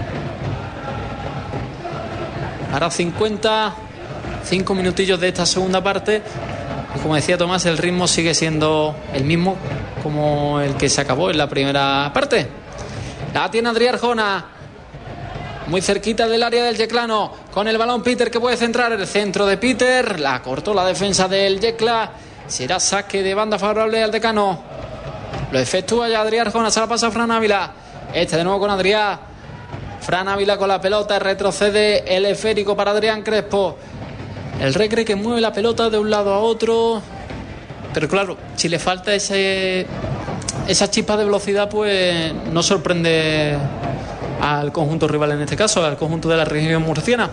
Ahora 55 minutillos de esta segunda parte. Y como decía Tomás, el ritmo sigue siendo el mismo como el que se acabó en la primera parte. La tiene Adrián Arjona, muy cerquita del área del yeclano. Con el balón Peter, que puede centrar. El centro de Peter, la cortó la defensa del Yecla. Será saque de banda favorable al Decano. Lo efectúa ya Adrián Arjona, se la pasa a Fran Ávila. De nuevo con Adrián. Fran Ávila con la pelota, retrocede el esférico para Adrián Crespo. El Recre que mueve la pelota de un lado a otro, pero claro, si le falta esa chispa de velocidad, pues no sorprende al conjunto rival, en este caso al conjunto de la región murciana.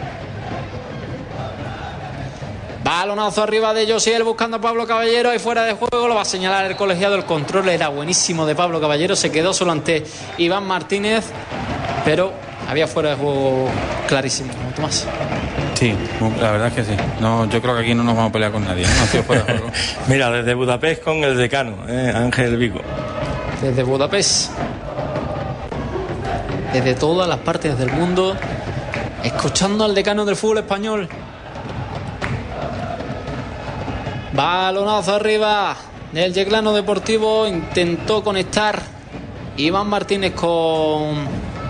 Balonazo arriba de Josiel buscando a Pablo Caballero y fuera de juego, lo va a señalar el colegiado. El control era buenísimo de Pablo Caballero, se quedó solo ante Iván Martínez, pero había fuera de juego clarísimo. Tomás. Sí, la verdad es que sí. No, yo creo que aquí no nos vamos a pelear con nadie, ¿no? Ha sido fuera de juego. Mira, desde Budapest con el Decano, Ángel Vigo. Desde Budapest, desde todas las partes del mundo, escuchando al Decano del fútbol español. Balonazo arriba del Yeclano Deportivo, intentó conectar Iván Martínez con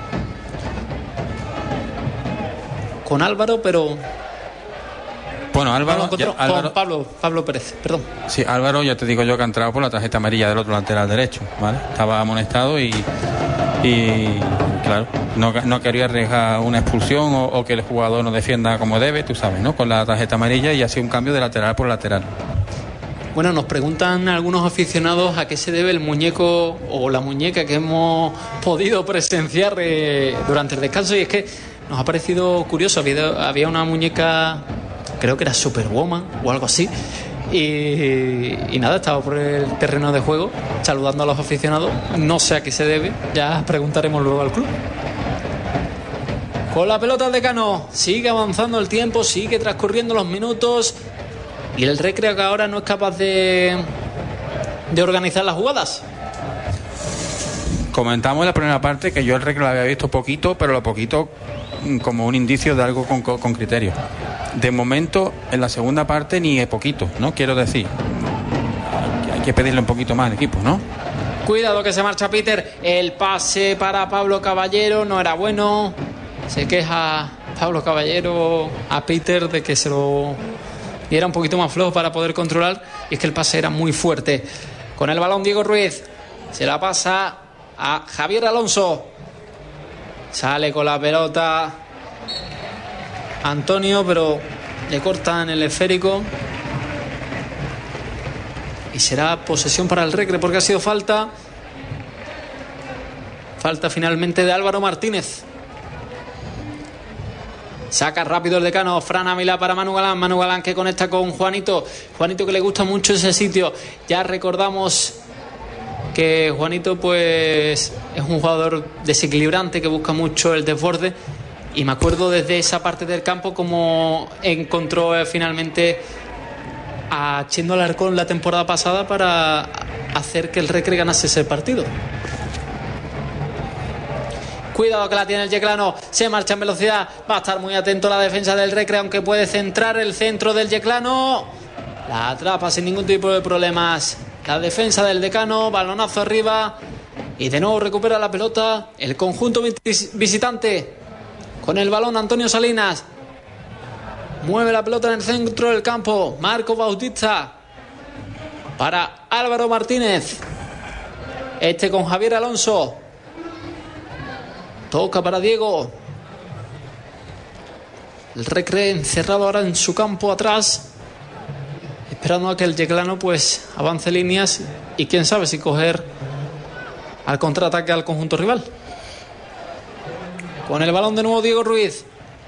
Álvaro, pero bueno, Álvaro, con Pablo Pérez, perdón. Sí, Álvaro, ya te digo yo que ha entrado por la tarjeta amarilla del otro lateral derecho, ¿vale? Estaba amonestado y claro, no quería arriesgar una expulsión o que el jugador no defienda como debe, tú sabes, ¿no? Con la tarjeta amarilla, y así un cambio de lateral por lateral. Bueno, nos preguntan algunos aficionados a qué se debe el muñeco o la muñeca que hemos podido presenciar durante el descanso, y es que nos ha parecido curioso. Había una muñeca, creo que era Superwoman o algo así, y nada, estaba por el terreno de juego saludando a los aficionados. No sé a qué se debe, ya preguntaremos luego al club. Con la pelota el Decano, sigue avanzando el tiempo, sigue transcurriendo los minutos, y el Recre que ahora no es capaz de organizar las jugadas. Comentamos en la primera parte que yo el Recre lo había visto poquito, pero lo poquito como un indicio de algo con criterio. De momento, en la segunda parte ni es poquito, ¿no? Quiero decir, hay que pedirle un poquito más al equipo, ¿no? Cuidado que se marcha Peter. El pase para Pablo Caballero no era bueno. Se queja Pablo Caballero a Peter de que se lo diera un poquito más flojo para poder controlar. Y es que el pase era muy fuerte. Con el balón Diego Ruiz. Se la pasa a Javier Alonso. Sale con la pelota Antonio, pero le cortan el esférico. Y será posesión para el Recre porque ha sido falta. Falta finalmente de Álvaro Martínez. Saca rápido el decano. Fran Ávila para Manu Galán. Manu Galán que conecta con Juanito. Juanito que le gusta mucho ese sitio. Ya recordamos que Juanito pues es un jugador desequilibrante que busca mucho el desborde. Y me acuerdo desde esa parte del campo como encontró finalmente a Chendo Alarcón la temporada pasada para hacer que el Recre ganase ese partido. Cuidado que la tiene el Yeclano. Se marcha en velocidad. Va a estar muy atento la defensa del Recre, aunque puede centrar el centro del Yeclano. La atrapa sin ningún tipo de problemas la defensa del Decano. Balonazo arriba. Y de nuevo recupera la pelota el conjunto visitante. Con el balón Antonio Salinas. Mueve la pelota en el centro del campo. Marco Bautista. Para Álvaro Martínez. Este con Javier Alonso. Toca para Diego. El Recre encerrado ahora en su campo atrás. Esperando a que el Yeclano pues avance líneas. Y quién sabe si coger al contraataque al conjunto rival. Con el balón de nuevo Diego Ruiz.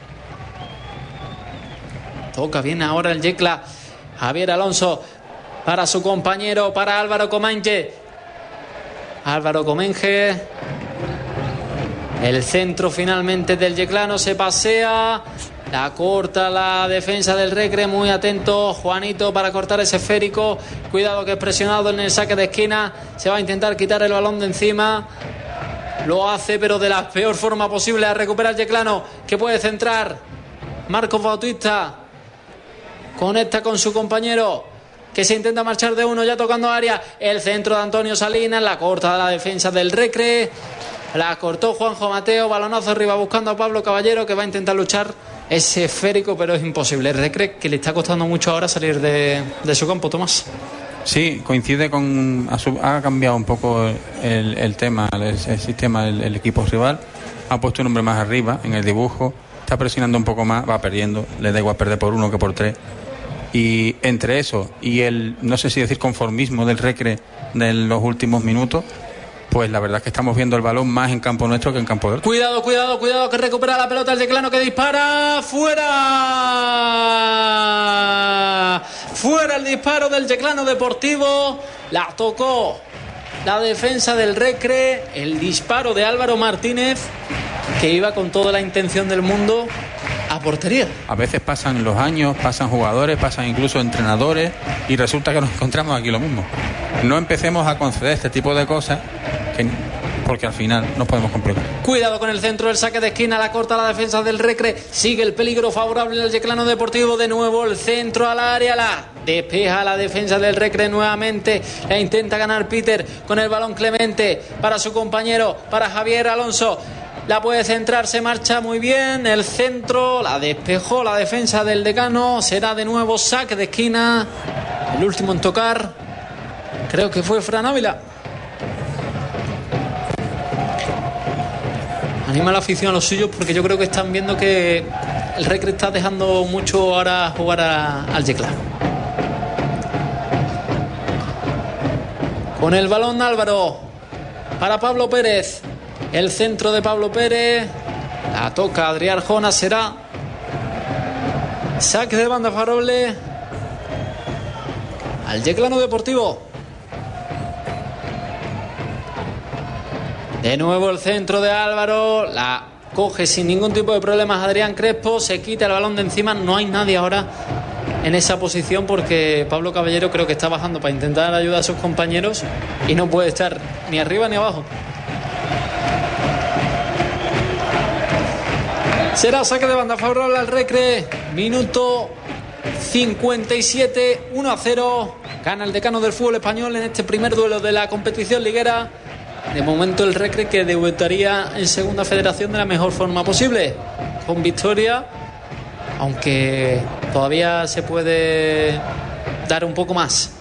Toca bien ahora el Yecla. Javier Alonso para su compañero, para Álvaro Comenge. Álvaro Comenge. El centro finalmente del Yeclano se pasea. La corta la defensa del Recre. Muy atento Juanito para cortar ese esférico. Cuidado que es presionado en el saque de esquina. Se va a intentar quitar el balón de encima. Lo hace pero de la peor forma posible. A recuperar el Yeclano que puede centrar. Marcos Bautista. Conecta con su compañero que se intenta marchar de uno ya tocando área. El centro de Antonio Salinas. La corta de la defensa del Recre. La cortó Juanjo Mateo. Balonazo arriba buscando a Pablo Caballero que va a intentar luchar ese esférico pero es imposible. El Recre que le está costando mucho ahora salir de su campo, Tomás. Sí, coincide con... Ha cambiado un poco el tema, el sistema, el equipo rival. Ha puesto un hombre más arriba en el dibujo. Está presionando un poco más, va perdiendo. Le da igual perder por 1 que por 3. Y entre eso y el, no sé si decir conformismo del Recre de los últimos minutos, pues la verdad es que estamos viendo el balón más en campo nuestro que en campo del... Cuidado que recupera la pelota el Yeclano que dispara. Fuera el disparo del Yeclano Deportivo. La tocó la defensa del Recre. El disparo de Álvaro Martínez que iba con toda la intención del mundo a portería. A veces pasan los años, pasan jugadores, pasan incluso entrenadores y resulta que nos encontramos aquí lo mismo. No empecemos a conceder este tipo de cosas porque al final nos podemos complicar. Cuidado con el centro del saque de esquina. La corta la defensa del Recre. Sigue el peligro favorable del Yeclano Deportivo. De nuevo el centro al área. La despeja la defensa del Recre nuevamente. La intenta ganar Peter con el balón Clemente para su compañero, para Javier Alonso. La puede centrar, se marcha muy bien. El centro, la despejó la defensa del Decano. Será de nuevo saque de esquina. El último en tocar, creo que fue Fran Ávila. Anima la afición a los suyos porque yo creo que están viendo que el Recre está dejando mucho ahora jugar al Yecla. Con el balón Álvaro para Pablo Pérez. El centro de Pablo Pérez. La toca Adrián Arjona. Será saque de banda favorable al Yeclano Deportivo. De nuevo el centro de Álvaro. La coge sin ningún tipo de problemas Adrián Crespo. Se quita el balón de encima. No hay nadie ahora en esa posición porque Pablo Caballero creo que está bajando para intentar ayudar a sus compañeros y no puede estar ni arriba ni abajo. Será saque de banda favorable al Recre. Minuto 57, 1-0. Gana el Decano del fútbol español en este primer duelo de la competición liguera. De momento el Recre, que debutaría en segunda federación de la mejor forma posible, con victoria, aunque todavía se puede dar un poco más.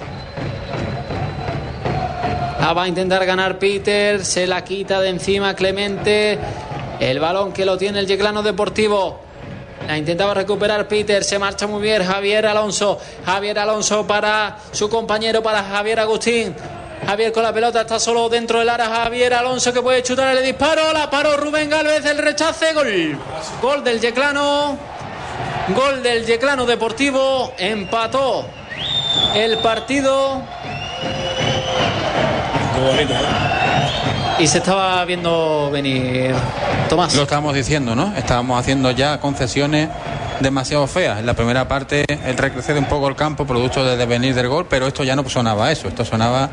La va a intentar ganar Peter, se la quita de encima Clemente. El balón que lo tiene el Yeclano Deportivo. La intentaba recuperar Peter, se marcha muy bien Javier Alonso. Javier Alonso para su compañero, para Javier Agustín. Javier con la pelota, está solo dentro del área. Javier Alonso, que puede chutar el disparo. La paró Rubén Gálvez, el rechace. Gol. Gol del Yeclano. Gol del Yeclano Deportivo. Empató el partido. Qué bonito, Y se estaba viendo venir, Tomás. Lo estábamos diciendo, ¿no? Estábamos haciendo ya concesiones demasiado feas. En la primera parte el Recre cede un poco el campo, producto del devenir del gol, pero esto ya no sonaba a eso, esto sonaba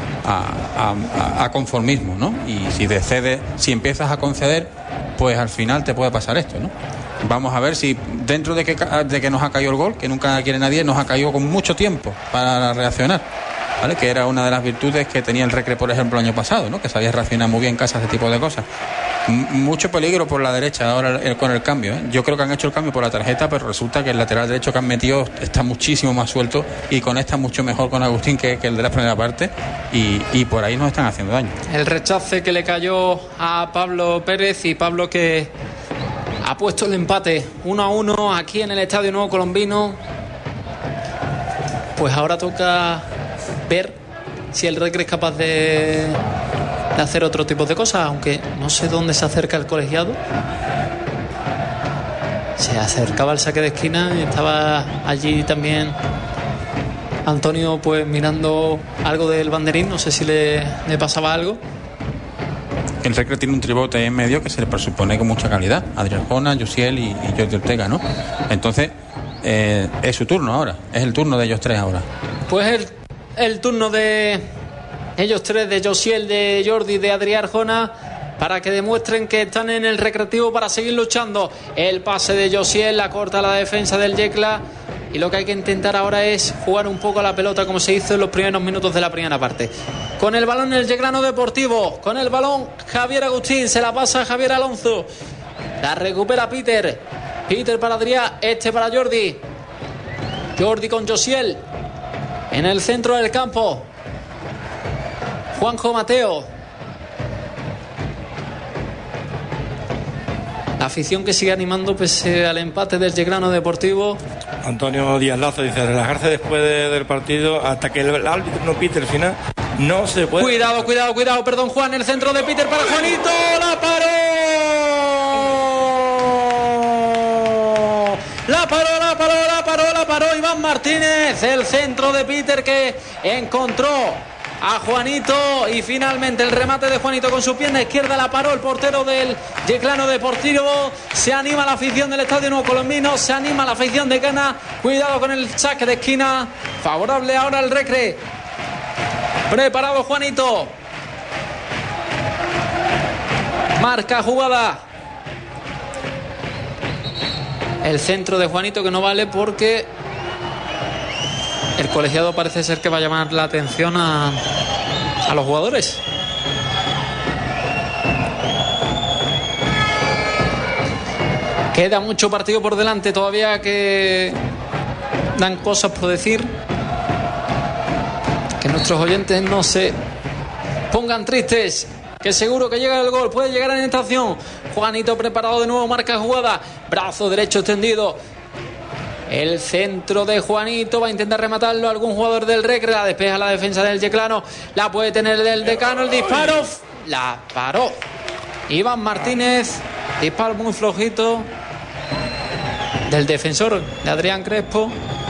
a conformismo, ¿no? Y si empiezas a conceder, pues al final te puede pasar esto, ¿no? Vamos a ver si dentro de que nos ha caído el gol, que nunca quiere nadie, nos ha caído con mucho tiempo para reaccionar, ¿vale? Que era una de las virtudes que tenía el Recre, por ejemplo, el año pasado, ¿no? Que sabía reaccionar muy bien en casa a ese tipo de cosas. Mucho peligro por la derecha ahora con el cambio, ¿eh? Yo creo que han hecho el cambio por la tarjeta, pero resulta que el lateral derecho que han metido está muchísimo más suelto y conecta mucho mejor con Agustín que el de la primera parte, y por ahí nos están haciendo daño. El rechace que le cayó a Pablo Pérez, y Pablo que ha puesto el empate 1-1 aquí en el Estadio Nuevo Colombino. Pues ahora toca ver si el Recre es capaz de hacer otro tipo de cosas, aunque no sé dónde se acerca el colegiado. Se acercaba el saque de esquina y estaba allí también Antonio, pues mirando algo del banderín, no sé si le pasaba algo. El Recre tiene un tribote en medio que se le presupone con mucha calidad: Adrián Jona, Yusiel y Jordi Ortega, ¿no? Entonces es su turno ahora, es el turno de ellos tres ahora. Pues el turno de ellos tres, de Josiel, de Jordi, de Adrián Jona, para que demuestren que están en el recreativo para seguir luchando. El pase de Josiel, la corta la defensa del Yecla, y lo que hay que intentar ahora es jugar un poco a la pelota como se hizo en los primeros minutos de la primera parte. Con el balón el Yeclano Deportivo, con el balón Javier Agustín, se la pasa a Javier Alonso, la recupera Peter para Adrián, para Jordi con Josiel en el centro del campo. Juanjo Mateo. La afición que sigue animando pese al empate del Yeclano Deportivo. Antonio Díaz Lazo dice: relajarse después del partido hasta que el árbitro no pite el final. No se puede. Cuidado, perdón, Juan. El centro de Peter para Juanito. ¡La paró! La paró Iván Martínez. El centro de Peter que encontró a Juanito, y finalmente el remate de Juanito con su pierna izquierda la paró el portero del Yeclano Deportivo. Se anima la afición del Estadio Nuevo Colombino, se anima la afición de Cana. Cuidado con el saque de esquina, favorable ahora al Recre. Preparado Juanito, marca jugada. El centro de Juanito que no vale porque el colegiado parece ser que va a llamar la atención a los jugadores. Queda mucho partido por delante todavía, que dan cosas por decir. Que nuestros oyentes no se pongan tristes, que seguro que llega el gol, puede llegar en esta acción. Juanito preparado de nuevo, marca jugada, brazo derecho extendido. El centro de Juanito, va a intentar rematarlo algún jugador del Recre, la despeja la defensa del Yeclano, la puede tener el Decano, el disparo, la paró Iván Martínez, disparo muy flojito del defensor de Adrián Crespo,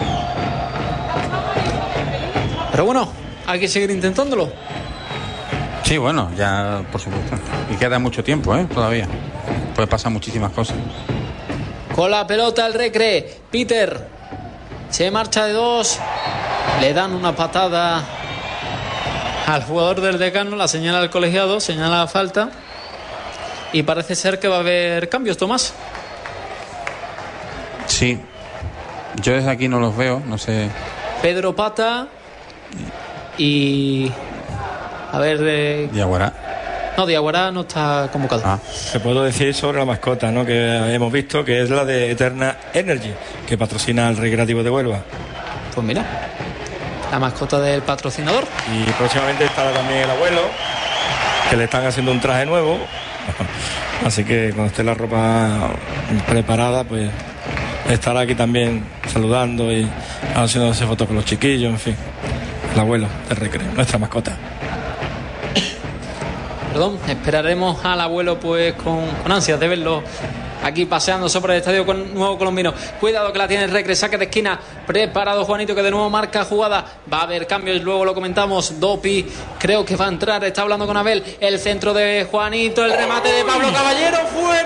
pero bueno, hay que seguir intentándolo. Sí, bueno, ya por supuesto, y queda mucho tiempo, todavía puede pasar muchísimas cosas. Con la pelota el Recre, Peter se marcha de dos, le dan una patada al jugador del Decano, la señala el colegiado, señala la falta, y parece ser que va a haber cambios, Tomás. Sí. Yo desde aquí no los veo, no sé. Pedro Pata y... A ver... Diaguará. No, Diaguará no está convocado. Te puedo decir sobre la mascota, ¿no?, que hemos visto, que es la de Eterna Energy, que patrocina al Recreativo de Huelva. Pues mira, la mascota del patrocinador. Y próximamente estará también el abuelo, que le están haciendo un traje nuevo. Así que cuando esté la ropa preparada, pues estará aquí también saludando y haciéndose fotos con los chiquillos, en fin. El abuelo del Recreo, nuestra mascota. Perdón, esperaremos al abuelo pues con ansias de verlo aquí paseándose por el estadio con nuevo colombino. Cuidado que la tiene el Recre, saque de esquina, preparado Juanito, que de nuevo marca jugada. Va a haber cambios, luego lo comentamos. Dopi creo que va a entrar, está hablando con Abel. El centro de Juanito, el remate de Pablo Caballero,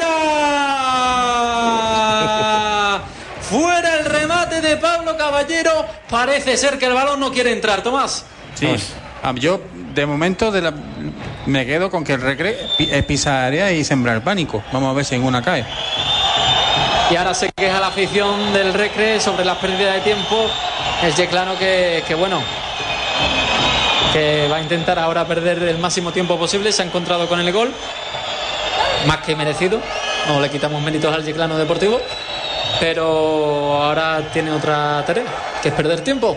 fuera. Fuera el remate de Pablo Caballero. Parece ser que el balón no quiere entrar, Tomás. Sí, yo de momento me quedo con que el Recre pisa área y sembrar pánico. Vamos a ver si en una cae. Y ahora se queja la afición del Recre sobre las pérdidas de tiempo. El Yeclano que bueno, que va a intentar ahora perder el máximo tiempo posible. Se ha encontrado con el gol, más que merecido. No le quitamos méritos al Yeclano Deportivo, pero ahora tiene otra tarea, que es perder tiempo.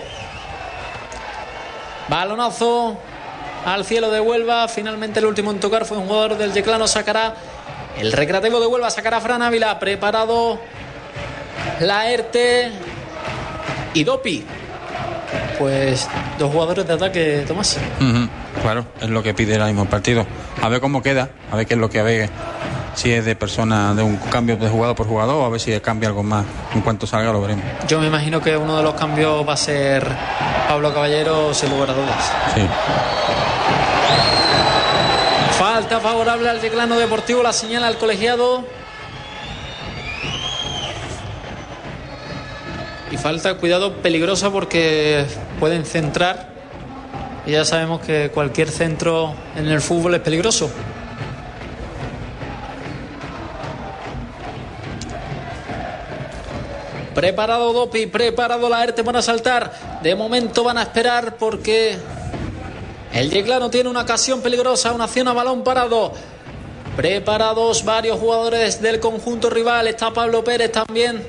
Balonazo al cielo de Huelva. Finalmente el último en tocar fue un jugador del Yeclano. Sacará el Recreativo de Huelva, sacará Fran Ávila. Preparado Laerte y Dopi. Pues dos jugadores de ataque, Tomás. Claro, es lo que pide el mismo partido. A ver cómo queda, a ver qué es lo que ve. Si es de persona, de un cambio de jugador por jugador, o a ver si cambia algo más. En cuanto salga lo veremos. Yo me imagino que uno de los cambios va a ser Pablo Caballero, sin lugar a dudas. Sí. Falta favorable al Yeclano Deportivo, la señala el colegiado. Y falta, cuidado, peligrosa porque pueden centrar. Y ya sabemos que cualquier centro en el fútbol es peligroso. Preparado Dopi, preparado Laerte para saltar. De momento van a esperar porque el Yeclano tiene una ocasión peligrosa, una acción a balón parado. Preparados varios jugadores del conjunto rival. Está Pablo Pérez también.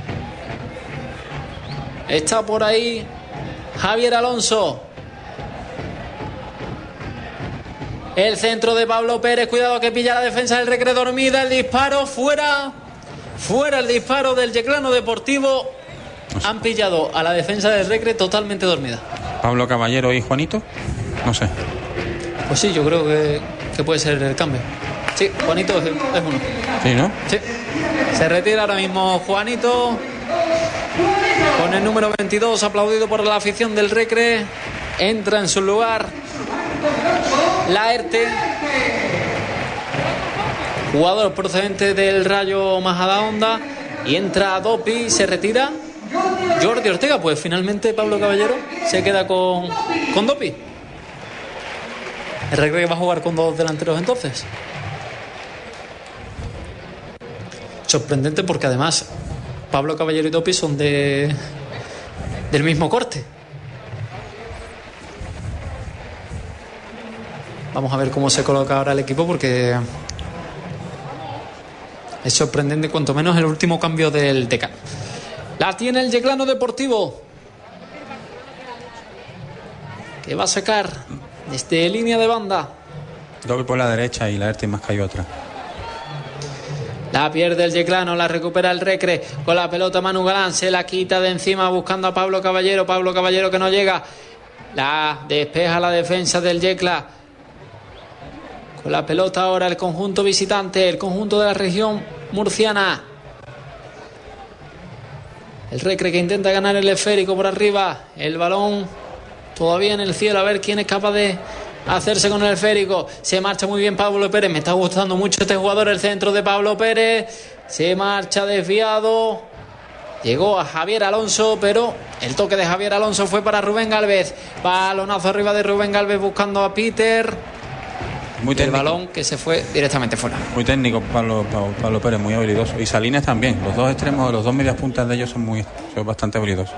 Está por ahí Javier Alonso. El centro de Pablo Pérez. Cuidado que pilla la defensa del Recre dormida. El disparo fuera. Fuera el disparo del Yeclano Deportivo. Han pillado a la defensa del Recre totalmente dormida. Pablo Caballero y Juanito. No sé. Pues sí, yo creo que puede ser el cambio. Sí, Juanito es uno. Sí, ¿no? Sí. Se retira ahora mismo Juanito con el número 22, aplaudido por la afición del Recre. Entra en su lugar Laerte, jugador procedente del Rayo Majadahonda. Y entra Dopi, se retira Jordi Ortega. Pues finalmente Pablo Caballero se queda con Dopi. El Recre va a jugar con dos delanteros entonces. Sorprendente porque además Pablo Caballero y Dopi son del mismo corte. Vamos a ver cómo se coloca ahora el equipo porque es sorprendente, cuanto menos el último cambio del decano. La tiene el Yeclano Deportivo, que va a sacar desde línea de banda. Doble por la derecha y Laerte más cayó atrás. La pierde el Yeclano, la recupera el Recre. Con la pelota Manu Galán, se la quita de encima buscando a Pablo Caballero. Pablo Caballero que no llega. La despeja la defensa del Yecla. Con la pelota ahora el conjunto visitante, el conjunto de la región murciana. El Recre que intenta ganar el esférico por arriba. El balón todavía en el cielo, a ver quién es capaz de hacerse con el esférico. Se marcha muy bien Pablo Pérez. Me está gustando mucho este jugador. El centro de Pablo Pérez. Se marcha desviado. Llegó a Javier Alonso, pero el toque de Javier Alonso fue para Rubén Gálvez. Balonazo arriba de Rubén Gálvez buscando a Peter. Muy técnico. El balón que se fue directamente fuera. Muy técnico Pablo Pérez, muy habilidoso. Y Salinas también. Los dos extremos, los dos medias puntas de ellos son bastante habilidosos.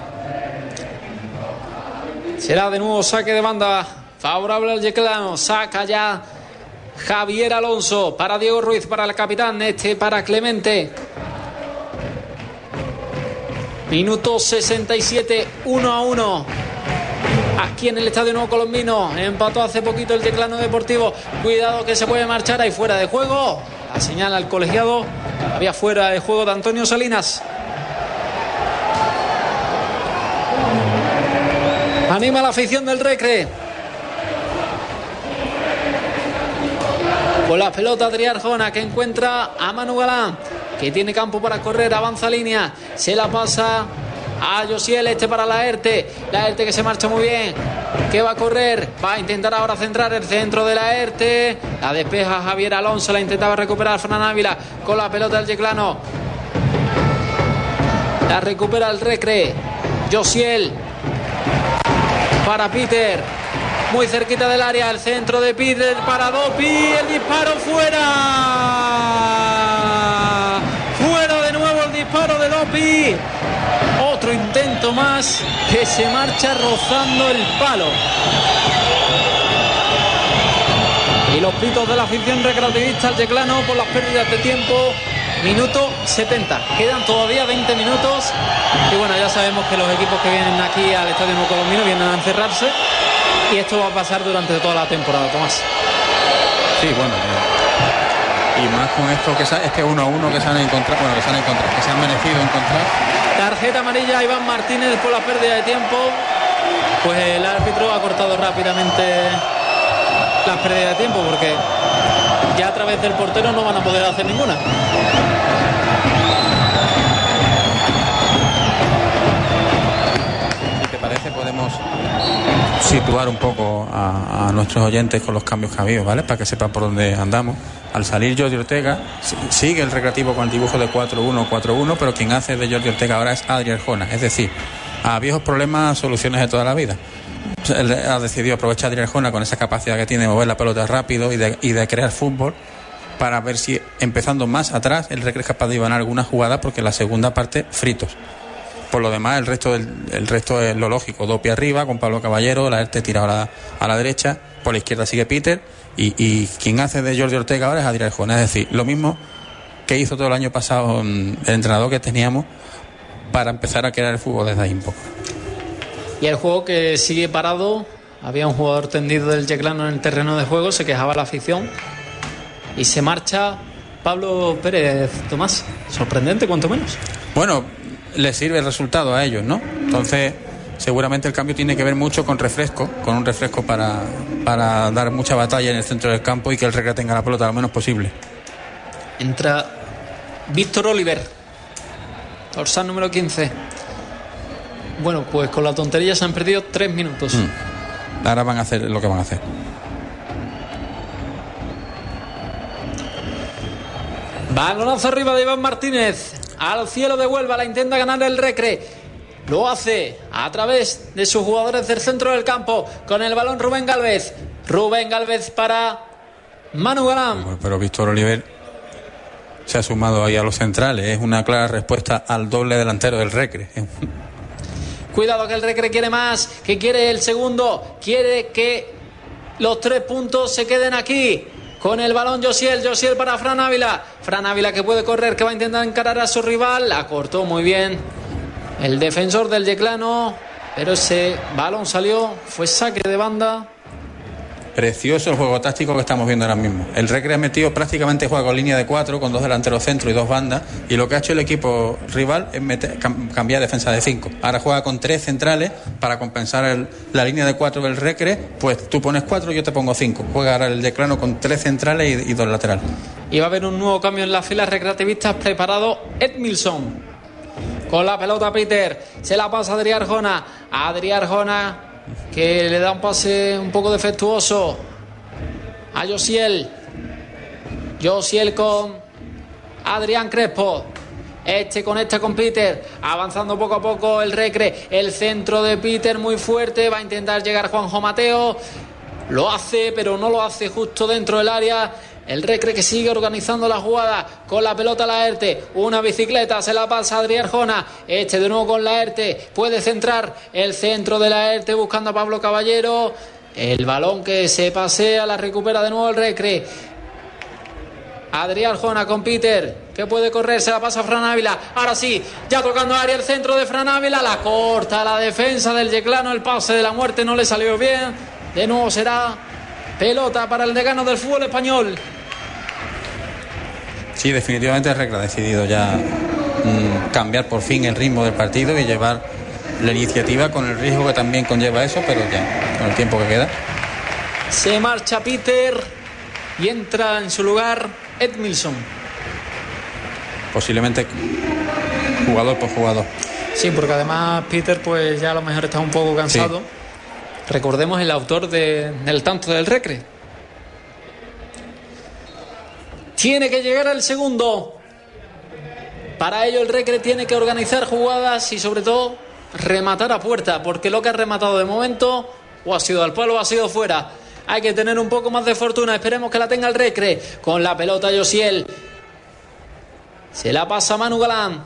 Será de nuevo saque de banda favorable al Yeclano. Saca ya Javier Alonso para Diego Ruiz, para el capitán, para Clemente. Minuto 67, 1-1. Aquí en el Estadio Nuevo Colombino. Empató hace poquito el Yeclano Deportivo. Cuidado que se puede marchar ahí fuera de juego. La señal al colegiado. Había fuera de juego de Antonio Salinas. Anima la afición del Recre. Con la pelota Adrián Arjona, que encuentra a Manu Galán, que tiene campo para correr, avanza línea, se la pasa a Josiel, para Laerte que se marcha muy bien, que va a correr, va a intentar ahora centrar el centro de Laerte, la despeja Javier Alonso, la intentaba recuperar Fran Ávila con la pelota del Yeclano, la recupera el Recre, Josiel para Peter, muy cerquita del área, el centro de Peter para Dopi, el disparo fuera de nuevo el disparo de Dopi, otro intento más que se marcha rozando el palo. Y los pitos de la afición recreativista al Yeclano por las pérdidas de tiempo. Minuto 70, quedan todavía 20 minutos y bueno, ya sabemos que los equipos que vienen aquí al Estadio Nuevo Colombino vienen a encerrarse y esto va a pasar durante toda la temporada, Tomás. Sí, bueno, y más con esto que es 1-1 que se han encontrado, que se han merecido encontrar. Tarjeta amarilla a Iván Martínez por la pérdida de tiempo. Pues el árbitro ha cortado rápidamente las pérdidas de tiempo porque ya a través del portero no van a poder hacer ninguna. Si te parece podemos situar un poco a nuestros oyentes con los cambios que ha habido, ¿vale? Para que sepan por dónde andamos. Al salir Jordi Ortega, sigue el Recreativo con el dibujo de 4-1-4-1, pero quien hace de Jordi Ortega ahora es Adrián Arjona. Es decir, a viejos problemas, soluciones de toda la vida. Él ha decidido aprovechar a Adrián Arjona con esa capacidad que tiene de mover la pelota rápido y de crear fútbol para ver si, empezando más atrás, el Recre es capaz de ibanar alguna jugada, porque en la segunda parte, fritos. Por lo demás, el resto es lo lógico. Dopi arriba, con Pablo Caballero, Laerte tirado a la derecha, por la izquierda sigue Peter, y quien hace de Jordi Ortega ahora es Adrián Arjona. Es decir, lo mismo que hizo todo el año pasado el entrenador que teníamos, para empezar a crear el fútbol desde ahí un poco. Y el juego que sigue parado, había un jugador tendido del Yeclano en el terreno de juego, se quejaba la afición y se marcha Pablo Pérez. Tomás, sorprendente cuanto menos. Bueno, le sirve el resultado a ellos, ¿no? Entonces seguramente el cambio tiene que ver mucho con un refresco para dar mucha batalla en el centro del campo y que el Recre tenga la pelota lo menos posible. Entra Víctor Oliver, dorsal número 15. Bueno, pues con la tontería se han perdido 3 minutos. Ahora van a hacer lo que van a hacer. Balonazo arriba de Iván Martínez. Al cielo de Huelva, la intenta ganar el Recre. Lo hace a través de sus jugadores del centro del campo. Con el balón Rubén Gálvez. Rubén Gálvez para Manu Galán. Bueno, pero Víctor Oliver se ha sumado ahí a los centrales. Es una clara respuesta al doble delantero del Recre. Cuidado que el Recre quiere más, que quiere el segundo, quiere que los 3 puntos se queden aquí. Con el balón Josiel para Fran Ávila que puede correr, que va a intentar encarar a su rival. La cortó muy bien el defensor del Yeclano, pero ese balón salió, fue saque de banda. Precioso el juego táctico que estamos viendo ahora mismo. El Recre ha metido prácticamente juega con línea de 4, con 2 delanteros centro y 2 bandas, y lo que ha hecho el equipo rival es cambiar defensa de 5. Ahora juega con 3 centrales para compensar la línea de 4 del Recre. Pues tú pones 4 y yo te pongo 5. Juega ahora el Yeclano con 3 centrales y 2 laterales. Y va a haber un nuevo cambio en las filas recreativistas. Preparado Edmilson. Con la pelota Peter, se la pasa a Adrián Arjona, que le da un pase un poco defectuoso a Josiel con Adrián Crespo. Conecta con Peter, avanzando poco a poco el Recre, el centro de Peter muy fuerte, va a intentar llegar Juanjo Mateo, Lo hace, pero no lo hace justo dentro del área. El Recre que sigue organizando la jugada con la pelota Laerte. Una bicicleta, se la pasa Adrián Arjona. De nuevo con Laerte. Puede centrar el centro de Laerte buscando a Pablo Caballero. El balón que se pasea, la recupera de nuevo el Recre. Adrián Arjona con Peter, que puede correr, se la pasa a Fran Ávila. Ahora sí, ya tocando área el centro de Fran Ávila. La corta la defensa del Yeclano. El pase de la muerte no le salió bien. De nuevo será pelota para el decano del fútbol español. Sí, definitivamente el Recre ha decidido ya cambiar por fin el ritmo del partido y llevar la iniciativa con el riesgo que también conlleva eso, pero ya con el tiempo que queda. Se marcha Peter y entra en su lugar Edmilson. Posiblemente jugador por jugador. Sí, porque además Peter pues ya a lo mejor está un poco cansado. Sí. Recordemos el autor del tanto del Recre. Tiene que llegar al segundo. Para ello el Recre tiene que organizar jugadas y sobre todo rematar a puerta, porque lo que ha rematado de momento o ha sido al palo o ha sido fuera. Hay que tener un poco más de fortuna. Esperemos que la tenga el Recre. Con la pelota Josiel. Se la pasa Manu Galán.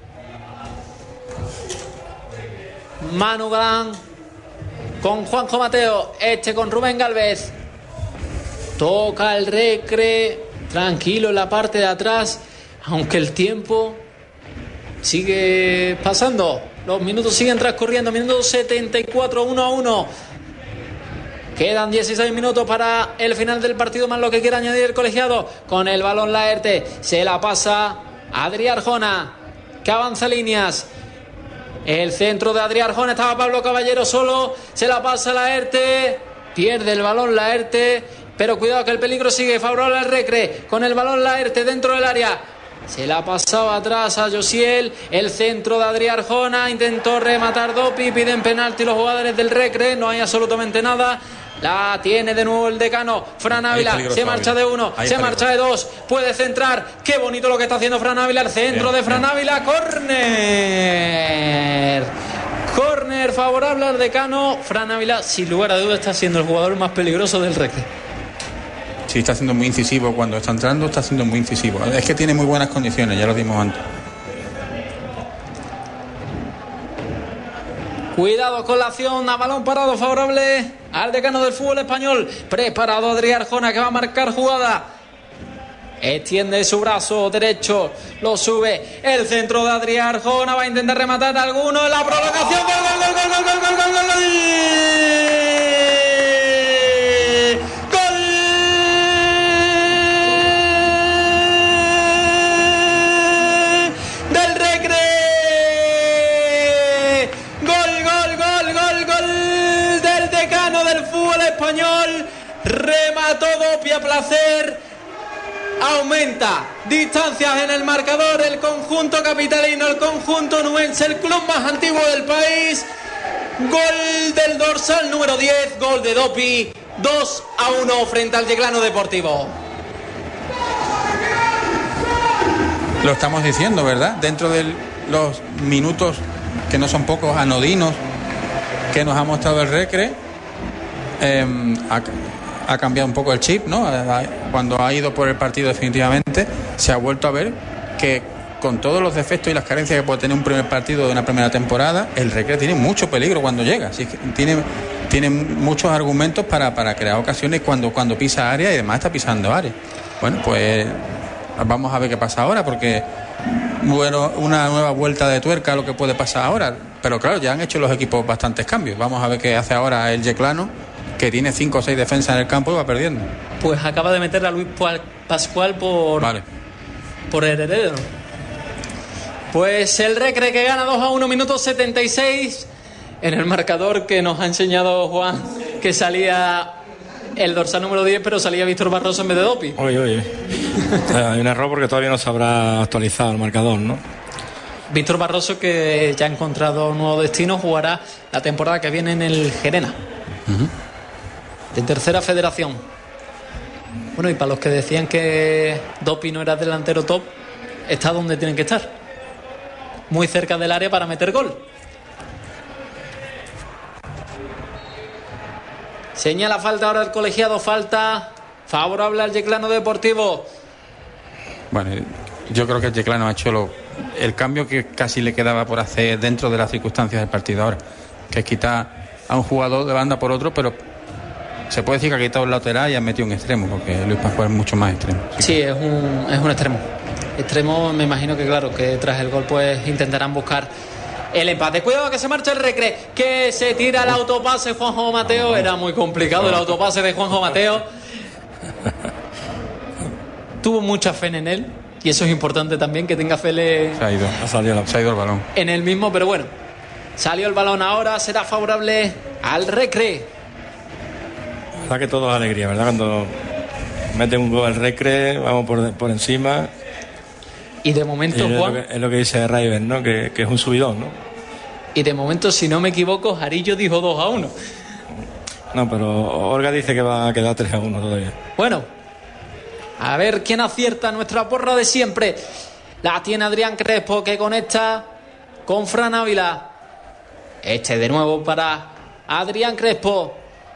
Manu Galán con Juanjo Mateo. Con Rubén Gálvez. Toca el Recre tranquilo en la parte de atrás, aunque el tiempo sigue pasando. Los minutos siguen transcurriendo. Minuto 74, 1-1. Quedan 16 minutos para el final del partido, más lo que quiera añadir el colegiado. Con el balón Laerte, se la pasa Adrián Arjona, que avanza líneas. El centro de Adrián Arjona, estaba Pablo Caballero solo, se la pasa Laerte, pierde el balón Laerte, pero cuidado que el peligro sigue favorable al Recre. Con el balón Laerte dentro del área, se la pasaba atrás a Josiel. El centro de Adrián Arjona, intentó rematar Dopi, piden penalti los jugadores del Recre, no hay absolutamente nada. La tiene de nuevo el decano Fran Ávila, se marcha de uno, se marcha de dos, puede centrar. Qué bonito lo que está haciendo Fran Ávila, el centro de Fran Ávila. Córner favorable al decano. Fran Ávila, sin lugar a dudas, está siendo el jugador más peligroso del Recre. Sí, está siendo muy incisivo cuando está entrando, está siendo muy incisivo. Es que tiene muy buenas condiciones, ya lo dimos antes. Cuidado con la acción, a balón parado favorable al decano del fútbol español. Preparado Adrián Arjona, que va a marcar jugada. Extiende su brazo derecho, lo sube. El centro de Adrián Arjona, va a intentar rematar a alguno en la prolongación. ¡Gol! Español, remató Dopi a placer, aumenta distancias en el marcador el conjunto capitalino, el conjunto nubense, el club más antiguo del país. Gol del dorsal número 10, gol de Dopi, 2-1 frente al Yeclano Deportivo. Lo estamos diciendo, ¿verdad? Dentro de los minutos, que no son pocos, anodinos, que nos ha mostrado el Recre, ha cambiado un poco el chip, ¿no? Cuando ha ido por el partido definitivamente, se ha vuelto a ver que con todos los defectos y las carencias que puede tener un primer partido de una primera temporada, el Recre tiene mucho peligro cuando llega. Así que tiene muchos argumentos para crear ocasiones cuando pisa área, y además está pisando área. Bueno, pues vamos a ver qué pasa ahora, porque bueno, una nueva vuelta de tuerca a lo que puede pasar ahora. Pero claro, ya han hecho los equipos bastantes cambios. Vamos a ver qué hace ahora el Yeclano, que tiene 5 o 6 defensas en el campo y va perdiendo. Pues acaba de meter a Luis Pascual por Heredero. Pues el Recre que gana 2-1, minuto 76. En el marcador que nos ha enseñado Juan, que salía el dorsal número 10, pero salía Víctor Barroso en vez de Dopi. Oye. Hay un error porque todavía no se habrá actualizado el marcador, ¿no? Víctor Barroso, que ya ha encontrado un nuevo destino, jugará la temporada que viene en el Gerena. De tercera federación. Bueno, y para los que decían que Dopi no era delantero top, está donde tienen que estar, muy cerca del área para meter gol. Señala falta ahora el colegiado, falta favorable al Yeclano Deportivo. Bueno, yo creo que el Yeclano ha hecho el cambio que casi le quedaba por hacer dentro de las circunstancias del partido ahora, que es quitar a un jugador de banda por otro, pero se puede decir que ha quitado un lateral y ha metido un extremo, porque Luis Pascual es mucho más extremo. Sí, es un extremo. Extremo, me imagino que claro, que tras el gol pues intentarán buscar el empate. Cuidado que se marcha el Recre, que se tira el autopase Juanjo Mateo. Era muy complicado el autopase de Juanjo Mateo. Tuvo mucha fe en él, y eso es importante también, que tenga fe. Se ha ido el balón En el mismo, pero bueno, salió el balón ahora, será favorable al Recre. La verdad que todo es alegría, ¿verdad? Cuando mete un gol el Recre, vamos por encima. Y de momento, Juan, es lo que dice Raven, ¿no? Que es un subidón, ¿no? Y de momento, si no me equivoco, Jarillo dijo 2-1. No, pero Olga dice que va a quedar 3-1 todavía. Bueno, a ver quién acierta nuestra porra de siempre. La tiene Adrián Crespo, que conecta con Fran Ávila. De nuevo para Adrián Crespo.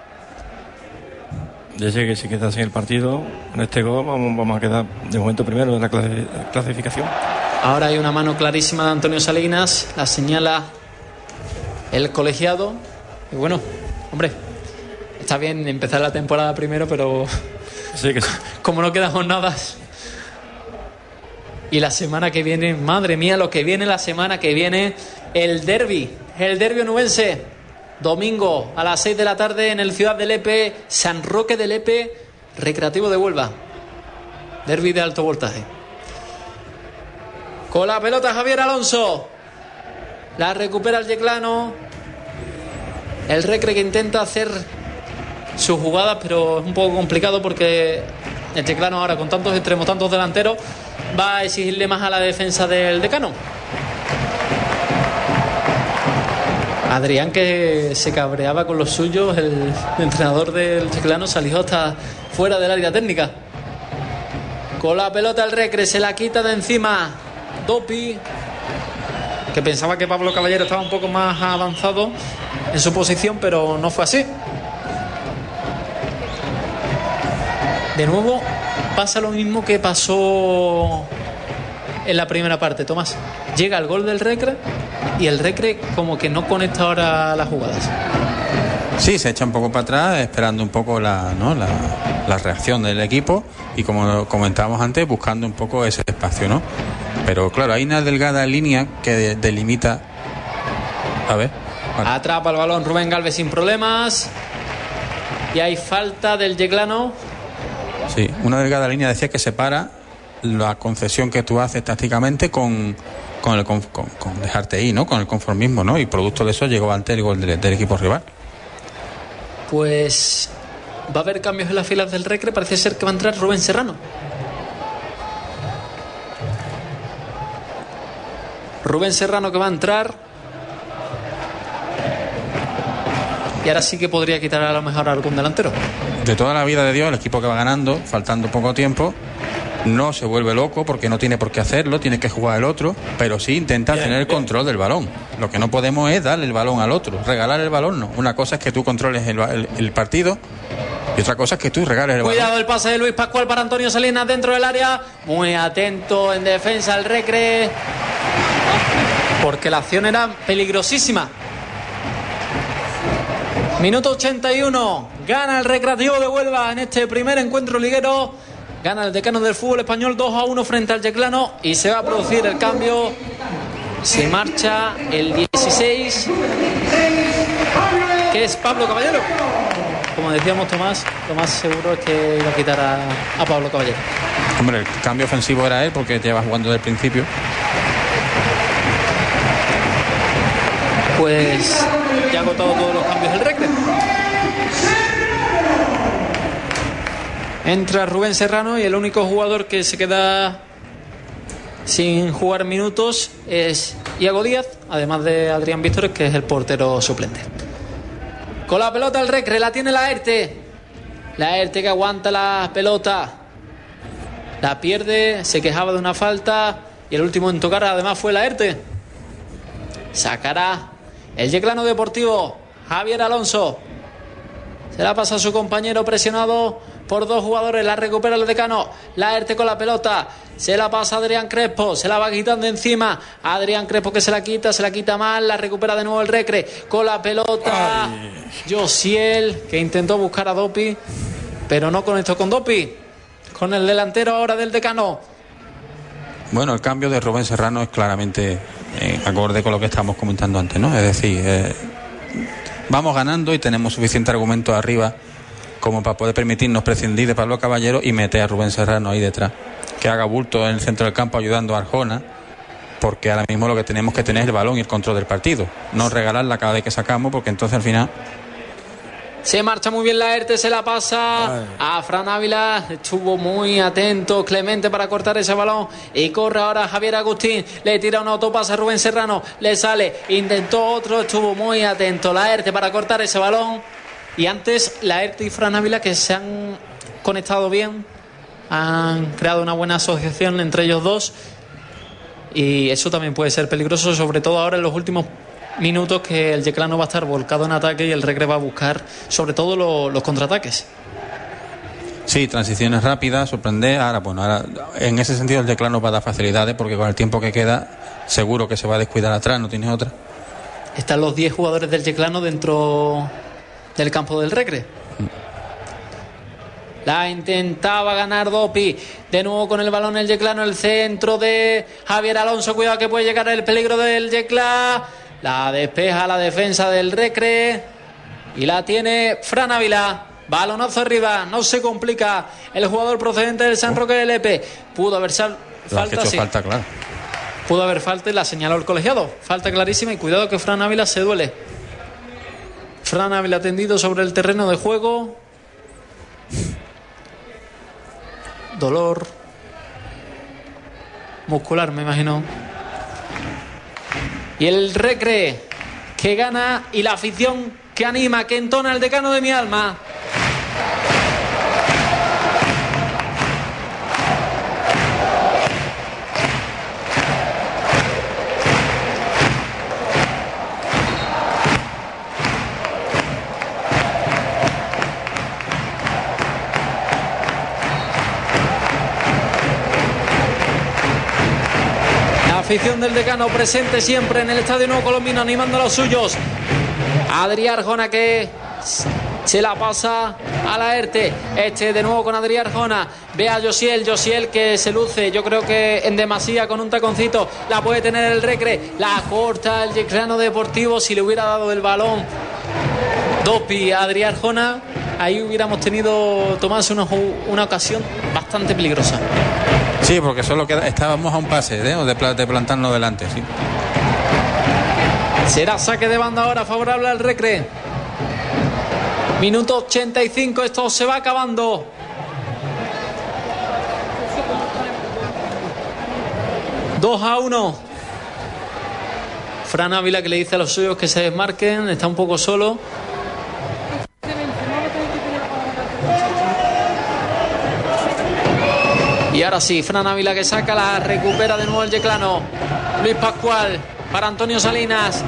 Ya sé que si queda así el partido, en este gol vamos a quedar de momento primero en la clasificación. Ahora hay una mano clarísima de Antonio Salinas, la señala el colegiado. Y bueno, hombre, está bien empezar la temporada primero, pero sí que sí. Como no quedan jornadas. Y la semana que viene, madre mía, lo que viene la semana que viene, el derbi onubense. Domingo a las 6 de la tarde en el Ciudad de Lepe, San Roque de Lepe, Recreativo de Huelva. Derbi de alto voltaje. Con la pelota Javier Alonso. La recupera el Yeclano. El Recre que intenta hacer sus jugadas, pero es un poco complicado porque el Yeclano ahora con tantos extremos, tantos delanteros, va a exigirle más a la defensa del Decano. Adrián, que se cabreaba con los suyos, el entrenador del Yeclano, salió hasta fuera del área técnica. Con la pelota el Recre, se la quita de encima Dopi, que pensaba que Pablo Caballero estaba un poco más avanzado en su posición, pero no fue así. De nuevo pasa lo mismo que pasó en la primera parte, Tomás. Llega el gol del Recre y el Recre como que no conecta ahora las jugadas. Sí, se echa un poco para atrás, esperando un poco la reacción del equipo y, como comentábamos antes, buscando un poco ese espacio, ¿no? Pero claro, hay una delgada línea que delimita. A ver. Vale. Atrapa el balón Rubén Galvez sin problemas. Y hay falta del Yeclano. Sí, una delgada línea, decía, que separa la concesión que tú haces tácticamente con dejarte ir, ¿no? Con el conformismo, ¿no? Y producto de eso llegó ante el gol del equipo rival. Pues va a haber cambios en las filas del Recre. Parece ser que va a entrar Rubén Serrano. Rubén Serrano que va a entrar. Y ahora sí que podría quitar a lo mejor a algún delantero. De toda la vida de Dios, el equipo que va ganando, faltando poco tiempo, no se vuelve loco porque no tiene por qué hacerlo, tiene que jugar el otro, pero sí intenta tener el control del balón. Lo que no podemos es darle el balón al otro, regalar el balón no. Una cosa es que tú controles el partido y otra cosa es que tú regales el balón. Cuidado el pase de Luis Pascual para Antonio Salinas dentro del área. Muy atento en defensa el Recre, porque la acción era peligrosísima. Minuto 81. Gana el Recreativo de Huelva en este primer encuentro liguero. Gana el Decano del fútbol español 2-1 frente al Yeclano. Y se va a producir el cambio. Se marcha el 16, que es Pablo Caballero. Como decíamos, Tomás, lo más seguro es que iba a quitar a Pablo Caballero. Hombre, el cambio ofensivo era él porque lleva jugando desde el principio. Pues ya ha agotado todos los cambios del Recre. Entra Rubén Serrano y el único jugador que se queda sin jugar minutos es Iago Díaz, además de Adrián Víctor, que es el portero suplente. Con la pelota el Recre, la tiene Laerte. Laerte que aguanta la pelota, la pierde, se quejaba de una falta y el último en tocar además fue Laerte. Sacará el Yeclano Deportivo, Javier Alonso. Se la pasa a su compañero presionado por dos jugadores. La recupera el Decano. Laerte con la pelota. Se la pasa a Adrián Crespo. Se la va quitando encima. Adrián Crespo que se la quita mal. La recupera de nuevo el Recre. Con la pelota. Josiel que intentó buscar a Dopi, pero no conectó con Dopi. Con el delantero ahora del Decano. Bueno, el cambio de Rubén Serrano es claramente acorde con lo que estábamos comentando antes, ¿no? Es decir, vamos ganando y tenemos suficiente argumento arriba como para poder permitirnos prescindir de Pablo Caballero y meter a Rubén Serrano ahí detrás, que haga bulto en el centro del campo ayudando a Arjona, porque ahora mismo lo que tenemos que tener es el balón y el control del partido, no regalarla cada vez que sacamos, porque entonces al final... Se marcha muy bien Laerte, se la pasa a Fran Ávila. Estuvo muy atento Clemente para cortar ese balón. Y corre ahora Javier Agustín. Le tira un autopase a Rubén Serrano. Le sale, intentó otro. Estuvo muy atento Laerte para cortar ese balón. Y antes Laerte y Fran Ávila, que se han conectado bien, han creado una buena asociación entre ellos dos. Y eso también puede ser peligroso, sobre todo ahora en los últimos minutos, que el Yeclano va a estar volcado en ataque y el Recre va a buscar sobre todo los contraataques. Sí, transiciones rápidas, sorprender. Ahora en ese sentido el Yeclano va a dar facilidades, porque con el tiempo que queda seguro que se va a descuidar atrás, no tiene otra. Están los 10 jugadores del Yeclano dentro del campo del Recre. La intentaba ganar Dopi. De nuevo con el balón el Yeclano, el centro de Javier Alonso. Cuidado que puede llegar el peligro del Yecla. La despeja la defensa del Recre y la tiene Fran Ávila. Balonazo arriba, no se complica el jugador procedente del San Roque de Lepe. Pudo haber falta, sí. Falta, claro. Pudo haber falta y la señaló el colegiado. Falta clarísima y cuidado que Fran Ávila se duele. Fran Ávila tendido sobre el terreno de juego. Dolor muscular, me imagino. Y el Recre que gana y la afición que anima, que entona el Decano de mi alma. Afición del Decano presente siempre en el Estadio Nuevo Colombino, animando a los suyos. Adrián Arjona que se la pasa a Laerte. De nuevo con Adrián Arjona. Ve a Josiel que se luce, yo creo que en demasía, con un taconcito. La puede tener el Recre. La corta el Yeclano Deportivo. Si le hubiera dado el balón Dopi a Adrián Arjona, ahí hubiéramos tenido, tomarse una ocasión bastante peligrosa. Sí, porque solo estábamos a un pase de plantarnos delante, sí. Será saque de banda ahora favorable al Recre. Minuto 85, esto se va acabando. ...2-1. Fran Ávila que le dice a los suyos que se desmarquen, está un poco solo. Y ahora sí, Fran Ávila que saca, la recupera de nuevo el Yeclano. Luis Pascual para Antonio Salinas.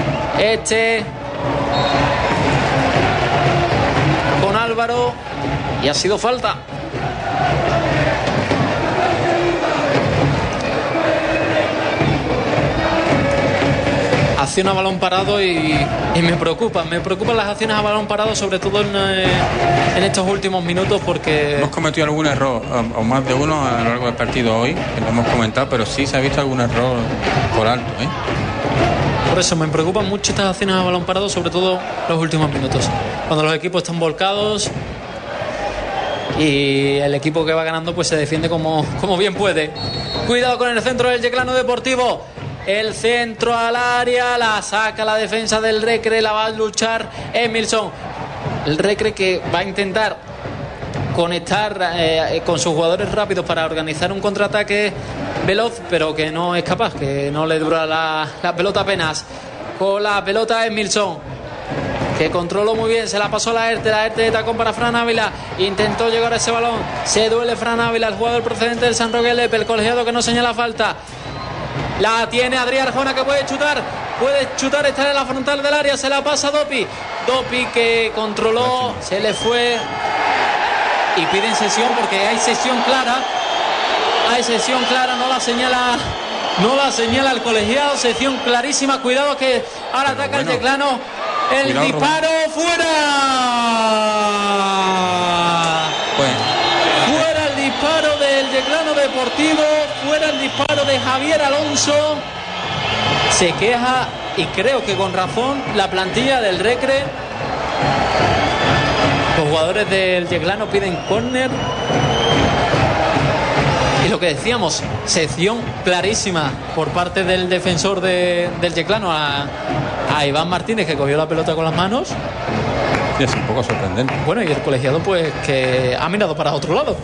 Con Álvaro. Y ha sido falta. Acción a balón parado y me preocupan las acciones a balón parado, sobre todo en estos últimos minutos, porque hemos cometido algún error, o más de uno a lo largo del partido hoy, que lo hemos comentado, pero sí se ha visto algún error por alto, Por eso me preocupan mucho estas acciones a balón parado, sobre todo los últimos minutos, cuando los equipos están volcados y el equipo que va ganando pues se defiende como bien puede. Cuidado con el centro del Yeclano Deportivo. El centro al área, la saca la defensa del Recre, la va a luchar Emilson. El Recre que va a intentar conectar con sus jugadores rápidos para organizar un contraataque veloz, pero que no es capaz, que no le dura la pelota apenas. Con la pelota Emilson, que controló muy bien, se la pasó a Laerte de tacón para Fran Ávila, intentó llegar a ese balón, se duele Fran Ávila, el jugador procedente del San Roque Lepe, el colegiado que no señala falta. La tiene Adrián Arjona que puede chutar, está en la frontal del área, se la pasa a Dopi. Dopi que controló, se le fue y piden sesión porque hay sesión clara. Hay sesión clara, no la señala el colegiado, sección clarísima. Cuidado que ahora ataca el Yeclano. El cuidado, disparo fuera. Fuera el disparo del Yeclano Deportivo. Fuera el disparo de Javier Alonso. Se queja, y creo que con razón, la plantilla del Recre. Los jugadores del Yeclano piden córner. Y lo que decíamos, sección clarísima por parte del defensor del Yeclano a Iván Martínez, que cogió la pelota con las manos. Sí, es un poco sorprendente. Bueno, y el colegiado pues que ha mirado para otro lado.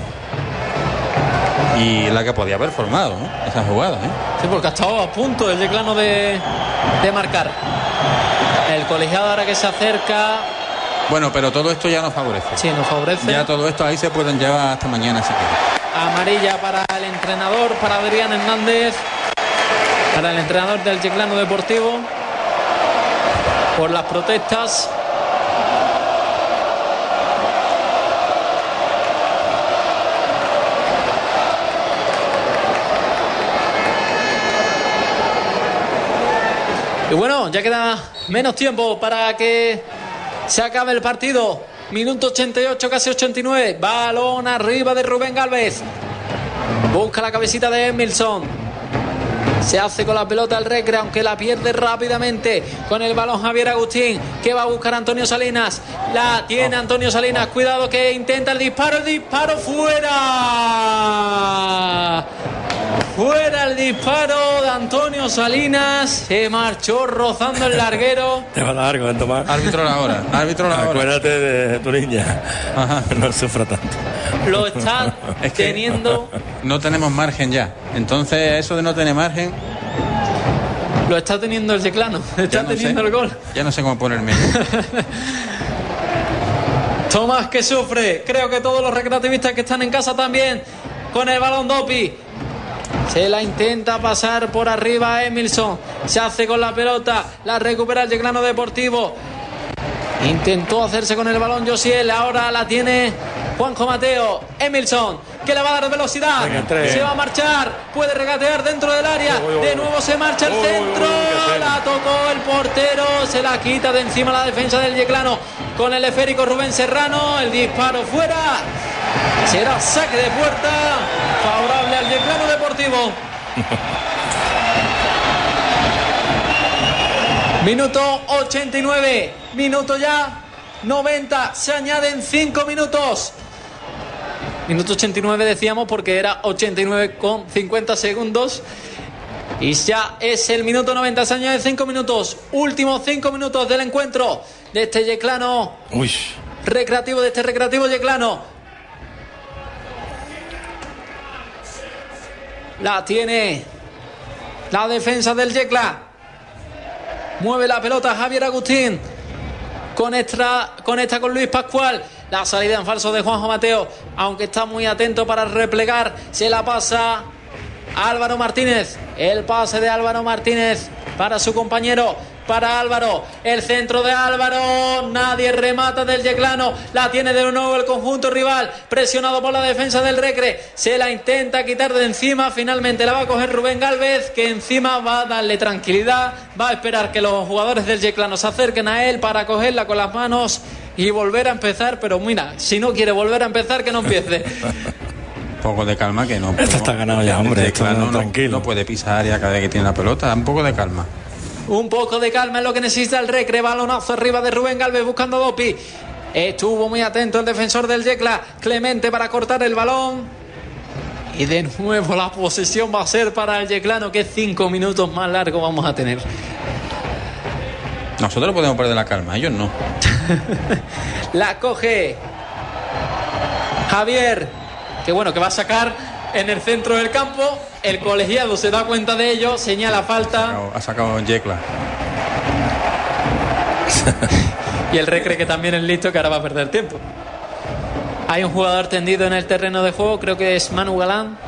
Y la que podía haber formado, ¿no? Esa jugada, ¿eh? Sí, porque ha estado a punto el Yeclano de marcar. El colegiado ahora que se acerca. Bueno, pero todo esto ya nos favorece. Sí, nos favorece. Ya todo esto ahí se pueden llevar hasta mañana si quieren. Amarilla para el entrenador, para Adrián Hernández, para el entrenador del Yeclano Deportivo, por las protestas. Y bueno, ya queda menos tiempo para que se acabe el partido. Minuto 88, casi 89. Balón arriba de Rubén Gálvez. Busca la cabecita de Emilson. Se hace con la pelota el Recre, aunque la pierde rápidamente. Con el balón Javier Agustín, que va a buscar a Antonio Salinas. La tiene Antonio Salinas. Cuidado que intenta el disparo. El disparo fuera. Fuera el disparo de Antonio Salinas. Se marchó rozando el larguero. Te va largo, Tomás. Árbitro la hora. Árbitro la hora. Acuérdate de tu niña. Ajá. No sufra tanto. Lo está teniendo. No tenemos margen ya. Entonces, eso de no tener margen. Lo está teniendo el Yeclano. Está teniendo el gol. Ya no sé cómo ponerme. Tomás que sufre. Creo que todos los recreativistas que están en casa también. Con el balón Dopi. Se la intenta pasar por arriba Emilson. Se hace con la pelota. La recupera el Yeclano Deportivo. Intentó hacerse con el balón Josiel. Ahora la tiene Juanjo Mateo. Emilson, que le va a dar velocidad. Se va a marchar. Puede regatear dentro del área. De nuevo se marcha el centro. La tocó el portero. Se la quita de encima la defensa del Yeclano. Con el esférico Rubén Serrano. El disparo fuera. Será saque de puerta favorable al Yeclano Deportivo. Minuto 89. Minuto ya 90. Se añaden 5 minutos. Minuto 89 decíamos porque era 89 con 50 segundos. Y ya es el minuto 90. Se añaden 5 minutos. Últimos 5 minutos del encuentro de este Yeclano recreativo, de este recreativo Yeclano. La tiene la defensa del Yecla. Mueve la pelota Javier Agustín. Conecta con Luis Pascual. La salida en falso de Juanjo Mateo. Aunque está muy atento para replegar. Se la pasa Álvaro Martínez. El pase de Álvaro Martínez para su compañero. Para Álvaro, el centro de Álvaro, nadie remata del Yeclano, la tiene de nuevo el conjunto rival, presionado por la defensa del Recre, se la intenta quitar de encima, finalmente la va a coger Rubén Gálvez, que encima va a darle tranquilidad, va a esperar que los jugadores del Yeclano se acerquen a él para cogerla con las manos y volver a empezar, pero mira, si no quiere volver a empezar, que no empiece. Un poco de calma, que no. Esto está ganado ya, hombre, esto tranquilo. No puede pisar ya cada vez que tiene la pelota, un poco de calma. Un poco de calma es lo que necesita el Recre. Balonazo arriba de Rubén Gálvez buscando a Dopi. Estuvo muy atento el defensor del Yecla, Clemente, para cortar el balón. Y de nuevo la posesión va a ser para el Yeclano, que 5 minutos más largo vamos a tener. Nosotros podemos perder la calma, ellos no. La coge Javier, que bueno, que va a sacar en el centro del campo. El colegiado se da cuenta de ello, señala falta. Ha sacado Yecla. Y el Recre, que también es listo, que ahora va a perder tiempo. Hay un jugador tendido en el terreno de juego, creo que es Manu Galán.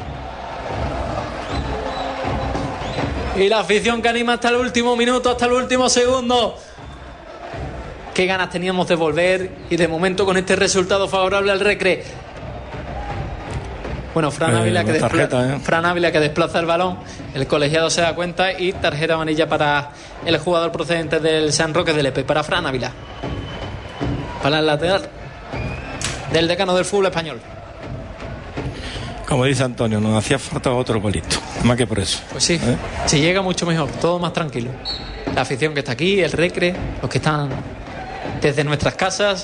Y la afición que anima hasta el último minuto, hasta el último segundo. qué ganas teníamos de volver, y de momento con este resultado favorable al Recre. Bueno, Fran Ávila que desplaza el balón, el colegiado se da cuenta, y tarjeta amarilla para el jugador procedente del San Roque de Lepe, para Fran Ávila, para el lateral del decano del fútbol español. Como dice Antonio, nos hacía falta otro golito, más que por eso. Pues sí, si llega mucho mejor, todo más tranquilo. La afición que está aquí, el Recre, los que están desde nuestras casas.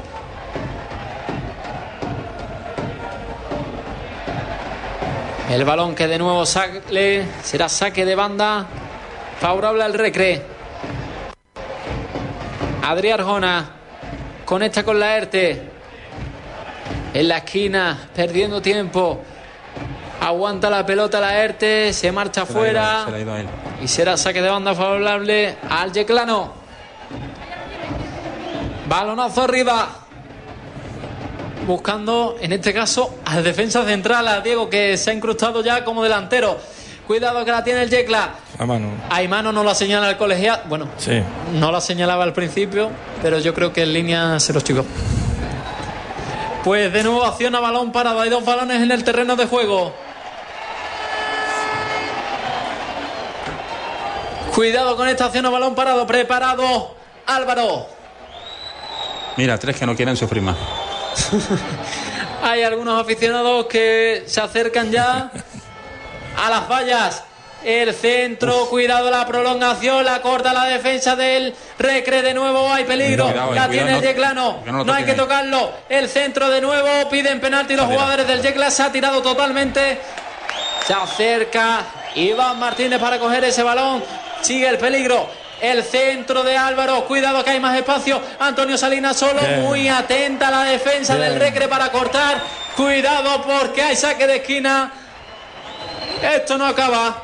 El balón que de nuevo sale, será saque de banda favorable al Recre. Adrián Arjona conecta con Laerte en la esquina, perdiendo tiempo. Aguanta la pelota Laerte, se marcha fuera. Se le ha ido a él. Y será saque de banda favorable al Yeclano. Balonazo arriba, buscando en este caso al defensa central, a Diego, que se ha incrustado ya como delantero. Cuidado que la tiene el Yecla. Hay mano, no la señala el colegiado. Bueno, sí, no la señalaba al principio, pero yo creo que en línea se los chicos. Pues de nuevo acción a balón parado. Hay dos balones en el terreno de juego. Cuidado con esta acción a balón parado. Preparado Álvaro. Mira, 3 que no quieren sufrir más. Hay algunos aficionados que se acercan ya a las vallas. El centro, cuidado la prolongación, la corta la defensa del Recre, de nuevo hay peligro, la tiene el Yeclano, no hay que tocarlo. El centro de nuevo, piden penalti los jugadores del Yecla, se ha tirado totalmente. Se acerca Iván Martínez para coger ese balón, sigue el peligro. El centro de Álvaro, cuidado que hay más espacio. Antonio Salinas solo, muy atenta la defensa del Recre para cortar. Cuidado porque hay saque de esquina. Esto no acaba.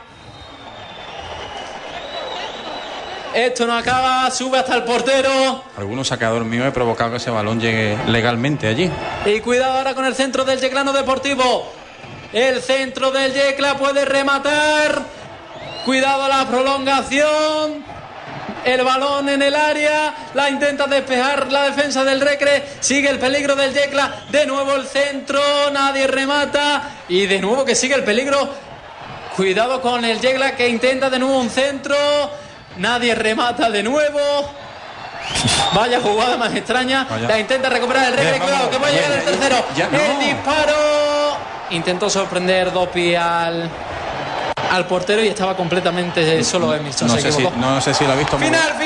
Esto no acaba, sube hasta el portero. Algunos sacador mío he provocado que ese balón llegue legalmente allí. Y cuidado ahora con el centro del Yeclano Deportivo. El centro del Yecla puede rematar. Cuidado la prolongación. El balón en el área, la intenta despejar la defensa del Recre. Sigue el peligro del Yecla. De nuevo el centro, nadie remata. Y de nuevo que sigue el peligro. Cuidado con el Yecla que intenta de nuevo un centro. Nadie remata de nuevo. Vaya jugada más extraña. La intenta recuperar el Recre. Cuidado que puede llegar el tercero. El disparo. Intentó sorprender Dopi al portero y estaba completamente solo Emerson. No sé si lo ha visto. Final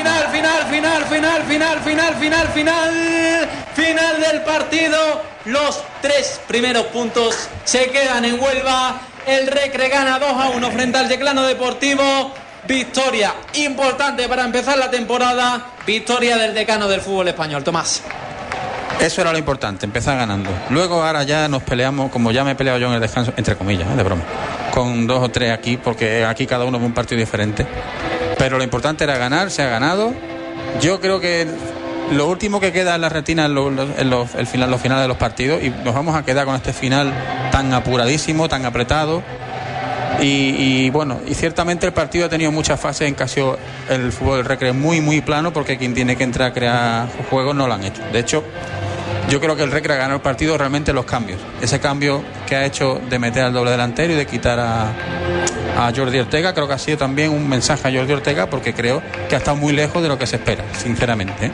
del partido. Los 3 primeros puntos se quedan en Huelva. El Recre gana 2-1 frente al Yeclano Deportivo. Victoria importante para empezar la temporada. Victoria del decano del fútbol español. Tomás. Eso era lo importante, empezar ganando. Luego ahora ya nos peleamos, como ya me he peleado yo en el descanso, entre comillas, de broma, con 2 o 3 aquí, porque aquí cada uno ve un partido diferente. Pero lo importante era ganar, se ha ganado. Yo creo que lo último que queda en la retina es los finales de los partidos, y nos vamos a quedar con este final tan apuradísimo, tan apretado. Y bueno, y ciertamente el partido ha tenido muchas fases en que ha sido el fútbol del Recre muy muy plano, porque quien tiene que entrar a crear juegos no lo han hecho. De hecho, yo creo que el Recre ha ganado el partido realmente los cambios. Ese cambio que ha hecho de meter al doble delantero y de quitar a Jordi Ortega, creo que ha sido también un mensaje a Jordi Ortega, porque creo que ha estado muy lejos de lo que se espera, sinceramente.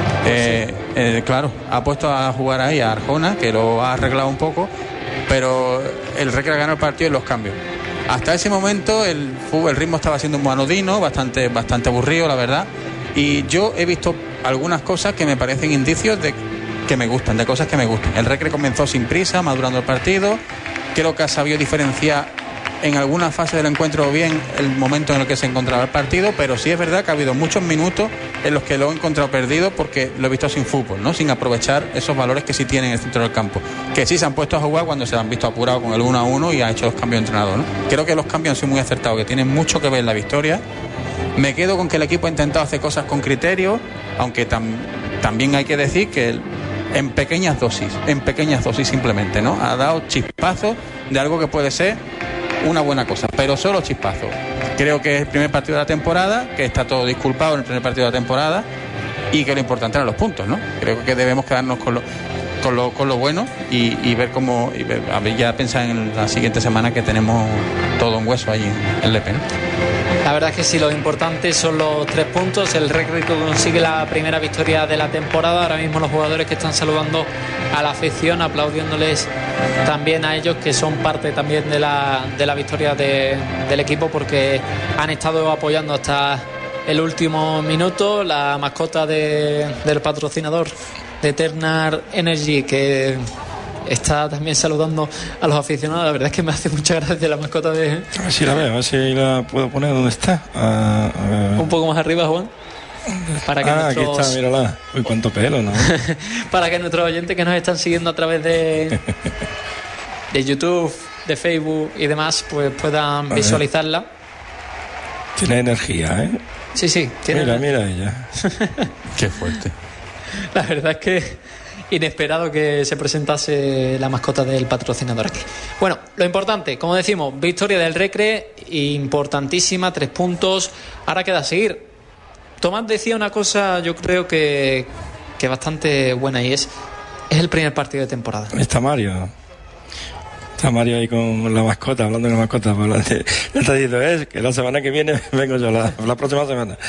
Claro, ha puesto a jugar ahí a Arjona, que lo ha arreglado un poco, pero el Recre ha ganado el partido en los cambios. Hasta ese momento el ritmo estaba siendo muy anodino, bastante aburrido, la verdad. Y yo he visto algunas cosas que me parecen indicios de que me gustan, de cosas que me gustan. El Recre comenzó sin prisa, madurando el partido. Creo que ha sabido diferenciar en alguna fase del encuentro bien el momento en el que se encontraba el partido, pero sí es verdad que ha habido muchos minutos en los que lo he encontrado perdido, porque lo he visto sin fútbol, ¿no? Sin aprovechar esos valores que sí tienen en el centro del campo, que sí se han puesto a jugar cuando se han visto apurados con el 1-1 y ha hecho los cambios de entrenador, ¿no? Creo que los cambios han sido muy acertados, que tienen mucho que ver en la victoria. Me quedo con que el equipo ha intentado hacer cosas con criterio, aunque también hay que decir que en pequeñas dosis simplemente, ¿no? Ha dado chispazos de algo que puede ser una buena cosa, pero solo chispazos. Creo que es el primer partido de la temporada, que está todo disculpado en el primer partido de la temporada, y que lo importante eran los puntos, ¿no? Creo que debemos quedarnos con lo bueno y ver cómo, a ver, ya pensar en la siguiente semana que tenemos todo un hueso ahí en Lepe, ¿no? La verdad es que sí, lo importante son los 3 puntos. El Recre consigue la primera victoria de la temporada. Ahora mismo los jugadores que están saludando a la afición, aplaudiéndoles también a ellos, que son parte también de la victoria del equipo, porque han estado apoyando hasta el último minuto. La mascota del patrocinador de Ternar Energy, que está también saludando a los aficionados. La verdad es que me hace mucha gracia la mascota de... A ver si la veo, a ver si la puedo poner donde está. Un poco más arriba, Juan. Para que aquí está, mírala. Uy, cuánto pelo, ¿no? Para que nuestros oyentes que nos están siguiendo a través de YouTube, de Facebook y demás, pues puedan visualizarla. Tiene energía, ¿eh? Sí, tiene. Mira ella. Qué fuerte. La verdad es que inesperado que se presentase la mascota del patrocinador aquí. Bueno, lo importante, como decimos, victoria del Recre, importantísima, 3 puntos. Ahora queda seguir. Tomás decía una cosa, yo creo que bastante buena, y es el primer partido de temporada. Está Mario ahí con la mascota, hablando de la mascota. Ya te digo, que la semana que viene vengo yo, la próxima semana.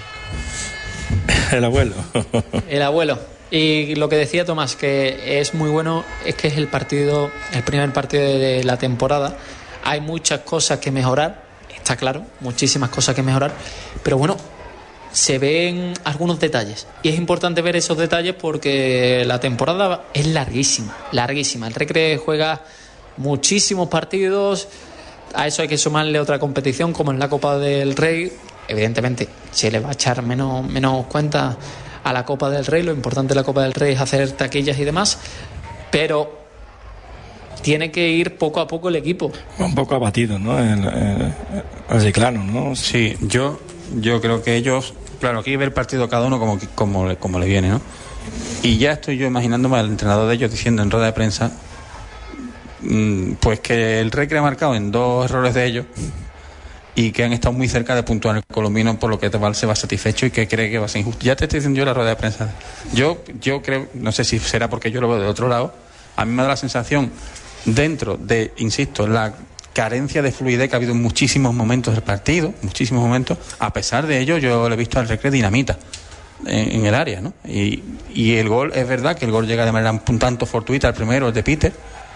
El abuelo. Y lo que decía Tomás, que es muy bueno, es que es el primer partido de la temporada. Hay muchas cosas que mejorar, está claro, muchísimas cosas que mejorar, pero bueno, se ven algunos detalles. Y es importante ver esos detalles porque la temporada es larguísima. El Recre juega muchísimos partidos. A eso hay que sumarle otra competición como en la Copa del Rey. Evidentemente se le va a echar menos cuenta a la Copa del Rey. Lo importante de la Copa del Rey es hacer taquillas y demás, pero tiene que ir poco a poco el equipo. Un poco abatido, ¿no? El Chiclano, ¿no? Sí, yo creo que ellos, claro, aquí ve el partido cada uno como le viene, ¿no? Y ya estoy yo imaginándome al entrenador de ellos diciendo en rueda de prensa pues que el Recre ha marcado en 2 errores de ellos y que han estado muy cerca de puntuar el Colombino, por lo que Tebal se va satisfecho y que cree que va a ser injusto. Ya te estoy diciendo yo la rueda de prensa. Yo creo, no sé si será porque yo lo veo de otro lado, a mí me da la sensación, dentro de, insisto, la carencia de fluidez que ha habido en muchísimos momentos del partido, muchísimos momentos, a pesar de ello yo le he visto al Recre dinamita en el área, ¿no? Y el gol, es verdad que el gol llega de manera un tanto fortuita, el primero, el de Peter,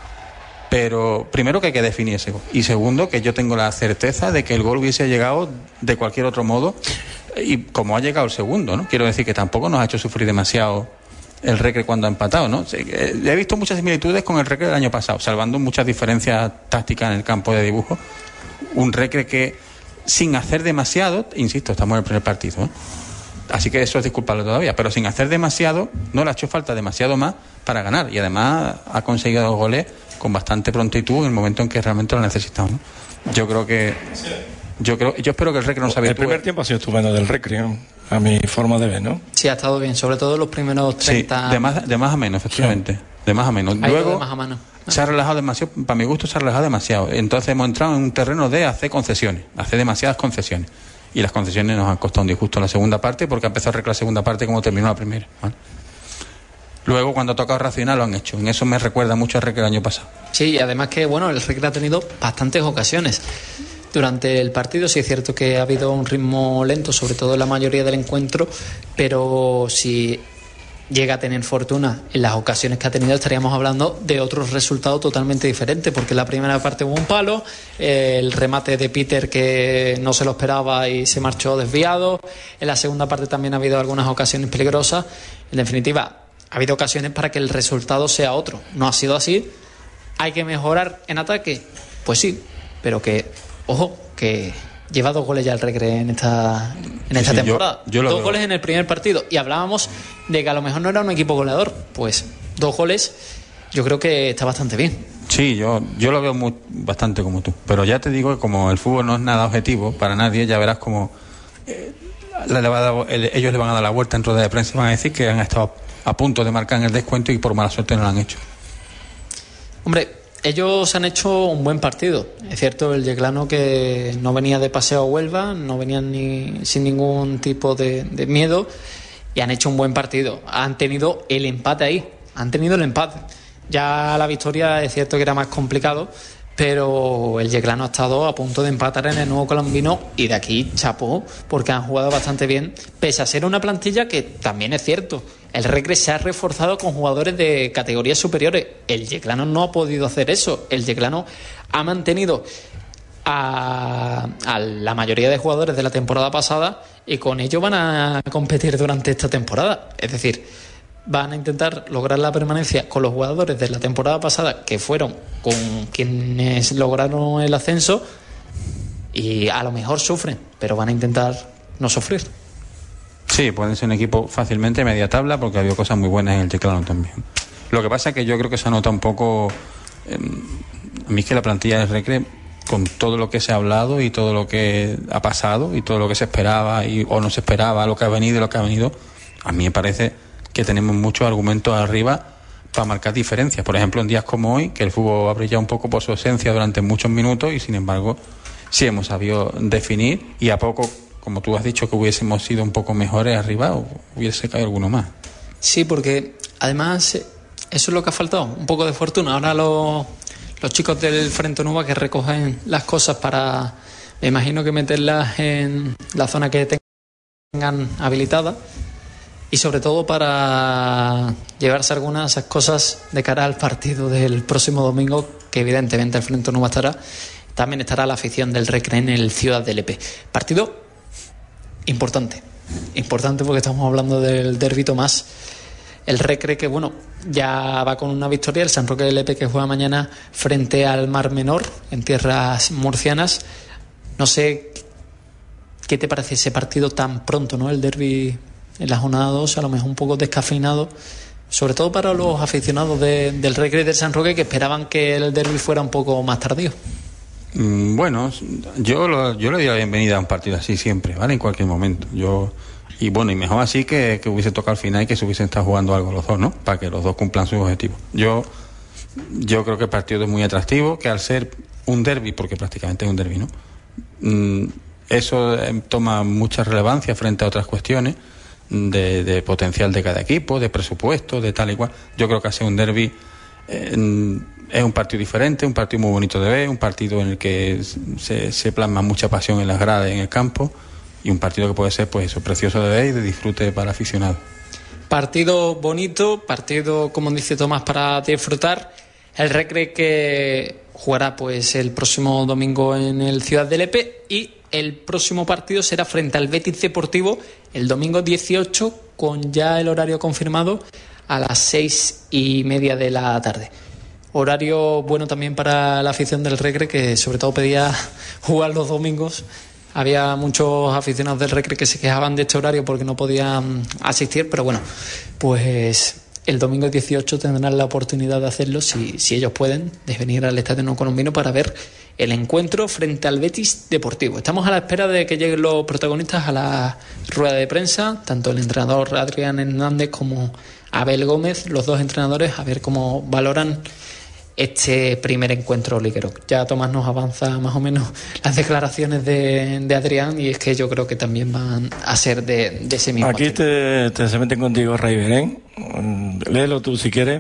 pero primero que hay que definir ese gol, y segundo que yo tengo la certeza de que el gol hubiese llegado de cualquier otro modo, y como ha llegado el segundo, ¿no? Quiero decir que tampoco nos ha hecho sufrir demasiado el Recre cuando ha empatado, ¿no? He visto muchas similitudes con el Recre del año pasado, salvando muchas diferencias tácticas en el campo de dibujo. Un Recre que, sin hacer demasiado, insisto, estamos en el primer partido, ¿eh? Así que eso es disculpable todavía, pero sin hacer demasiado, no le ha hecho falta demasiado más para ganar, y además ha conseguido 2 goles con bastante prontitud en el momento en que realmente lo necesitamos, ¿no? Yo espero que el Recre no se habitúe. El primer tiempo ha sido estupendo del Recre, ¿no? A mi forma de ver, ¿no? Sí, ha estado bien, sobre todo los primeros 30. Sí, de más a menos, efectivamente. Sí. De más a menos. Luego de más a mano. Se ha relajado demasiado, para mi gusto se ha relajado demasiado. Entonces hemos entrado en un terreno de hacer concesiones, hacer demasiadas concesiones. Y las concesiones nos han costado un disgusto en la segunda parte, porque ha empezado a arreglar la segunda parte como terminó la primera, ¿vale? Luego, cuando ha tocado racional, lo han hecho. En eso me recuerda mucho al Recre del año pasado. Sí, y además que, bueno, el Recre ha tenido bastantes ocasiones durante el partido. Sí es cierto que ha habido un ritmo lento, sobre todo en la mayoría del encuentro, pero si llega a tener fortuna en las ocasiones que ha tenido, estaríamos hablando de otros resultados totalmente diferentes, porque en la primera parte hubo un palo, el remate de Peter que no se lo esperaba y se marchó desviado. En la segunda parte también ha habido algunas ocasiones peligrosas. En definitiva, ha habido ocasiones para que el resultado sea otro. No ha sido así. ¿Hay que mejorar en ataque? Pues sí, pero que, ojo, que lleva 2 goles ya el Recre en esta temporada. Yo 2 goles en el primer partido. Y hablábamos de que a lo mejor no era un equipo goleador. Pues 2 goles yo creo que está bastante bien. Sí, yo lo veo bastante como tú. Pero ya te digo que como el fútbol no es nada objetivo para nadie, ya verás como ellos le van a dar la vuelta en rueda de prensa y van a decir que han estado a punto de marcar en el descuento y por mala suerte no lo han hecho. Hombre, ellos han hecho un buen partido. Es cierto, el Yeclano, que no venía de paseo a Huelva, no venían sin ningún tipo de miedo, y han hecho un buen partido. Han tenido el empate ahí, Ya la victoria es cierto que era más complicado, pero el Yeclano ha estado a punto de empatar en el Nuevo Colombino y de aquí chapó, porque han jugado bastante bien, pese a ser una plantilla que también es cierto, el Recre se ha reforzado con jugadores de categorías superiores. El Yeclano no ha podido hacer eso. El Yeclano ha mantenido a la mayoría de jugadores de la temporada pasada y con ello van a competir durante esta temporada. Es decir, van a intentar lograr la permanencia con los jugadores de la temporada pasada, que fueron con quienes lograron el ascenso, y a lo mejor sufren, pero van a intentar no sufrir. Sí, pueden ser un equipo fácilmente media tabla, porque ha habido cosas muy buenas en el Yeclano también. Lo que pasa es que yo creo que se nota un poco, a mí es que la plantilla del Recre, con todo lo que se ha hablado y todo lo que ha pasado y todo lo que se esperaba o no se esperaba, lo que ha venido y lo que ha venido, a mí me parece que tenemos muchos argumentos arriba para marcar diferencias. Por ejemplo, en días como hoy, que el fútbol ha brillado un poco por su ausencia durante muchos minutos y sin embargo sí hemos sabido definir, y a poco, como tú has dicho, que hubiésemos sido un poco mejores arriba, o hubiese caído alguno más. Sí, porque además eso es lo que ha faltado, un poco de fortuna. Ahora los chicos del Frente Nueva que recogen las cosas para, me imagino que meterlas en la zona que tengan habilitada, y sobre todo para llevarse algunas de esas cosas de cara al partido del próximo domingo, que evidentemente el Frente Nueva estará. También estará la afición del Recre en el Ciudad del EP. Partido importante porque estamos hablando del Derbi Tomás. El Recre que, bueno, ya va con una victoria. El San Roque del EP que juega mañana frente al Mar Menor en tierras murcianas. No sé qué te parece ese partido tan pronto, ¿no? El Derbi en la jornada 2, a lo mejor un poco descafeinado, sobre todo para los aficionados del Recre y del San Roque, que esperaban que el Derbi fuera un poco más tardío. Bueno, yo le doy la bienvenida a un partido así siempre, ¿vale? En cualquier momento. Y mejor así que hubiese tocado al final y que se hubiesen estado jugando algo los dos, ¿no? Para que los dos cumplan sus objetivos. Yo creo que el partido es muy atractivo, que al ser un derbi, porque prácticamente es un derbi, ¿no? Eso toma mucha relevancia frente a otras cuestiones de potencial de cada equipo, de presupuesto, de tal y cual. Yo creo que hacer un derbi es un partido diferente, un partido muy bonito de ver, un partido en el que se plasma mucha pasión en las gradas, en el campo, y un partido que puede ser, pues eso, precioso de ver y de disfrute para aficionados. Partido bonito, partido, como dice Tomás, para disfrutar. El Recre que jugará pues el próximo domingo en el Ciudad del EP, y el próximo partido será frente al Betis Deportivo el domingo 18, con ya el horario confirmado a las 6:30 de la tarde. Horario bueno también para la afición del Recre, que sobre todo pedía jugar los domingos. Había muchos aficionados del Recre que se quejaban de este horario porque no podían asistir, pero bueno, pues el domingo 18 tendrán la oportunidad de hacerlo, si ellos pueden, de venir al Estadio Nuevo Colombino para ver el encuentro frente al Betis Deportivo. Estamos a la espera de que lleguen los protagonistas a la rueda de prensa, tanto el entrenador Adrián Hernández como Abel Gómez, los dos entrenadores, a ver cómo valoran este primer encuentro liguero. Ya Tomás nos avanza más o menos las declaraciones de Adrián, y es que yo creo que también van a ser de ese mismo. Aquí se meten contigo, Ray Berén. Léelo tú si quieres.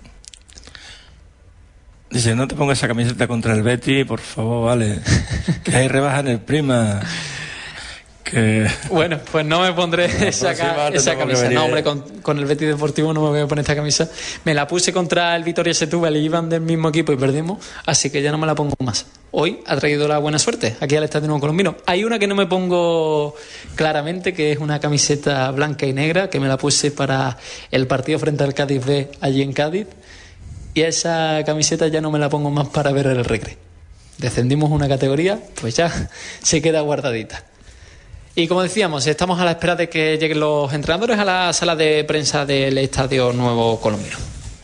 Dice: no te pongas esa camiseta contra el Betis, por favor, vale. Que hay rebaja en el Prima. Bueno, pues no me pondré esa camisa. No, hombre, con el Betis Deportivo no me voy a poner esta camisa. Me la puse contra el Vitoria Setúbal y iban del mismo equipo y perdimos, así que ya no me la pongo más. Hoy ha traído la buena suerte aquí al Estadio Nuevo Colombino. Hay una que no me pongo claramente, que es una camiseta blanca y negra, que me la puse para el partido frente al Cádiz B allí en Cádiz, y esa camiseta ya no me la pongo más para ver el Recre. Descendimos una categoría, pues ya se queda guardadita. Y como decíamos, estamos a la espera de que lleguen los entrenadores a la sala de prensa del Estadio Nuevo Colombino.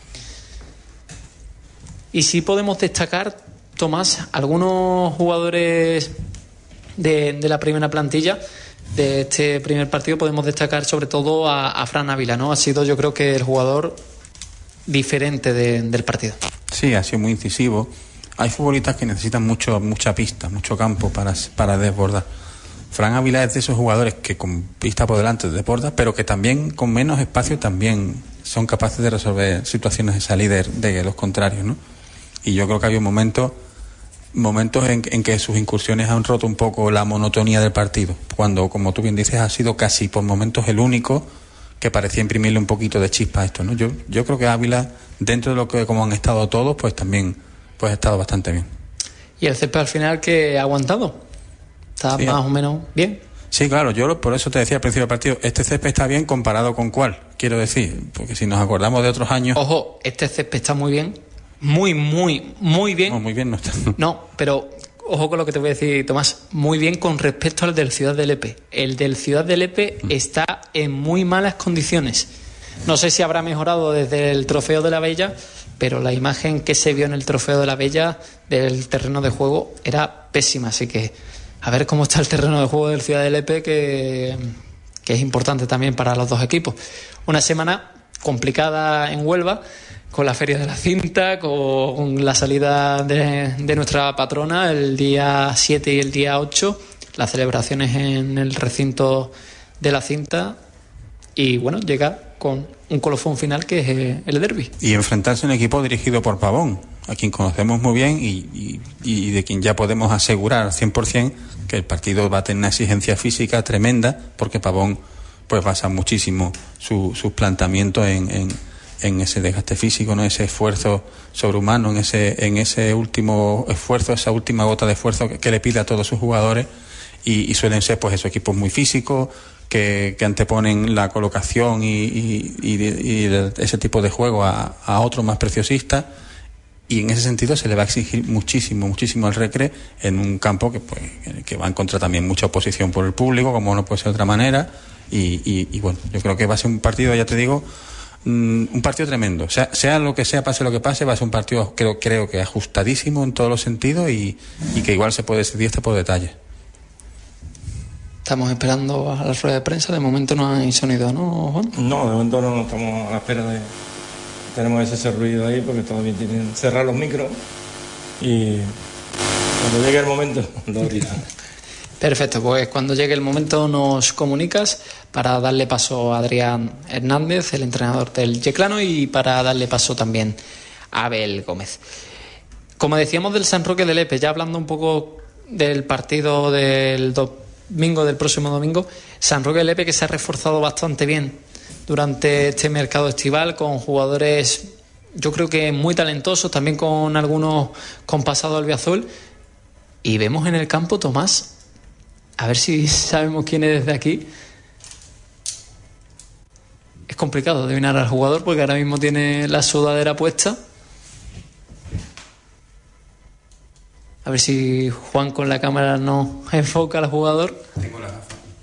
Y si podemos destacar, Tomás, algunos jugadores de la primera plantilla de este primer partido, podemos destacar sobre todo a Fran Ávila, ¿no? Ha sido, yo creo, que el jugador diferente del partido. Sí, ha sido muy incisivo. Hay futbolistas que necesitan mucha pista, mucho campo para desbordar. Fran Ávila es de esos jugadores que con pista por delante desborda, pero que también con menos espacio también son capaces de resolver situaciones de salida de los contrarios, ¿no? Y yo creo que había momentos en que sus incursiones han roto un poco la monotonía del partido, cuando, como tú bien dices, ha sido casi por momentos el único que parecía imprimirle un poquito de chispa a esto, ¿no? Yo creo que Ávila, dentro de lo que como han estado todos, pues también pues ha estado bastante bien. Y el césped al final, que ha aguantado, está sí, más o menos bien. Sí, claro, yo por eso te decía al principio del partido, este césped está bien comparado con cuál, quiero decir, porque si nos acordamos de otros años... Ojo, este césped está muy bien, muy bien. No, muy bien no está. No, pero ojo con lo que te voy a decir, Tomás, muy bien con respecto al del Ciudad de Lepe. El del Ciudad de Lepe está en muy malas condiciones. No sé si habrá mejorado desde el Trofeo de la Bella, pero la imagen que se vio en el Trofeo de la Bella del terreno de juego era pésima, así que a ver cómo está el terreno de juego del Ciudad de Lepe, que es importante también para los dos equipos. Una semana complicada en Huelva, con la Feria de la Cinta, con la salida de nuestra patrona el día 7 y el día 8, las celebraciones en el recinto de la Cinta, y bueno, llega con un colofón final que es el derbi. Y enfrentarse a un equipo dirigido por Pavón, a quien conocemos muy bien y de quien ya podemos asegurar al 100% que el partido va a tener una exigencia física tremenda, porque Pavón pues basa muchísimo sus planteamientos en ese desgaste físico, ¿no? Ese esfuerzo sobrehumano, en ese último esfuerzo, esa última gota de esfuerzo que le pide a todos sus jugadores, y suelen ser pues esos equipos muy físicos que anteponen la colocación y ese tipo de juego a otro más preciosista, y en ese sentido se le va a exigir muchísimo al Recre en un campo que va a encontrar también mucha oposición por el público, como no puede ser de otra manera, y bueno, yo creo que va a ser un partido, ya te digo, un partido tremendo, sea lo que sea, pase lo que pase, va a ser un partido creo que ajustadísimo en todos los sentidos, y que igual se puede decidir hasta por detalles. Estamos esperando a la rueda de prensa, de momento no hay sonido, ¿no, Juan? No, de momento no estamos a la espera de... Tenemos ese ruido ahí porque todavía tienen cerrar los micros, y cuando llegue el momento lo abrirán. Perfecto, pues cuando llegue el momento nos comunicas para darle paso a Adrián Hernández, el entrenador del Yeclano, y para darle paso también a Abel Gómez. Como decíamos del San Roque de Lepe, ya hablando un poco del partido del del próximo domingo, San Roque de Lepe, que se ha reforzado bastante bien durante este mercado estival, con jugadores yo creo que muy talentosos, también con algunos con pasado albiazul, y vemos en el campo, Tomás, a ver si sabemos quién es desde aquí. Es complicado adivinar al jugador porque ahora mismo tiene la sudadera puesta. A ver si Juan con la cámara nos enfoca al jugador. Tengo la gafa.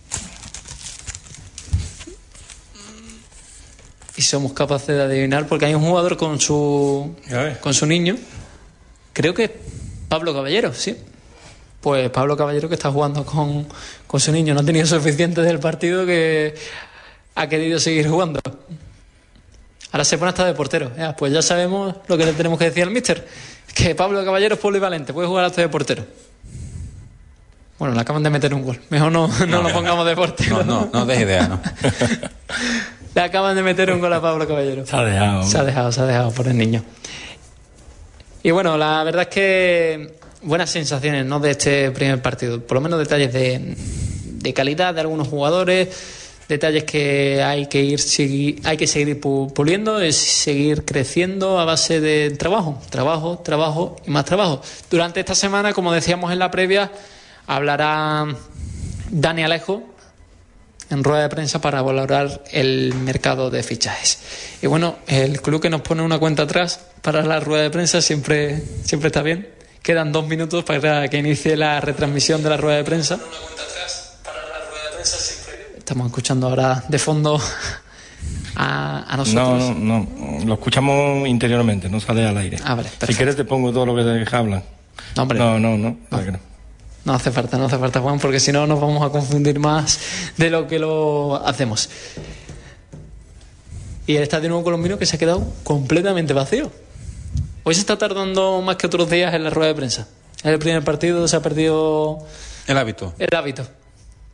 Y somos capaces de adivinar, porque hay un jugador con su niño. Creo que es Pablo Caballero, sí. Pues Pablo Caballero, que está jugando con su niño. No ha tenido suficiente del partido, que ha querido seguir jugando. Ahora se pone hasta de portero. Pues ya sabemos lo que le tenemos que decir al míster, que Pablo Caballero es polivalente, puede jugar hasta de portero. Bueno, le acaban de meter un gol. Mejor no lo pongamos de portero. No des idea, ¿no? Le acaban de meter un gol a Pablo Caballero. Se ha dejado por el niño. Y bueno, la verdad es que buenas sensaciones, ¿no?, de este primer partido. Por lo menos detalles de calidad de algunos jugadores, detalles que hay que seguir puliendo, es seguir creciendo a base de trabajo y más trabajo. Durante esta semana, como decíamos en la previa, hablará Dani Alejo en rueda de prensa para valorar el mercado de fichajes. Y bueno, el club que nos pone una cuenta atrás para la rueda de prensa siempre está bien. Quedan 2 minutos para que inicie la retransmisión de la rueda de prensa. Estamos escuchando ahora de fondo a nosotros. No, lo escuchamos interiormente, no sale al aire. Vale, perfecto. Si quieres te pongo todo lo que hablan. No, hombre. No hace falta, Juan, porque si no nos vamos a confundir más de lo que lo hacemos. Y el Estadio Nuevo Colombino, que se ha quedado completamente vacío. Hoy se está tardando más que otros días en la rueda de prensa. En el primer partido se ha perdido el hábito.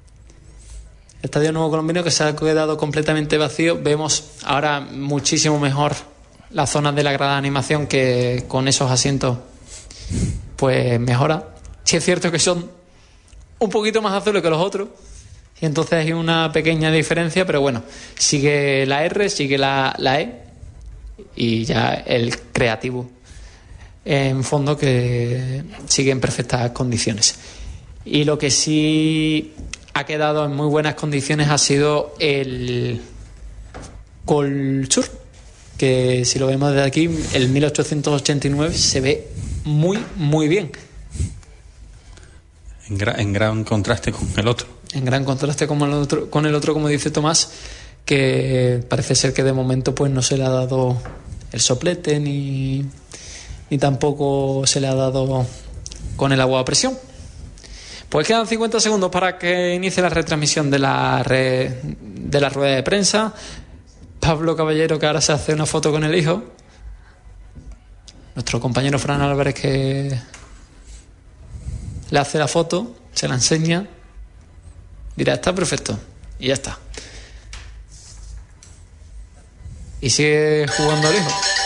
El Estadio Nuevo Colombino, que se ha quedado completamente vacío. Vemos ahora muchísimo mejor la zona de la grada de animación, que con esos asientos pues mejora. Sí es cierto que son un poquito más azules que los otros, y entonces hay una pequeña diferencia, pero bueno, sigue la R, sigue la E y ya el creativo en fondo, que sigue en perfectas condiciones. Y lo que sí ha quedado en muy buenas condiciones ha sido el Colchur, que si lo vemos desde aquí, el 1889 se ve muy bien. En gran contraste con el otro. En gran contraste con el otro, como dice Tomás, que parece ser que de momento pues no se le ha dado el soplete ni tampoco se le ha dado con el agua a presión. Pues quedan 50 segundos para que inicie la retransmisión de la rueda de prensa. Pablo Caballero, que ahora se hace una foto con el hijo. Nuestro compañero Fran Álvarez, que le hace la foto, se la enseña, dirá, está perfecto, y ya está. Y sigue jugando al hijo.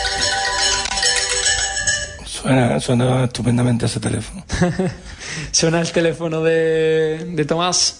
Suena estupendamente ese teléfono. Suena el teléfono de Tomás.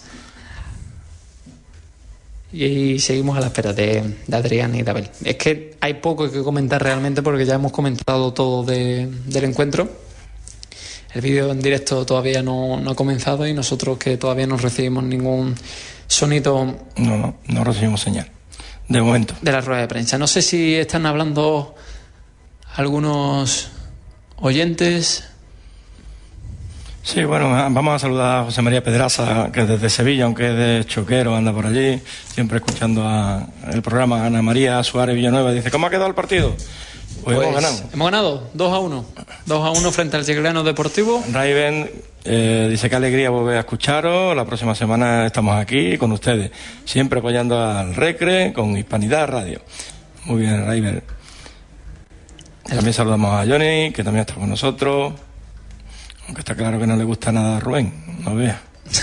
Y seguimos a la espera de Adrián y de Abel. Es que hay poco que comentar realmente, porque ya hemos comentado todo del encuentro. El vídeo en directo todavía no ha comenzado, y nosotros, que todavía no recibimos ningún sonido. No recibimos señal, de momento, de la rueda de prensa. No sé si están hablando algunos oyentes. Sí, bueno, vamos a saludar a José María Pedraza, que desde Sevilla, aunque es de Choquero, anda por allí, siempre escuchando el programa. Ana María Suárez Villanueva dice, ¿cómo ha quedado el partido? Pues hemos ganado. Hemos ganado 2-1. 2-1 frente al Chiclano Deportivo. Raven dice, qué alegría volver a escucharos. La próxima semana estamos aquí con ustedes, siempre apoyando al Recre con Hispanidad Radio. Muy bien, Raven. También saludamos a Johnny, que también está con nosotros. Aunque está claro que no le gusta nada a Rubén, no vea.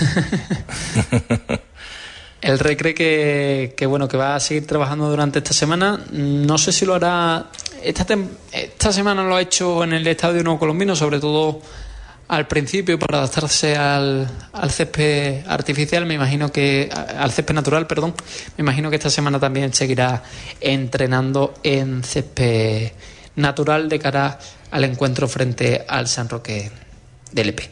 El Recre que bueno, que va a seguir trabajando durante esta semana. No sé si lo hará esta semana. Lo ha hecho en el Estadio Nuevo Colombino, sobre todo al principio, para adaptarse al césped artificial. Me imagino que al césped natural, perdón. Me imagino que esta semana también seguirá entrenando en césped natural de cara al encuentro frente al San Roque de Lepe.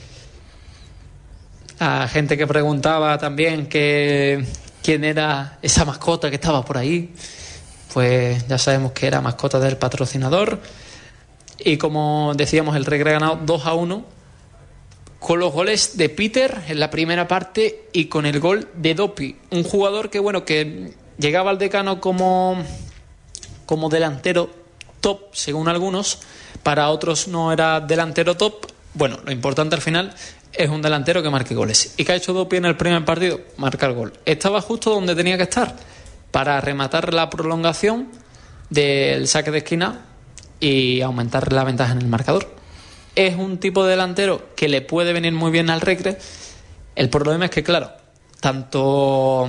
A gente que preguntaba también que quién era esa mascota que estaba por ahí, pues ya sabemos que era mascota del patrocinador. Y como decíamos, el Recre ha ganado 2-1 con los goles de Peter en la primera parte y con el gol de Dopi, un jugador que bueno, que llegaba al Decano como delantero top, según algunos. Para otros no era delantero top. Bueno, lo importante al final es un delantero que marque goles. ¿Y qué ha hecho Dopi en el primer partido? Marcar gol. Estaba justo donde tenía que estar para rematar la prolongación del saque de esquina y aumentar la ventaja en el marcador. Es un tipo de delantero que le puede venir muy bien al Recre. El problema es que, claro, tanto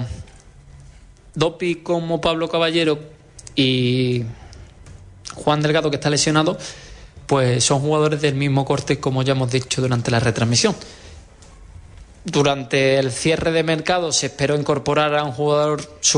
Dopi como Pablo Caballero y Juan Delgado, que está lesionado, pues son jugadores del mismo corte, como ya hemos dicho durante la retransmisión. Durante el cierre de mercado se esperó incorporar a un jugador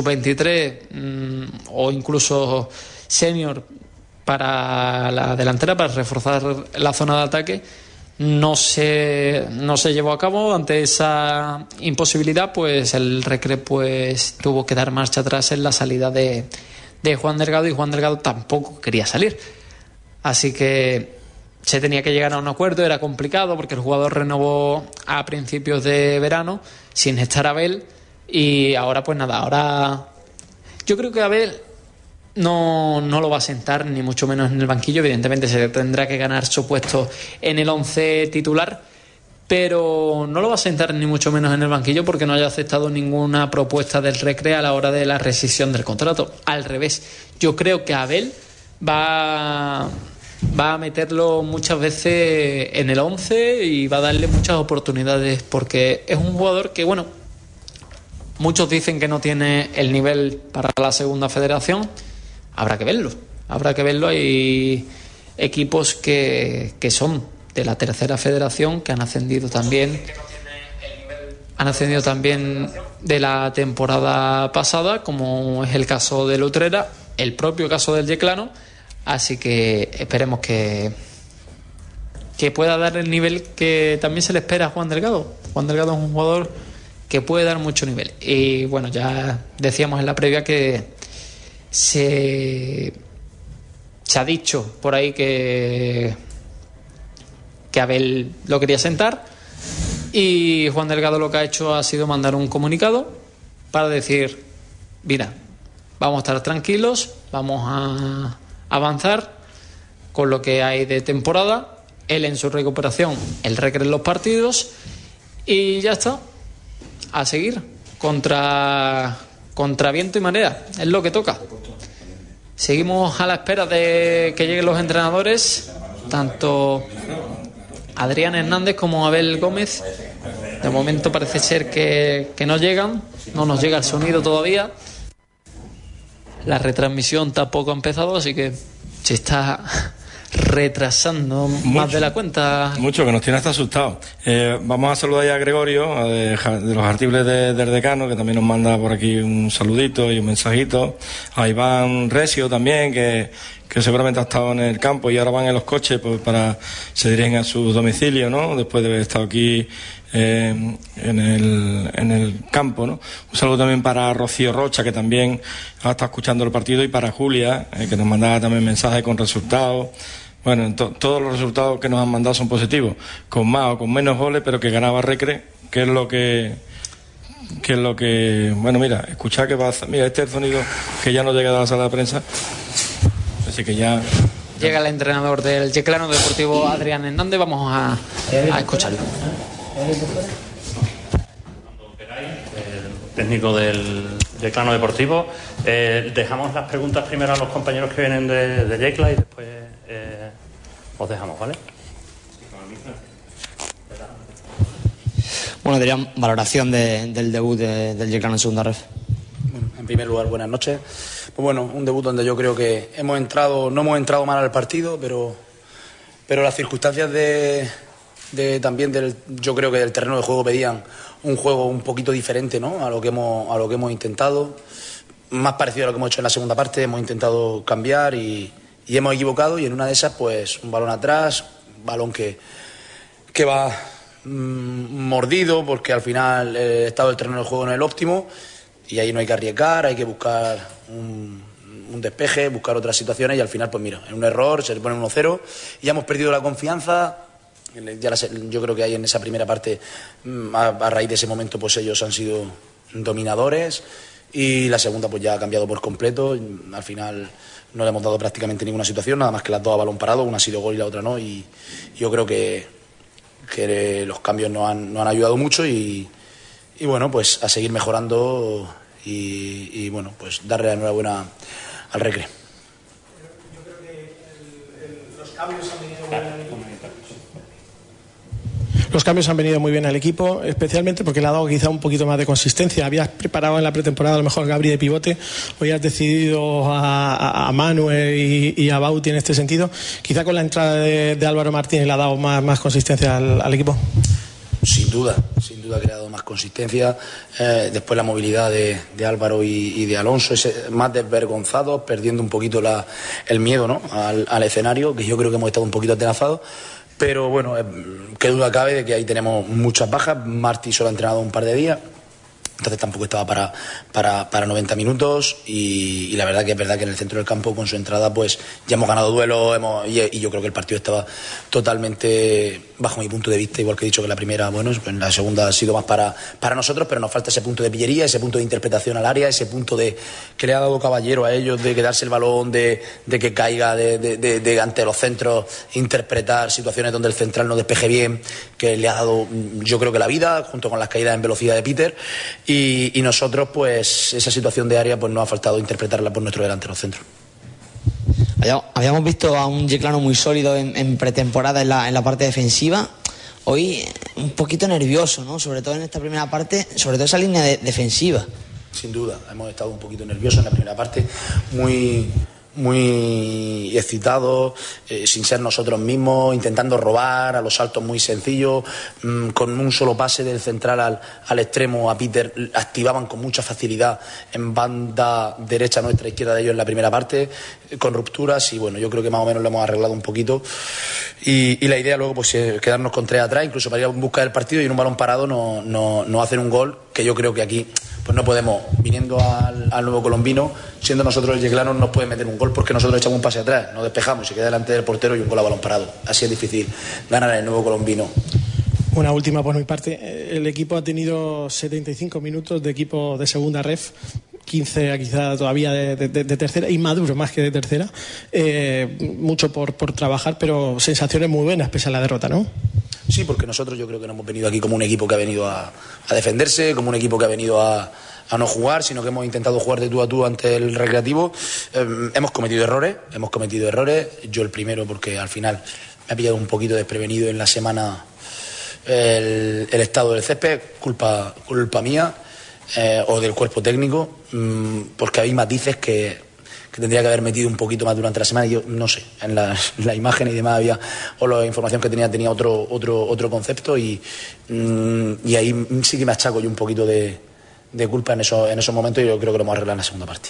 sub-23 o incluso senior para la delantera, para reforzar la zona de ataque. No se llevó a cabo. Ante esa imposibilidad, pues el Recre pues tuvo que dar marcha atrás en la salida de Juan Delgado, y Juan Delgado tampoco quería salir. Así que se tenía que llegar a un acuerdo. Era complicado porque el jugador renovó a principios de verano sin estar Abel, y ahora pues nada, ahora yo creo que Abel no lo va a sentar, ni mucho menos en el banquillo. Evidentemente se tendrá que ganar su puesto en el 11 titular, pero no lo va a sentar ni mucho menos en el banquillo porque no haya aceptado ninguna propuesta del Recre a la hora de la rescisión del contrato. Al revés, yo creo que Abel va a meterlo muchas veces en el 11 y va a darle muchas oportunidades, porque es un jugador que, bueno, Muchos dicen que no tiene el nivel para la segunda federación. Habrá que verlo. Hay equipos que son de la tercera federación, que han ascendido también. Han ascendido también de la temporada pasada, como es el caso de Utrera, el propio caso del Yeclano. Así que esperemos que pueda dar el nivel que también se le espera a Juan Delgado. Juan Delgado es un jugador que puede dar mucho nivel. Y bueno, ya decíamos en la previa que se ha dicho por ahí que Abel lo quería sentar, y Juan Delgado lo que ha hecho ha sido mandar un comunicado para decir: mira, vamos a estar tranquilos, vamos a avanzar con lo que hay de temporada, él en su recuperación, el Recre en los partidos, y ya está, a seguir contra viento y marea, es lo que toca. Seguimos a la espera de que lleguen los entrenadores, tanto Adrián Hernández como Abel Gómez. De momento parece ser que no llegan, no nos llega el sonido todavía. La retransmisión tampoco ha empezado, así que se está retrasando más de la cuenta. Mucho, que nos tiene hasta asustados. Vamos a saludar ya a Gregorio, de los artículos del decano, que también nos manda por aquí un saludito y un mensajito. A Iván Recio también, que seguramente ha estado en el campo y ahora van en los coches pues, se dirigen a su domicilio, ¿no? Después de haber estado aquí en el campo, ¿no? Un saludo también para Rocío Rocha, que también ha estado escuchando el partido, y para Julia, que nos mandaba también mensajes con resultados. Bueno, todos los resultados que nos han mandado son positivos, con más o con menos goles, pero que ganaba Recre, que es lo que bueno, mira, escuchad que pasa. Mira, este es el sonido que ya no llega a la sala de prensa, así que ya llega el entrenador del Yeclano Deportivo, Adrián Hernández. Vamos a escucharlo. El técnico del Yeclano Deportivo. Dejamos las preguntas primero a los compañeros que vienen de Yecla y después os dejamos, ¿vale? Bueno, Adrián, valoración del debut del Yeclano en segunda ref. Bueno, en primer lugar, buenas noches. Pues bueno, un debut donde yo creo que no hemos entrado mal al partido, pero las circunstancias yo creo que del terreno de juego pedían un juego un poquito diferente, ¿no? a lo que hemos intentado, más parecido a lo que hemos hecho en la segunda parte. Hemos intentado cambiar y hemos equivocado, y en una de esas pues un balón atrás, balón que va mordido, porque al final el estado del terreno de juego no es el óptimo, y ahí no hay que arriesgar, hay que buscar un despeje, buscar otras situaciones, y al final pues mira, en un error se le pone 1-0 y ya hemos perdido la confianza. Yo creo que ahí en esa primera parte, a raíz de ese momento, pues ellos han sido dominadores, y la segunda pues ya ha cambiado por completo. Al final no le hemos dado prácticamente ninguna situación, nada más que las dos a balón parado, una ha sido gol y la otra no, y yo creo que los cambios no han ayudado mucho, y bueno, pues a seguir mejorando y bueno, pues darle la enhorabuena al Recre. Yo creo que los cambios han venido muy bien. Los cambios han venido muy bien al equipo, especialmente porque le ha dado quizá un poquito más de consistencia. Habías preparado en la pretemporada a lo mejor Gabri de pivote, hoy has decidido a Manuel y a Bauti en este sentido. Quizá con la entrada de Álvaro Martínez le ha dado más consistencia al equipo. Sin duda que le ha dado más consistencia. Después la movilidad de Álvaro y de Alonso, más desvergonzados, perdiendo un poquito el miedo, ¿no? al escenario, que yo creo que hemos estado un poquito atenazados. Pero bueno, qué duda cabe de que ahí tenemos muchas bajas. Martí solo ha entrenado un par de días, entonces tampoco estaba para 90 minutos, y la verdad que es verdad que en el centro del campo con su entrada pues ya hemos ganado duelo, y yo creo que el partido estaba totalmente, bajo mi punto de vista, igual que he dicho que la primera, bueno, pues la segunda ha sido más para nosotros, pero nos falta ese punto de pillería, ese punto de interpretación al área, ese punto de que le ha dado Caballero a ellos, de quedarse el balón, de que caiga, de ante los centros interpretar situaciones donde el central no despeje bien, que le ha dado, yo creo que la vida, junto con las caídas en velocidad de Peter. Y nosotros, pues, esa situación de área pues nos ha faltado interpretarla por nuestro delantero centro. Habíamos visto a un Yeclano muy sólido en pretemporada en la parte defensiva. Hoy un poquito nervioso, ¿no? Sobre todo en esta primera parte, sobre todo esa línea defensiva. Sin duda, hemos estado un poquito nerviosos en la primera parte, muy excitados, sin ser nosotros mismos, intentando robar a los saltos muy sencillos, con un solo pase del central al extremo a Peter, activaban con mucha facilidad en banda derecha nuestra, izquierda de ellos en la primera parte, con rupturas, y bueno, yo creo que más o menos lo hemos arreglado un poquito, y la idea luego pues es quedarnos con 3 atrás, incluso para ir en busca del partido, y en un balón parado no hacen un gol, que yo creo que aquí pues no podemos, viniendo al nuevo colombino, siendo nosotros el Yeclano, no nos puede meter un gol porque nosotros echamos un pase atrás, nos despejamos, se queda delante del portero y un gol a balón parado. Así es difícil ganar en el nuevo colombino. Una última por mi parte. El equipo ha tenido 75 minutos de equipo de segunda ref, 15 quizá todavía de tercera, y maduro más que de tercera. Mucho por trabajar, pero sensaciones muy buenas pese a la derrota, ¿no? Sí, porque nosotros yo creo que no hemos venido aquí como un equipo que ha venido a defenderse, como un equipo que ha venido a no jugar, sino que hemos intentado jugar de tú a tú ante el Recreativo. Hemos cometido errores, yo el primero porque al final me ha pillado un poquito desprevenido en la semana el estado del césped, culpa mía o del cuerpo técnico, porque hay matices que tendría que haber metido un poquito más durante la semana, y yo no sé, en la imagen y demás había, o la información que tenía otro concepto, y ahí sí que me achaco yo un poquito de culpa en esos momentos, y yo creo que lo hemos arreglado en la segunda parte.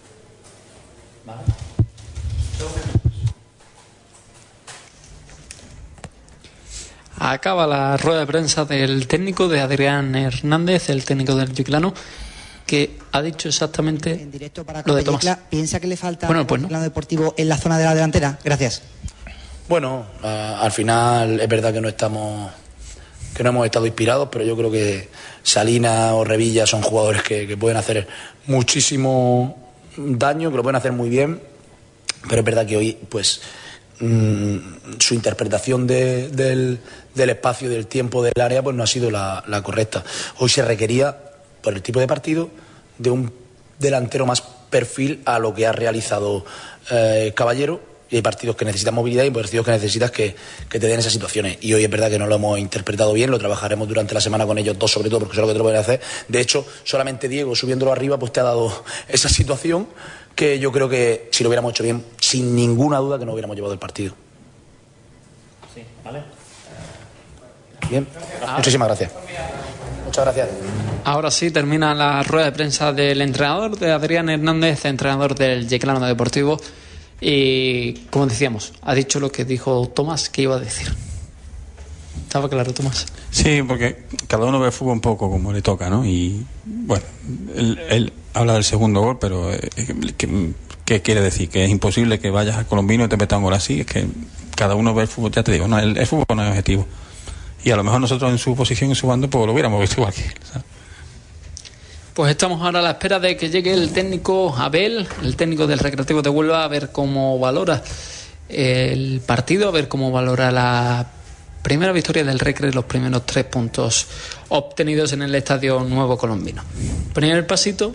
Acaba la rueda de prensa del técnico de Adrián Hernández, el técnico del Yeclano, que ha dicho exactamente en directo para lo de Tomás. ¿Piensa que le falta pues no. Plano Deportivo en la zona de la delantera? Gracias. Bueno, al final es verdad que no hemos estado inspirados, pero yo creo que Salinas o Revilla son jugadores que pueden hacer muchísimo daño, que lo pueden hacer muy bien, pero es verdad que hoy pues su interpretación del espacio, del tiempo, del área, pues no ha sido la correcta. Hoy se requería, por el tipo de partido, de un delantero más perfil a lo que ha realizado Caballero, y hay partidos que necesitan movilidad y hay partidos que necesitas que te den esas situaciones, y hoy es verdad que no lo hemos interpretado bien, lo trabajaremos durante la semana con ellos dos sobre todo, porque eso es lo que te lo pueden hacer. De hecho, solamente Diego subiéndolo arriba pues te ha dado esa situación que yo creo que si lo hubiéramos hecho bien, sin ninguna duda que no hubiéramos llevado el partido. Sí, ¿vale? Bien, muchísimas gracias. Muchas gracias. Ahora sí termina la rueda de prensa del entrenador, de Adrián Hernández, entrenador del Yeclano Deportivo, y como decíamos, ha dicho lo que dijo Tomás que iba a decir. ¿Estaba claro, Tomás? Sí, porque cada uno ve el fútbol un poco como le toca, ¿no? Y bueno, él habla del segundo gol, pero ¿qué quiere decir? Que es imposible que vayas al colombino y te metas un gol así. Es que cada uno ve el fútbol, ya te digo, no, el fútbol no es objetivo. Y a lo mejor nosotros en su posición, en su bando, pues lo hubiéramos visto igual que él, ¿sabes? Pues estamos ahora a la espera de que llegue el técnico Abel, el técnico del Recreativo de Huelva, a ver cómo valora el partido, a ver cómo valora la primera victoria del Recre, los primeros 3 puntos obtenidos en el Estadio Nuevo Colombino. Primer pasito,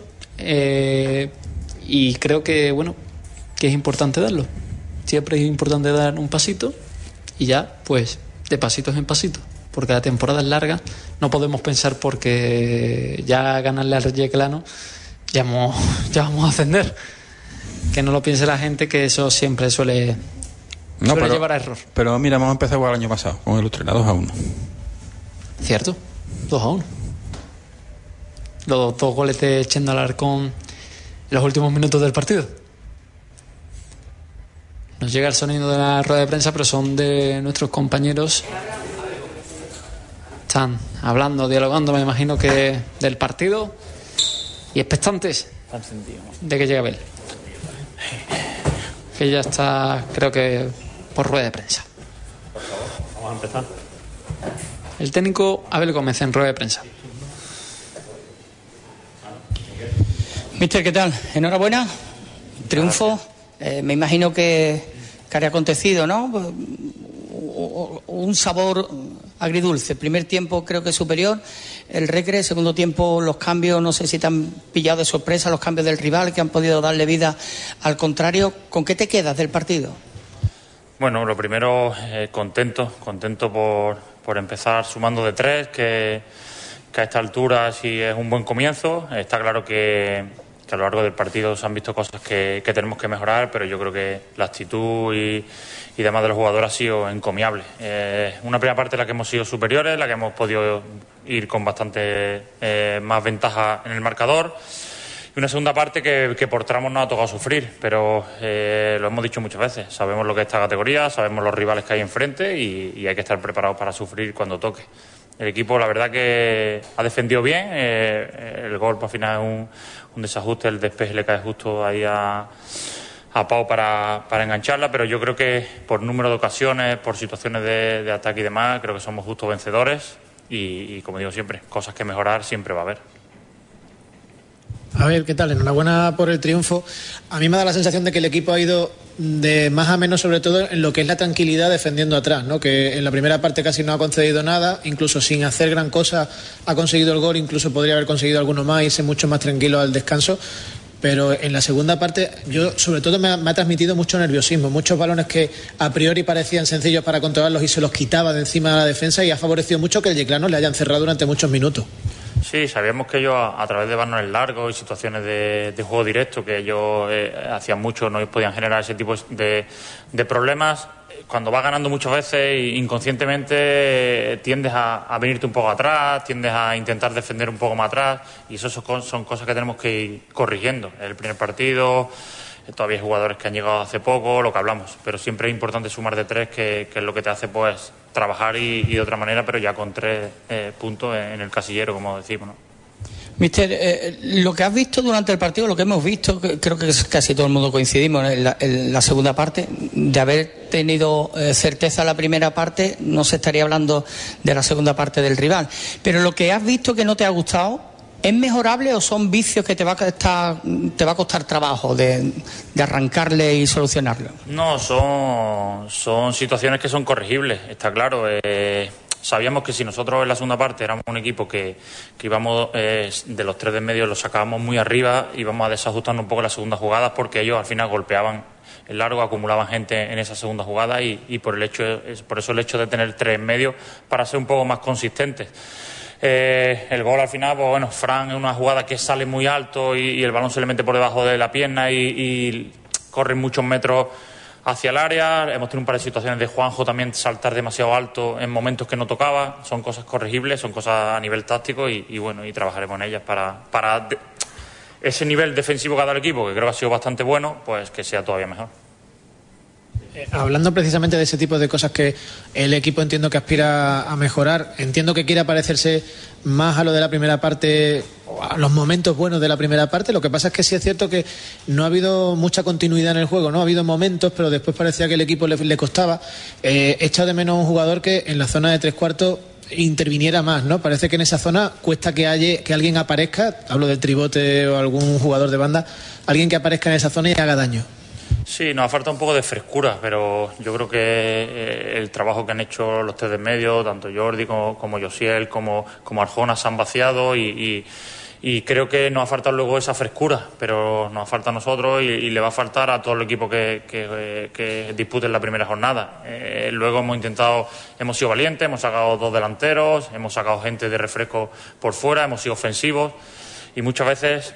y creo que, bueno, que es importante darlo. Siempre es importante dar un pasito y ya, pues, de pasitos en pasitos, porque la temporada es larga. No podemos pensar porque ya ganarle al Yeclano ya vamos a ascender. Que no lo piense la gente, que eso siempre suele llevar a error. Pero mira, hemos empezado igual el año pasado con el Utrera, 2-1. Cierto, 2-1. Los 2 goles de Chendo Alarcón en los últimos minutos del partido. Nos llega el sonido de la rueda de prensa, pero son de nuestros compañeros. Están hablando, dialogando, me imagino que del partido, y expectantes de que llegue Abel, que ya está, creo que por rueda de prensa. Por favor, vamos a empezar. El técnico Abel Gómez en rueda de prensa. Mister, ¿qué tal? Enhorabuena, triunfo. Me imagino que ha acontecido, ¿no? Un sabor agridulce. Primer tiempo creo que superior, el Recre. Segundo tiempo los cambios, no sé si te han pillado de sorpresa los cambios del rival que han podido darle vida al contrario. ¿Con qué te quedas del partido? Bueno, lo primero, contento por empezar sumando de 3, que a esta altura sí es un buen comienzo. Está claro que a lo largo del partido se han visto cosas que tenemos que mejorar, pero yo creo que la actitud y demás de los jugadores ha sido encomiable. Una primera parte en la que hemos sido superiores, la que hemos podido ir con bastante más ventaja en el marcador. Y una segunda parte que por tramos nos ha tocado sufrir, pero lo hemos dicho muchas veces. Sabemos lo que es esta categoría, sabemos los rivales que hay enfrente y hay que estar preparados para sufrir cuando toque. El equipo, la verdad, que ha defendido bien. El gol, al final, es un desajuste. El despeje le cae justo ahí a Pau para engancharla, pero yo creo que por número de ocasiones, por situaciones de ataque y demás, creo que somos justos vencedores y como digo siempre, cosas que mejorar siempre va a haber. A ver, ¿qué tal? Enhorabuena por el triunfo. A mí me da la sensación de que el equipo ha ido de más a menos, sobre todo en lo que es la tranquilidad defendiendo atrás, ¿no? Que en la primera parte casi no ha concedido nada, incluso sin hacer gran cosa ha conseguido el gol, incluso podría haber conseguido alguno más y irse mucho más tranquilo al descanso. Pero en la segunda parte, yo sobre todo me ha transmitido mucho nerviosismo, muchos balones que a priori parecían sencillos para controlarlos y se los quitaba de encima de la defensa, y ha favorecido mucho que el Yeclano le hayan cerrado durante muchos minutos. Sí, sabíamos que ellos a través de balones largos y situaciones de juego directo que ellos hacían mucho, no podían generar ese tipo de problemas. Cuando vas ganando muchas veces, inconscientemente tiendes a venirte un poco atrás, tiendes a intentar defender un poco más atrás, y eso son cosas que tenemos que ir corrigiendo. El primer partido, todavía hay jugadores que han llegado hace poco, lo que hablamos, pero siempre es importante sumar de 3, que es lo que te hace pues trabajar y de otra manera, pero ya con 3 puntos en el casillero, como decimos, ¿no? Mister, lo que has visto durante el partido, lo que hemos visto, creo que casi todo el mundo coincidimos en la segunda parte, de haber tenido certeza en la primera parte, no se estaría hablando de la segunda parte del rival. Pero lo que has visto que no te ha gustado, ¿es mejorable o son vicios que te va a costar trabajo de arrancarle y solucionarlo? No, son situaciones que son corregibles, está claro. Sabíamos que si nosotros en la segunda parte éramos un equipo que íbamos de los 3 de en medio, los sacábamos muy arriba, íbamos a desajustarnos un poco las segundas jugadas, porque ellos al final golpeaban el largo, acumulaban gente en esa segunda jugada y por eso el hecho de tener 3 en medio para ser un poco más consistentes. El gol al final, pues bueno, Fran es una jugada que sale muy alto y el balón se le mete por debajo de la pierna y corre muchos metros hacia el área. Hemos tenido un par de situaciones de Juanjo también saltar demasiado alto en momentos que no tocaba. Son cosas corregibles, son cosas a nivel táctico y bueno, y trabajaremos en ellas para ese nivel defensivo que ha dado el equipo, que creo que ha sido bastante bueno, pues que sea todavía mejor. Hablando precisamente de ese tipo de cosas que el equipo entiendo que aspira a mejorar, entiendo que quiere parecerse más a lo de la primera parte, a los momentos buenos de la primera parte. Lo que pasa es que sí es cierto que no ha habido mucha continuidad en el juego, ¿no? Ha habido momentos, pero después parecía que el equipo le costaba. He echado de menos a un jugador que en la zona de 3/4 interviniera más, ¿no? Parece que en esa zona cuesta que alguien aparezca, hablo del Tribote o algún jugador de banda, alguien que aparezca en esa zona y haga daño. Sí, nos ha faltado un poco de frescura, pero yo creo que el trabajo que han hecho los 3 de en medio, tanto Jordi como Josiel, como Arjona, se han vaciado y creo que nos ha faltado luego esa frescura, pero nos ha faltado a nosotros y le va a faltar a todo el equipo que dispute en la primera jornada. Luego hemos sido valientes, hemos sacado 2 delanteros, hemos sacado gente de refresco por fuera, hemos sido ofensivos y muchas veces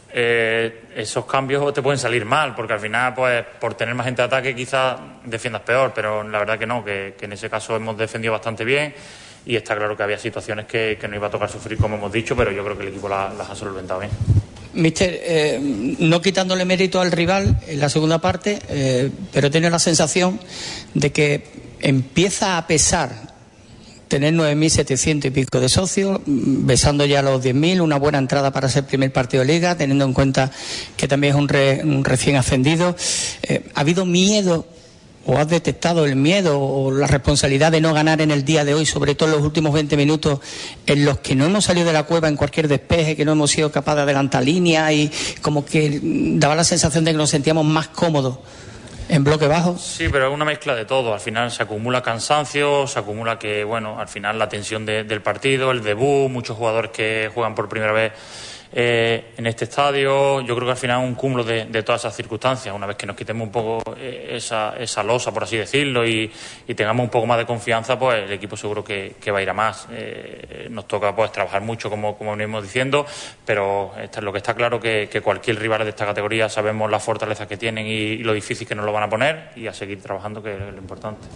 esos cambios te pueden salir mal, porque al final, pues por tener más gente de ataque quizás defiendas peor, pero la verdad que no, que en ese caso hemos defendido bastante bien y está claro que había situaciones que no iba a tocar sufrir, como hemos dicho, pero yo creo que el equipo las ha solventado bien. Mister, no quitándole mérito al rival en la segunda parte, pero he tenido la sensación de que empieza a pesar tener 9.700 y pico de socios, besando ya los 10.000, una buena entrada para ser primer partido de Liga, teniendo en cuenta que también es un recién ascendido. ¿Ha habido miedo o has detectado el miedo o la responsabilidad de no ganar en el día de hoy, sobre todo en los últimos 20 minutos en los que no hemos salido de la cueva en cualquier despeje, que no hemos sido capaces de adelantar líneas y como que daba la sensación de que nos sentíamos más cómodos en bloque bajo? Sí, pero es una mezcla de todo. Al final se acumula cansancio, se acumula que, bueno, al final la tensión del partido, el debut, muchos jugadores que juegan por primera vez en este estadio. Yo creo que al final es un cúmulo de todas esas circunstancias. Una vez que nos quitemos un poco esa losa, por así decirlo, y tengamos un poco más de confianza, pues el equipo seguro que va a ir a más. Nos toca pues trabajar mucho, como venimos diciendo, pero lo que está claro que cualquier rival de esta categoría sabemos las fortalezas que tienen y lo difícil que nos lo van a poner, y a seguir trabajando, que es lo importante.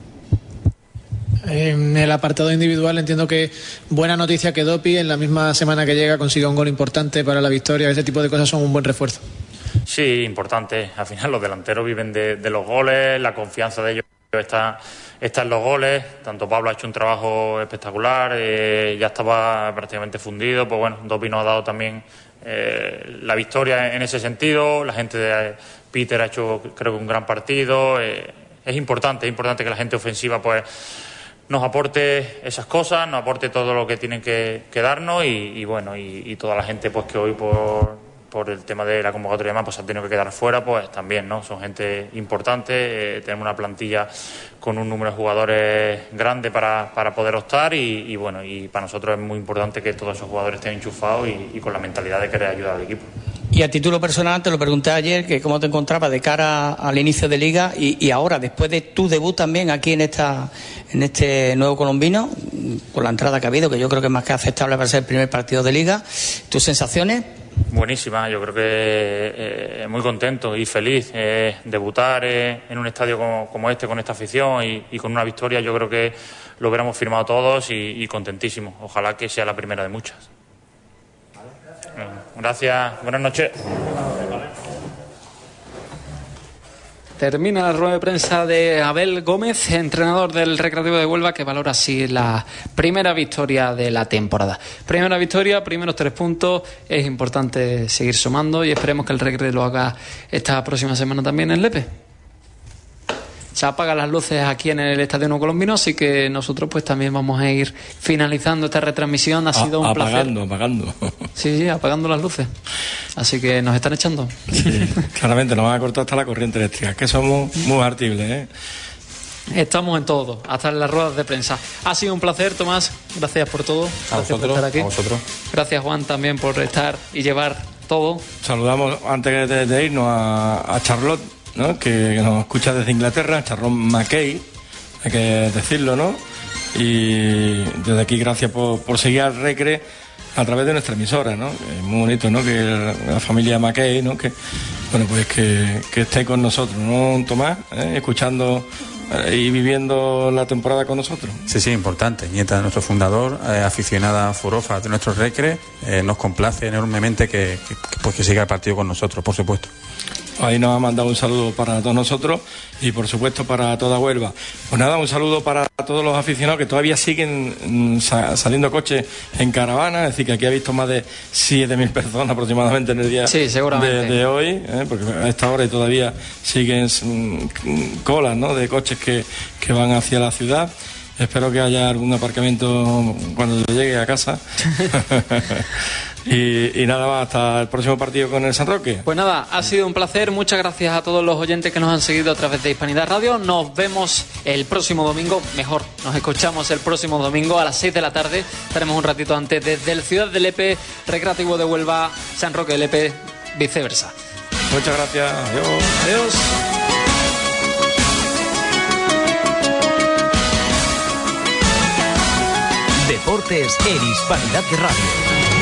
En el apartado individual entiendo que buena noticia que Dopi en la misma semana que llega consiga un gol importante para la victoria. Ese tipo de cosas son un buen refuerzo. Sí, importante. Al final los delanteros viven de los goles, la confianza de ellos está en los goles. Tanto Pablo ha hecho un trabajo espectacular, ya estaba prácticamente fundido. Pues bueno, Dopi nos ha dado también la victoria en ese sentido. La gente de Peter ha hecho, creo que, un gran partido. Es importante que la gente ofensiva pues nos aporte esas cosas, nos aporte todo lo que tienen que darnos, y bueno, y toda la gente pues que hoy por el tema de la convocatoria y demás pues ha tenido que quedar fuera, pues también, ¿no? Son gente importante. Tenemos una plantilla con un número de jugadores grande para poder optar, y bueno, y para nosotros es muy importante que todos esos jugadores estén enchufados y con la mentalidad de querer ayudar al equipo. Y a título personal, te lo pregunté ayer, que cómo te encontrabas de cara al inicio de Liga y ahora, después de tu debut también aquí en este nuevo colombino, con la entrada que ha habido, que yo creo que es más que aceptable para ser el primer partido de Liga. ¿Tus sensaciones? Buenísima, yo creo que muy contento y feliz. Debutar en un estadio como este, con esta afición y con una victoria, yo creo que lo hubiéramos firmado todos, y contentísimos. Ojalá que sea la primera de muchas. Gracias, buenas noches. Termina la rueda de prensa de Abel Gómez, entrenador del Recreativo de Huelva, que valora así la primera victoria de la temporada. Primera victoria, primeros 3 puntos. Es importante seguir sumando, y esperemos que el Recre lo haga esta próxima semana también en Lepe. Se apagan las luces aquí en el Estadio Nuevo Colombino, así que nosotros pues también vamos a ir finalizando esta retransmisión. Ha sido un placer. Apagando. Sí, apagando las luces. Así que nos están echando. Sí, claramente nos van a cortar hasta la corriente eléctrica. Es que somos muy artibles, ¿eh? Estamos en todo, hasta en las ruedas de prensa. Ha sido un placer, Tomás. Gracias por todo. Gracias por estar aquí. A vosotros. Gracias, Juan, también por estar y llevar todo. Saludamos antes de irnos a Charlotte, ¿no? Que nos escucha desde Inglaterra, Charlotte McKay, hay que decirlo, ¿no? Y desde aquí gracias por seguir al Recre a través de nuestra emisora, ¿no? Es muy bonito, ¿no? Que la familia McKay, ¿no? Que bueno, pues que esté con nosotros, ¿no, Tomás? Escuchando y viviendo la temporada con nosotros. Sí, importante. Nieta de nuestro fundador, aficionada furofa de nuestro Recre, nos complace enormemente que siga el partido con nosotros, por supuesto. Ahí nos ha mandado un saludo para todos nosotros y por supuesto para toda Huelva. Pues nada, un saludo para todos los aficionados que todavía siguen saliendo coches en caravana, es decir, que aquí ha visto más de 7.000 personas aproximadamente en el día de hoy, porque a esta hora y todavía siguen colas, ¿no?, de coches que van hacia la ciudad. Espero que haya algún aparcamiento cuando llegue a casa. Y nada más, hasta el próximo partido con el San Roque. Pues nada, ha sido un placer. Muchas gracias a todos los oyentes que nos han seguido a través de Hispanidad Radio. Nos vemos el próximo domingo, nos escuchamos el próximo domingo a las 6 de la tarde. Estaremos un ratito antes desde el Ciudad de Lepe, Recreativo de Huelva, San Roque de Lepe, viceversa. Muchas gracias. Adiós. Adiós. Deportes en Hispanidad Radio.